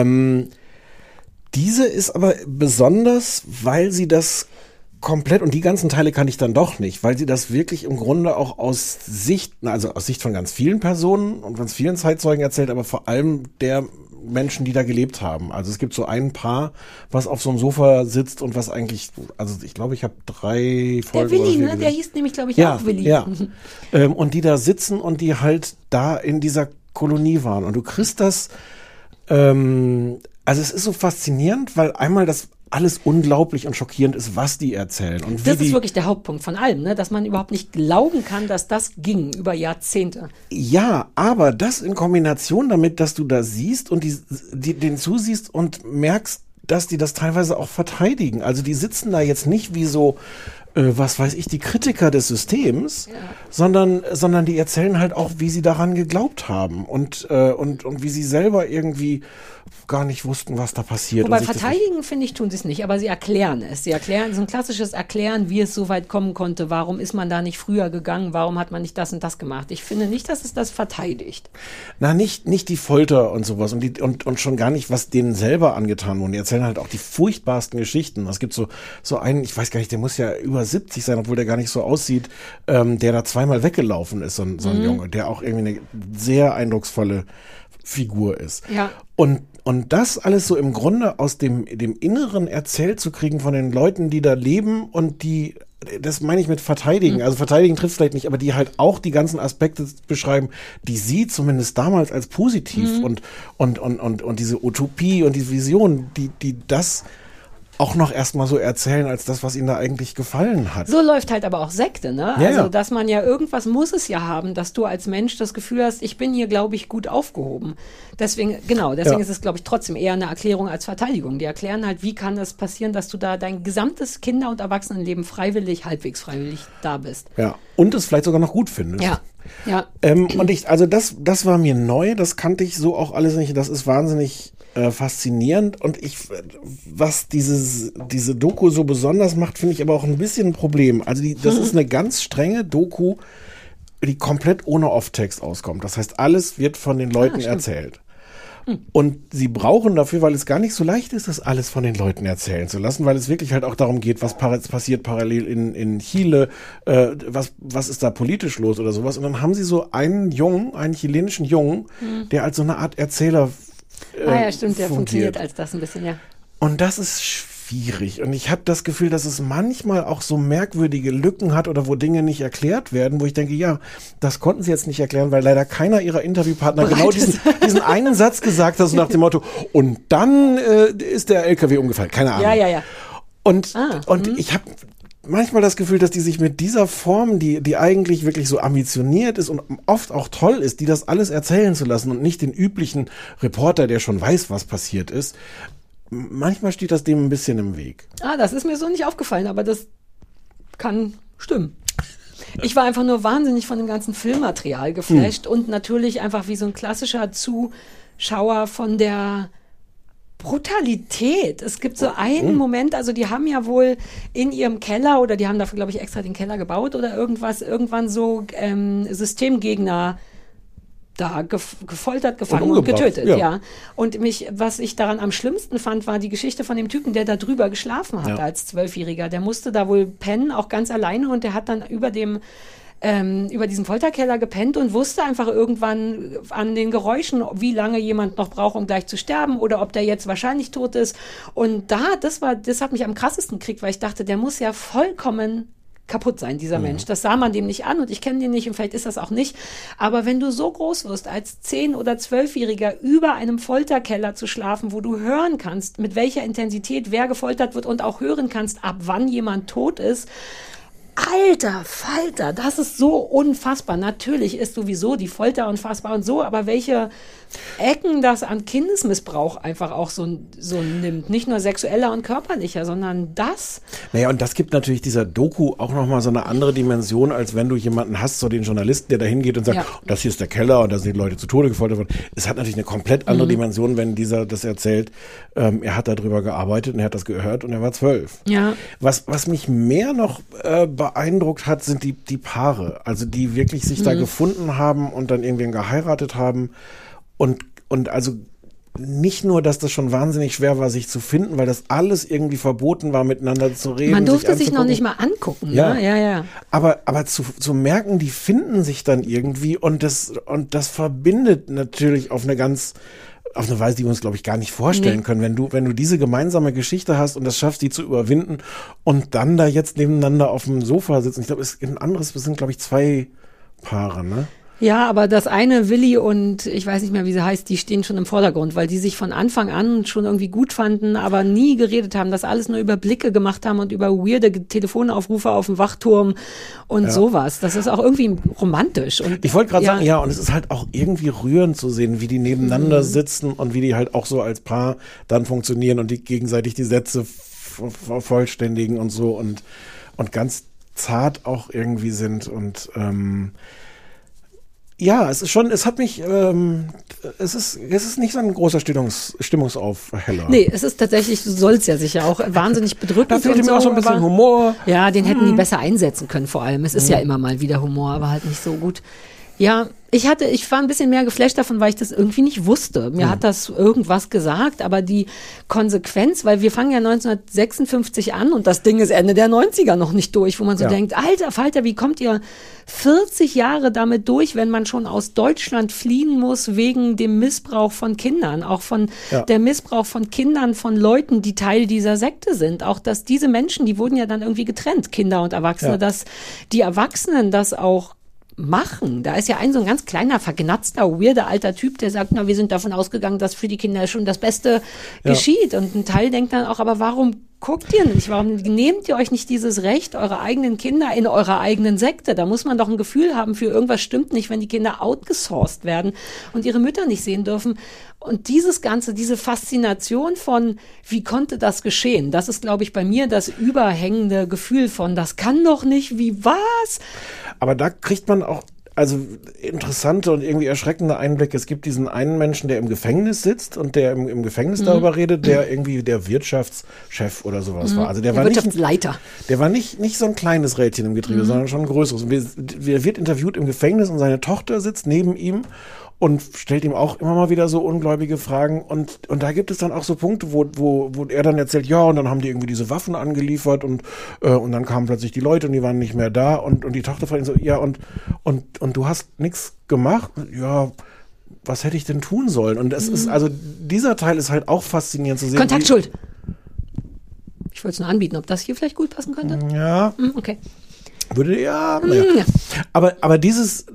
Diese ist aber besonders, weil sie das komplett, und die ganzen Teile kann ich dann doch nicht, weil sie das wirklich im Grunde auch aus Sicht von ganz vielen Personen und ganz vielen Zeitzeugen erzählt, aber vor allem der Menschen, die da gelebt haben. Also es gibt so ein Paar, was auf so einem Sofa sitzt und was eigentlich, also ich glaube, ich habe 3 Folgen. Der Willi, ne? Der hieß nämlich, glaube ich, auch Willi. Ja. Und die da sitzen und die halt da in dieser Kolonie waren. Und du kriegst das, also es ist so faszinierend, weil einmal das alles unglaublich und schockierend ist, was die erzählen. Und das ist wirklich der Hauptpunkt von allem, ne? Dass man überhaupt nicht glauben kann, dass das ging über Jahrzehnte. Ja, aber das in Kombination damit, dass du da siehst und den zusiehst und merkst, dass die das teilweise auch verteidigen. Also die sitzen da jetzt nicht wie so was weiß ich, die Kritiker des Systems, sondern die erzählen halt auch, wie sie daran geglaubt haben und wie sie selber irgendwie gar nicht wussten, was da passiert. Wobei verteidigen, finde ich, tun sie es nicht, aber sie erklären es. Sie erklären, so ein klassisches Erklären, wie es so weit kommen konnte, warum ist man da nicht früher gegangen, warum hat man nicht das und das gemacht. Ich finde nicht, dass es das verteidigt. Na, nicht die Folter und sowas und schon gar nicht, was denen selber angetan wurde. Die erzählen halt auch die furchtbarsten Geschichten. Es gibt so einen, ich weiß gar nicht, der muss ja über 70 sein, obwohl der gar nicht so aussieht, der da zweimal weggelaufen ist, so ein Junge, der auch irgendwie eine sehr eindrucksvolle Figur ist. Ja. Und das alles so im Grunde aus dem Inneren erzählt zu kriegen von den Leuten, die da leben und die, das meine ich mit verteidigen, also verteidigen trifft vielleicht nicht, aber die halt auch die ganzen Aspekte beschreiben, die sie zumindest damals als positiv und diese Utopie und diese Vision, die das auch noch erstmal so erzählen, als das, was ihnen da eigentlich gefallen hat. So läuft halt aber auch Sekte, ne? Ja, also, dass man ja irgendwas muss es ja haben, dass du als Mensch das Gefühl hast, ich bin hier, glaube ich, gut aufgehoben. Deswegen ist es, glaube ich, trotzdem eher eine Erklärung als Verteidigung. Die erklären halt, wie kann es passieren, dass du da dein gesamtes Kinder- und Erwachsenenleben halbwegs freiwillig da bist. Ja, und es vielleicht sogar noch gut findest. Ja. Und das war mir neu, das kannte ich so auch alles nicht, das ist wahnsinnig faszinierend und was diese Doku so besonders macht, finde ich aber auch ein bisschen ein Problem. Also das ist eine ganz strenge Doku, die komplett ohne Off-Text auskommt. Das heißt, alles wird von den Leuten erzählt. Und sie brauchen dafür, weil es gar nicht so leicht ist, das alles von den Leuten erzählen zu lassen, weil es wirklich halt auch darum geht, was passiert parallel in Chile, was ist da politisch los oder sowas. Und dann haben sie so einen chilenischen Jungen, der als so eine Art Erzähler ja, stimmt, der funktioniert als das ein bisschen, ja. Und das ist schwierig. Und ich habe das Gefühl, dass es manchmal auch so merkwürdige Lücken hat oder wo Dinge nicht erklärt werden, wo ich denke, ja, das konnten sie jetzt nicht erklären, weil leider keiner ihrer Interviewpartner genau diesen einen Satz gesagt hat, so nach dem Motto, und dann ist der LKW umgefallen. Keine Ahnung. Ja. Und ich habe manchmal das Gefühl, dass die sich mit dieser Form, die eigentlich wirklich so ambitioniert ist und oft auch toll ist, die das alles erzählen zu lassen und nicht den üblichen Reporter, der schon weiß, was passiert ist, manchmal steht das dem ein bisschen im Weg. Das ist mir so nicht aufgefallen, aber das kann stimmen. Ich war einfach nur wahnsinnig von dem ganzen Filmmaterial geflasht und natürlich einfach wie so ein klassischer Zuschauer von der Brutalität. Es gibt so einen Moment, also die haben ja wohl in ihrem Keller oder die haben dafür, glaube ich, extra den Keller gebaut oder irgendwann so Systemgegner da gefoltert, gefangen und getötet. Ja. Und was ich daran am schlimmsten fand, war die Geschichte von dem Typen, der da drüber geschlafen hat als 12-Jähriger. Der musste da wohl pennen, auch ganz alleine, und der hat dann über diesem Folterkeller gepennt und wusste einfach irgendwann an den Geräuschen, wie lange jemand noch braucht, um gleich zu sterben oder ob der jetzt wahrscheinlich tot ist. Und das hat mich am krassesten gekriegt, weil ich dachte, der muss ja vollkommen kaputt sein, dieser Mensch. Das sah man dem nicht an und ich kenne den nicht und vielleicht ist das auch nicht. Aber wenn du so groß wirst, als 10- oder 12-Jähriger über einem Folterkeller zu schlafen, wo du hören kannst, mit welcher Intensität wer gefoltert wird und auch hören kannst, ab wann jemand tot ist, alter Falter, das ist so unfassbar. Natürlich ist sowieso die Folter unfassbar und so, aber welche Ecken das an Kindesmissbrauch einfach auch so nimmt. Nicht nur sexueller und körperlicher, sondern das. Naja, und das gibt natürlich dieser Doku auch nochmal so eine andere Dimension, als wenn du jemanden hast, so den Journalisten, der da hingeht und sagt, das hier ist der Keller und da sind die Leute zu Tode gefoltert worden. Es hat natürlich eine komplett andere Dimension, wenn dieser das erzählt. Er hat darüber gearbeitet und er hat das gehört und er war 12. Ja. Was mich mehr noch beeindruckt hat, sind die Paare, also die wirklich sich da gefunden haben und dann irgendwann geheiratet haben und also nicht nur, dass das schon wahnsinnig schwer war, sich zu finden, weil das alles irgendwie verboten war, miteinander zu reden. Man durfte sich noch nicht mal angucken. Ja. Ne? Ja. Aber zu merken, die finden sich dann irgendwie und das verbindet natürlich auf eine Weise, die wir uns, glaube ich, gar nicht vorstellen können. Wenn du diese gemeinsame Geschichte hast und das schaffst, die zu überwinden und dann da jetzt nebeneinander auf dem Sofa sitzen. Ich glaube, es sind, glaube ich, 2 Paare, ne? Ja, aber das eine, Willi und ich weiß nicht mehr, wie sie heißt, die stehen schon im Vordergrund, weil die sich von Anfang an schon irgendwie gut fanden, aber nie geredet haben, das alles nur über Blicke gemacht haben und über weirde Telefonaufrufe auf dem Wachturm und sowas. Das ist auch irgendwie romantisch. Und ich wollte gerade sagen, und es ist halt auch irgendwie rührend zu sehen, wie die nebeneinander sitzen und wie die halt auch so als Paar dann funktionieren und die gegenseitig die Sätze vervollständigen und so ganz zart auch irgendwie sind und ja, es ist schon, es hat mich, es ist nicht so ein großer Stimmungsaufheller. Nee, es ist tatsächlich, du sollst ja sicher auch wahnsinnig bedrückend. Da fehlt mir auch so ein bisschen Humor. Ja, den hätten die besser einsetzen können vor allem. Es ist ja immer mal wieder Humor, aber halt nicht so gut. Ja, ich war ein bisschen mehr geflasht davon, weil ich das irgendwie nicht wusste. Mir hat das irgendwas gesagt, aber die Konsequenz, weil wir fangen ja 1956 an und das Ding ist Ende der 90er noch nicht durch, wo man so denkt, alter Falter, wie kommt ihr 40 Jahre damit durch, wenn man schon aus Deutschland fliehen muss wegen dem Missbrauch von Kindern, auch von der Missbrauch von Kindern, von Leuten, die Teil dieser Sekte sind. Auch, dass diese Menschen, die wurden ja dann irgendwie getrennt, Kinder und Erwachsene, dass die Erwachsenen das auch machen. Da ist ja so ein ganz kleiner, vergnatzter, weirder alter Typ, der sagt, na, wir sind davon ausgegangen, dass für die Kinder schon das Beste geschieht. Und ein Teil denkt dann auch, aber warum guckt ihr nicht? Warum nehmt ihr euch nicht dieses Recht, eure eigenen Kinder in eurer eigenen Sekte? Da muss man doch ein Gefühl haben für irgendwas stimmt nicht, wenn die Kinder outgesourced werden und ihre Mütter nicht sehen dürfen. Und dieses Ganze, diese Faszination von, wie konnte das geschehen? Das ist, glaube ich, bei mir das überhängende Gefühl von, das kann doch nicht, wie was? Aber da kriegt man auch also interessante und irgendwie erschreckende Einblicke. Es gibt diesen einen Menschen, der im Gefängnis sitzt und der im Gefängnis darüber redet, der irgendwie der Wirtschaftschef oder sowas war. Also der war Wirtschaftsleiter. Der war nicht so ein kleines Rädchen im Getriebe, sondern schon ein größeres. Und er wird interviewt im Gefängnis und seine Tochter sitzt neben ihm und stellt ihm auch immer mal wieder so ungläubige Fragen. Und da gibt es dann auch so Punkte, wo er dann erzählt, ja, und dann haben die irgendwie diese Waffen angeliefert und dann kamen plötzlich die Leute und die waren nicht mehr da. Und die Tochter fragt ihn so, ja, und du hast nichts gemacht? Ja, was hätte ich denn tun sollen? Und das ist, also dieser Teil ist halt auch faszinierend zu sehen. Kontaktschuld. Ich wollte es nur anbieten, ob das hier vielleicht gut passen könnte. Ja. Okay. Würde, ja. Aber dieses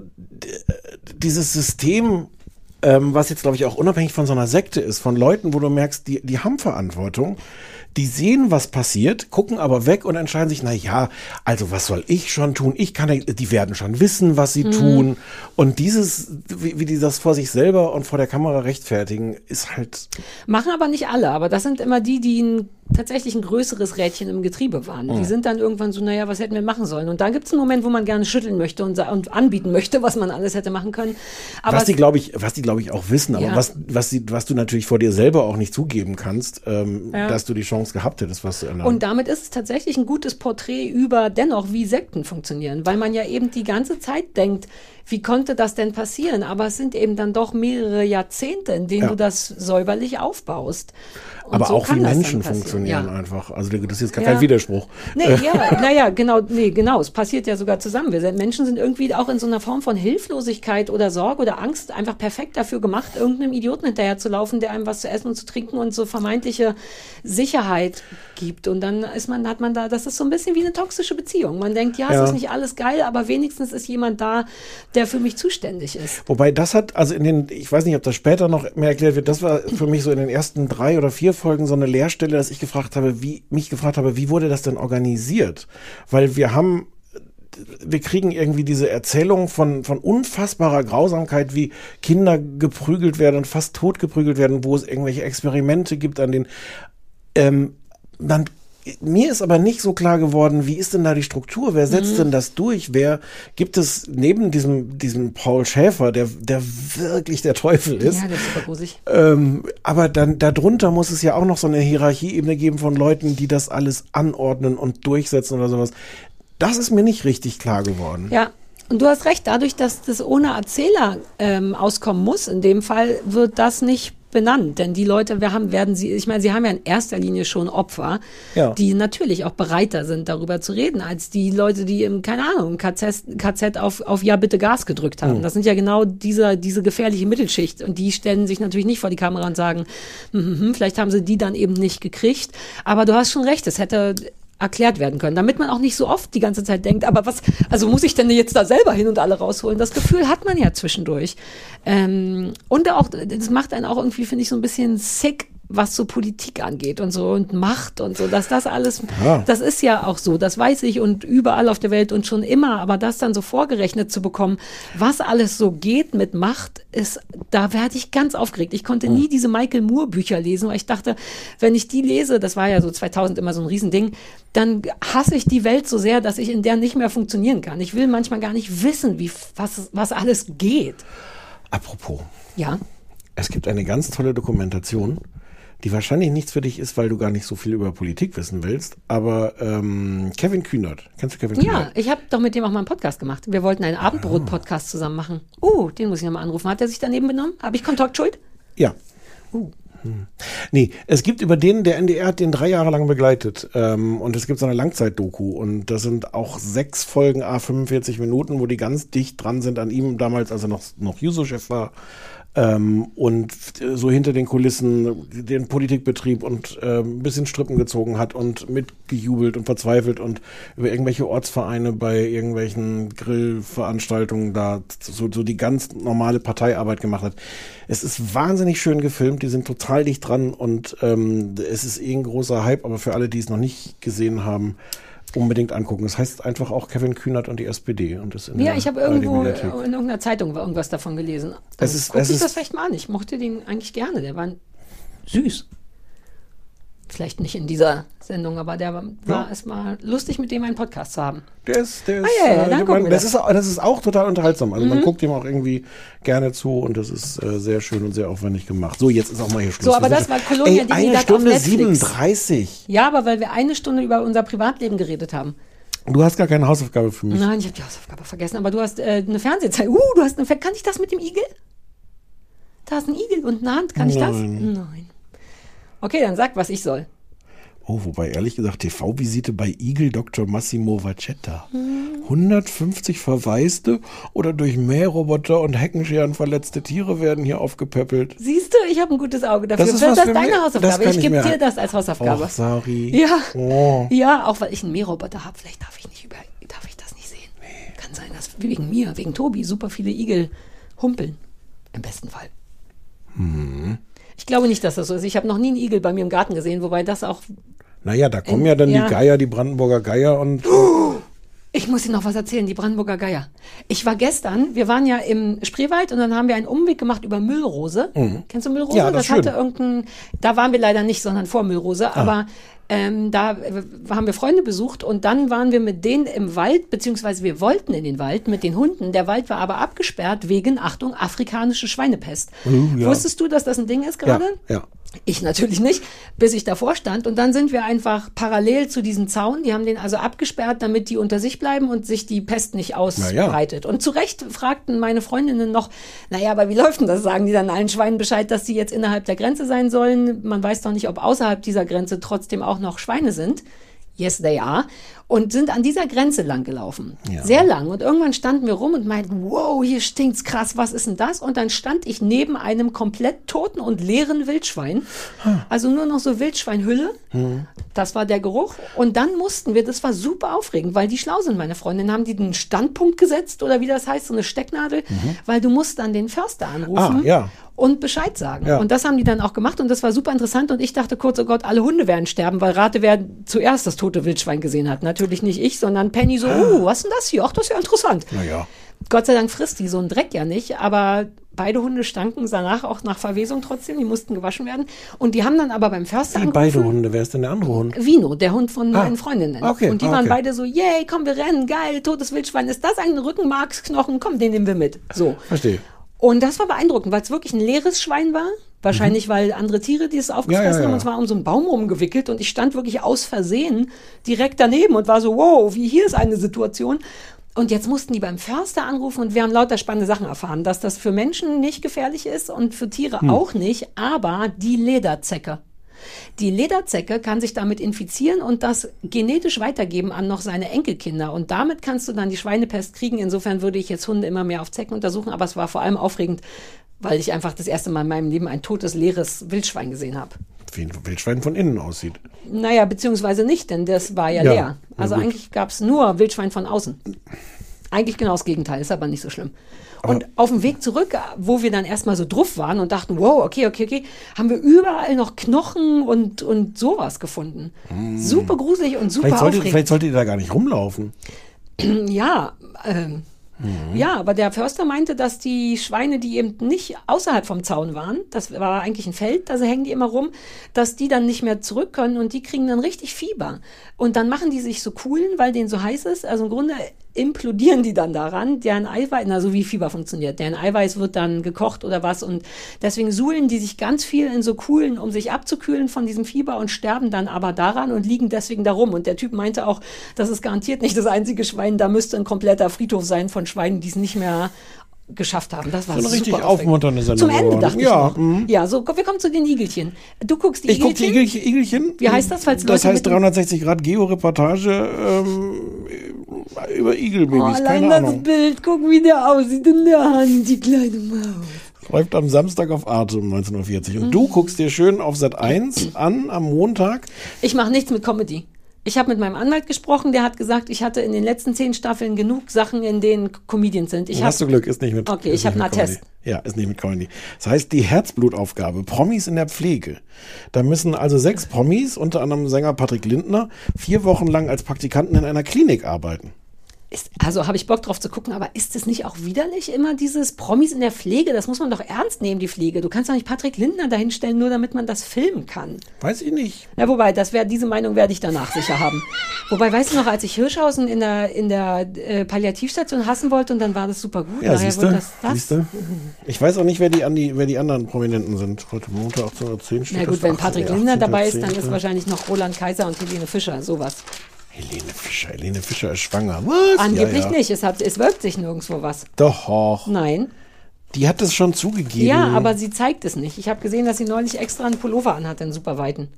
System, was jetzt, glaube ich, auch unabhängig von so einer Sekte ist, von Leuten, wo du merkst, die haben Verantwortung, die sehen, was passiert, gucken aber weg und entscheiden sich, na ja, also was soll ich schon tun? Die werden schon wissen, was sie tun. Und dieses, wie die das vor sich selber und vor der Kamera rechtfertigen, ist halt... Machen aber nicht alle, aber das sind immer die tatsächlich ein größeres Rädchen im Getriebe waren. Die sind dann irgendwann so, naja, was hätten wir machen sollen? Und dann gibt es einen Moment, wo man gerne schütteln möchte und anbieten möchte, was man alles hätte machen können. Aber was die, glaube ich, auch wissen, aber was du natürlich vor dir selber auch nicht zugeben kannst, dass du die Chance gehabt hättest, was zu ändern. Und damit ist es tatsächlich ein gutes Porträt über dennoch, wie Sekten funktionieren, weil man ja eben die ganze Zeit denkt, wie konnte das denn passieren? Aber es sind eben dann doch mehrere Jahrzehnte, in denen du das säuberlich aufbaust. Und aber so auch wie Menschen funktionieren einfach. Also das ist jetzt gar kein Widerspruch. Genau. Es passiert ja sogar zusammen. Menschen sind irgendwie auch in so einer Form von Hilflosigkeit oder Sorge oder Angst einfach perfekt dafür gemacht, irgendeinem Idioten hinterher zu laufen, der einem was zu essen und zu trinken und so vermeintliche Sicherheit gibt. Und dann hat man da, das ist so ein bisschen wie eine toxische Beziehung. Man denkt, es ist nicht alles geil, aber wenigstens ist jemand da, der für mich zuständig ist. Wobei das hat, also ich weiß nicht, ob das später noch mehr erklärt wird, das war für mich so in den ersten 3 oder 4 Folgen so eine Leerstelle, dass ich gefragt habe, wie wurde das denn organisiert? Weil wir kriegen irgendwie diese Erzählung von unfassbarer Grausamkeit, wie Kinder geprügelt werden und fast tot geprügelt werden, wo es irgendwelche Experimente gibt, an denen mir ist aber nicht so klar geworden, wie ist denn da die Struktur? Wer setzt denn das durch? Gibt es neben diesem Paul Schäfer, der wirklich der Teufel ist? Ja, der ist super gruselig. Aber dann darunter muss es ja auch noch so eine Hierarchieebene geben von Leuten, die das alles anordnen und durchsetzen oder sowas. Das ist mir nicht richtig klar geworden. Ja. Und du hast recht, dadurch, dass das ohne Erzähler auskommen muss, in dem Fall wird das nicht benannt, denn die Leute, sie haben ja in erster Linie schon Opfer, die natürlich auch bereiter sind, darüber zu reden, als die Leute, die im KZ auf ja bitte Gas gedrückt haben. Das sind ja genau diese gefährliche Mittelschicht und die stellen sich natürlich nicht vor die Kamera und sagen, vielleicht haben sie die dann eben nicht gekriegt, aber du hast schon recht, es hätte erklärt werden können, damit man auch nicht so oft die ganze Zeit denkt, aber muss ich denn jetzt da selber hin und alle rausholen? Das Gefühl hat man ja zwischendurch. Und auch, das macht einen auch irgendwie, finde ich, so ein bisschen sick, was so Politik angeht und so und Macht und so, dass das alles, das ist ja auch so, das weiß ich und überall auf der Welt und schon immer, aber das dann so vorgerechnet zu bekommen, was alles so geht mit Macht, da werde ich ganz aufgeregt. Ich konnte nie diese Michael Moore Bücher lesen, weil ich dachte, wenn ich die lese, das war ja so 2000 immer so ein Riesending, dann hasse ich die Welt so sehr, dass ich in der nicht mehr funktionieren kann. Ich will manchmal gar nicht wissen, was alles geht. Apropos. Ja. Es gibt eine ganz tolle Dokumentation, die wahrscheinlich nichts für dich ist, weil du gar nicht so viel über Politik wissen willst, aber Kevin Kühnert. Kennst du Kevin Kühnert? Ja, ich habe doch mit dem auch mal einen Podcast gemacht. Wir wollten einen Abendbrot-Podcast zusammen machen. Den muss ich nochmal anrufen. Hat er sich daneben benommen? Habe ich Kontaktschuld? Ja. Nee, es gibt über der NDR hat den 3 Jahre lang begleitet und es gibt so eine Langzeitdoku und das sind auch 6 Folgen, 45 Minuten, wo die ganz dicht dran sind an ihm, damals, als er noch Juso-Chef war. Und so hinter den Kulissen den Politikbetrieb und ein bisschen Strippen gezogen hat und mitgejubelt und verzweifelt und über irgendwelche Ortsvereine bei irgendwelchen Grillveranstaltungen da so die ganz normale Parteiarbeit gemacht hat. Es ist wahnsinnig schön gefilmt, die sind total dicht dran und es ist ein großer Hype, aber für alle, die es noch nicht gesehen haben, unbedingt angucken. Das heißt einfach auch Kevin Kühnert und die SPD. Und das ich habe irgendwo in irgendeiner Zeitung irgendwas davon gelesen. Guck ich das vielleicht mal an. Ich mochte den eigentlich gerne. Der war süß. Vielleicht nicht in dieser Sendung, aber es war lustig, mit dem einen Podcast zu haben. Das ist auch total unterhaltsam. Also man guckt ihm auch irgendwie gerne zu und das ist sehr schön und sehr aufwendig gemacht. So, jetzt ist auch mal hier Schluss. So, aber das war Colonia Dignidad auf Netflix. 37. Ja, aber weil wir 1 Stunde über unser Privatleben geredet haben. Du hast gar keine Hausaufgabe für mich. Nein, ich habe die Hausaufgabe vergessen, aber du hast eine Fernsehzeit. Kann ich das mit dem Igel? Da ist ein Igel und eine Hand. Kann ich das? Nein. Okay, dann sag, was ich soll. Oh, wobei, ehrlich gesagt, TV-Visite bei Igel Dr. Massimo Vacetta. 150 Verwaiste oder durch Mähroboter und Heckenscheren verletzte Tiere werden hier aufgepöppelt. Siehst du, ich habe ein gutes Auge dafür. Das ist deine Hausaufgabe. Ich gebe dir das als Hausaufgabe. Och, sorry. Ja. Oh. Ja, auch weil ich einen Mähroboter habe. Vielleicht darf ich das nicht sehen. Nee. Kann sein, dass wegen mir, wegen Tobi, super viele Igel humpeln. Im besten Fall. Ich glaube nicht, dass das so ist. Ich habe noch nie einen Igel bei mir im Garten gesehen, wobei das auch... Naja, da kommen ja dann die Geier, die Brandenburger Geier und... Ich muss Ihnen noch was erzählen, die Brandenburger Geier. Wir waren ja im Spreewald und dann haben wir einen Umweg gemacht über Müllrose. Kennst du Müllrose? Ja, das hatte da waren wir leider nicht, sondern vor Müllrose, aber da haben wir Freunde besucht und dann waren wir mit denen im Wald, beziehungsweise wir wollten in den Wald mit den Hunden. Der Wald war aber abgesperrt wegen, Achtung, afrikanische Schweinepest. Wusstest du, dass das ein Ding ist gerade? Ja. Ich natürlich nicht, bis ich davor stand. Und dann sind wir einfach parallel zu diesem Zaun. Die haben den also abgesperrt, damit die unter sich bleiben und sich die Pest nicht ausbreitet. Und zu Recht fragten meine Freundinnen noch, aber wie läuft denn das? Sagen die dann allen Schweinen Bescheid, dass sie jetzt innerhalb der Grenze sein sollen? Man weiß doch nicht, ob außerhalb dieser Grenze trotzdem auch noch Schweine sind. Yes, they are. Und sind an dieser Grenze lang gelaufen. Ja. Sehr lang. Und irgendwann standen wir rum und meinten, wow, hier stinkt's krass, was ist denn das? Und dann stand ich neben einem komplett toten und leeren Wildschwein. Also nur noch so Wildschweinhülle. Das war der Geruch. Und dann mussten wir, das war super aufregend, weil die schlau sind, meine Freundin, haben die einen Standpunkt gesetzt oder wie das heißt, so eine Stecknadel, weil du musst dann den Förster anrufen. Und Bescheid sagen. Ja. Und das haben die dann auch gemacht und das war super interessant und ich dachte kurz, oh Gott, alle Hunde werden sterben, weil rate, wer zuerst das tote Wildschwein gesehen hat. Natürlich nicht ich, sondern Penny so, was ist denn das hier? Ach, das ist ja interessant. Naja. Gott sei Dank frisst die so einen Dreck ja nicht, aber beide Hunde stanken danach auch nach Verwesung trotzdem, die mussten gewaschen werden. Und die haben dann aber beim Förster angerufen. Beide Hunde, wer ist denn der andere Hund? Vino, der Hund von meinen Freundinnen. Okay, und die waren beide so, yay, komm, wir rennen, geil, totes Wildschwein, ist das ein Rückenmarksknochen? Komm, den nehmen wir mit. So. Verstehe. Und das war beeindruckend, weil es wirklich ein leeres Schwein war. Wahrscheinlich, weil andere Tiere, die es aufgefressen haben, und zwar um so einen Baum rumgewickelt. Und ich stand wirklich aus Versehen direkt daneben und war so, wow, wie hier ist eine Situation. Und jetzt mussten die beim Förster anrufen und wir haben lauter spannende Sachen erfahren, dass das für Menschen nicht gefährlich ist und für Tiere auch nicht, aber die Lederzecke. Die Lederzecke kann sich damit infizieren und das genetisch weitergeben an noch seine Enkelkinder. Und damit kannst du dann die Schweinepest kriegen. Insofern würde ich jetzt Hunde immer mehr auf Zecken untersuchen. Aber es war vor allem aufregend, weil ich einfach das erste Mal in meinem Leben ein totes, leeres Wildschwein gesehen habe. Wie ein Wildschwein von innen aussieht. Naja, beziehungsweise nicht, denn das war ja leer. Also eigentlich gab es nur Wildschwein von außen. Eigentlich genau das Gegenteil, ist aber nicht so schlimm. Und auf dem Weg zurück, wo wir dann erstmal so drauf waren und dachten, wow, okay, haben wir überall noch Knochen und sowas gefunden. Super gruselig und super aufregend. Vielleicht solltet ihr da gar nicht rumlaufen. Ja, ja, aber der Förster meinte, dass die Schweine, die eben nicht außerhalb vom Zaun waren, das war eigentlich ein Feld, da hängen die immer rum, dass die dann nicht mehr zurück können und die kriegen dann richtig Fieber. Und dann machen die sich so Kuhlen, weil denen so heiß ist. Also im Grunde implodieren die dann daran, deren Eiweiß, so wie Fieber funktioniert, deren Eiweiß wird dann gekocht oder was und deswegen suhlen die sich ganz viel in so Kuhlen, um sich abzukühlen von diesem Fieber und sterben dann aber daran und liegen deswegen da rum. Und der Typ meinte auch, das ist garantiert nicht das einzige Schwein, da müsste ein kompletter Friedhof sein von Schweinen, die es nicht mehr geschafft haben. Das war so eine super richtig aufmunternde Sendung. Zum Ende dachte ich noch. Mhm. Ja, so, wir kommen zu den Igelchen. Du guckst die Igelchen? Ich gucke die Igelchen. Wie heißt das? Falls Das Leute heißt 360 Grad Geo-Reportage über Igelbabys. Keine Ahnung. Das Bild, guck, wie der aussieht in der Hand, die kleine Maus. Läuft am Samstag auf Arte um 19.40 Uhr. Und du guckst dir schön auf Sat.1 an am Montag. Ich mache nichts mit Comedy. Ich habe mit meinem Anwalt gesprochen, der hat gesagt, ich hatte in den letzten 10 Staffeln genug Sachen, in denen Comedians sind. Hast du Glück, ist nicht mit Okay, ich habe einen Attest. Ja, ist nicht mit Comedy. Das heißt, die Herzblutaufgabe, Promis in der Pflege. Da müssen also 6 Promis, unter anderem Sänger Patrick Lindner, 4 Wochen lang als Praktikanten in einer Klinik arbeiten. Also habe ich Bock drauf zu gucken, aber ist es nicht auch widerlich, immer dieses Promis in der Pflege? Das muss man doch ernst nehmen, die Pflege. Du kannst doch nicht Patrick Lindner dahinstellen, nur damit man das filmen kann. Weiß ich nicht. Na, wobei, diese Meinung werde ich danach sicher haben. Wobei, weißt du noch, als ich Hirschhausen in der Palliativstation hassen wollte und dann war das super gut. Ja, Nachher siehst wird du? Siehst du? Ich weiß auch nicht, wer die anderen Prominenten sind. Heute Montag 18.10 steht. Na gut, wenn Patrick Lindner dabei ist, dann 18.10. ist wahrscheinlich noch Roland Kaiser und Helene Fischer, sowas. Helene Fischer ist schwanger. Was? Angeblich nicht, es wirkt sich nirgendwo was. Doch. Nein. Die hat es schon zugegeben. Ja, aber sie zeigt es nicht. Ich habe gesehen, dass sie neulich extra einen Pullover anhat, einen super weiten.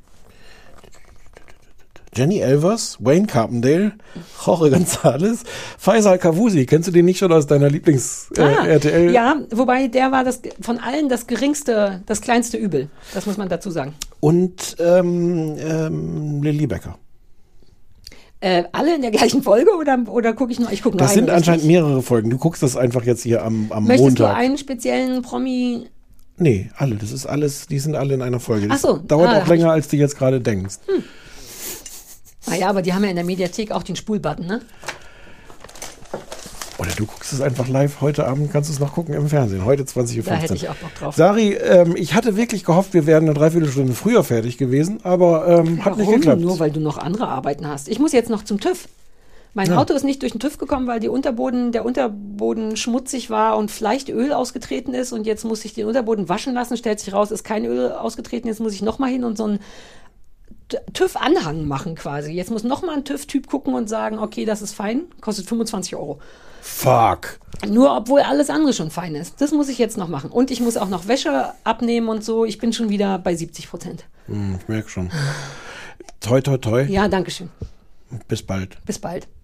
Jenny Elvers, Wayne Carpendale, Jorge González, Faisal Kavusi. Kennst du den nicht schon aus deiner Lieblings-RTL? Ja, wobei der war von allen das kleinste Übel. Das muss man dazu sagen. Und Lilly Becker. Alle in der gleichen Folge oder gucke ich nur? Ich gucke nur Das sind anscheinend mehrere Folgen. Du guckst das einfach jetzt hier am Möchtest Montag. Möchtest du einen speziellen Promi? Nee, alle. Das ist alles, die sind alle in einer Folge. Das Ach so. dauert auch länger, als du jetzt gerade denkst. Naja, aber die haben ja in der Mediathek auch den Spulbutton, ne? Oder du guckst es einfach live. Heute Abend kannst du es noch gucken im Fernsehen. Heute 20.15 Uhr. Da hätte ich auch Bock drauf. Sari, ich hatte wirklich gehofft, wir wären eine Dreiviertelstunde früher fertig gewesen, aber hat nicht geklappt. Nur weil du noch andere Arbeiten hast. Ich muss jetzt noch zum TÜV. Mein Auto ist nicht durch den TÜV gekommen, weil der Unterboden schmutzig war und vielleicht Öl ausgetreten ist. Und jetzt muss ich den Unterboden waschen lassen. Stellt sich raus, ist kein Öl ausgetreten. Jetzt muss ich nochmal hin und so einen TÜV-Anhang machen quasi. Jetzt muss nochmal ein TÜV-Typ gucken und sagen, okay, das ist fein. Kostet 25 €. Fuck. Nur obwohl alles andere schon fein ist. Das muss ich jetzt noch machen. Und ich muss auch noch Wäsche abnehmen und so. Ich bin schon wieder bei 70%. Ich merke schon. Toi, toi, toi. Ja, danke schön. Bis bald. Bis bald.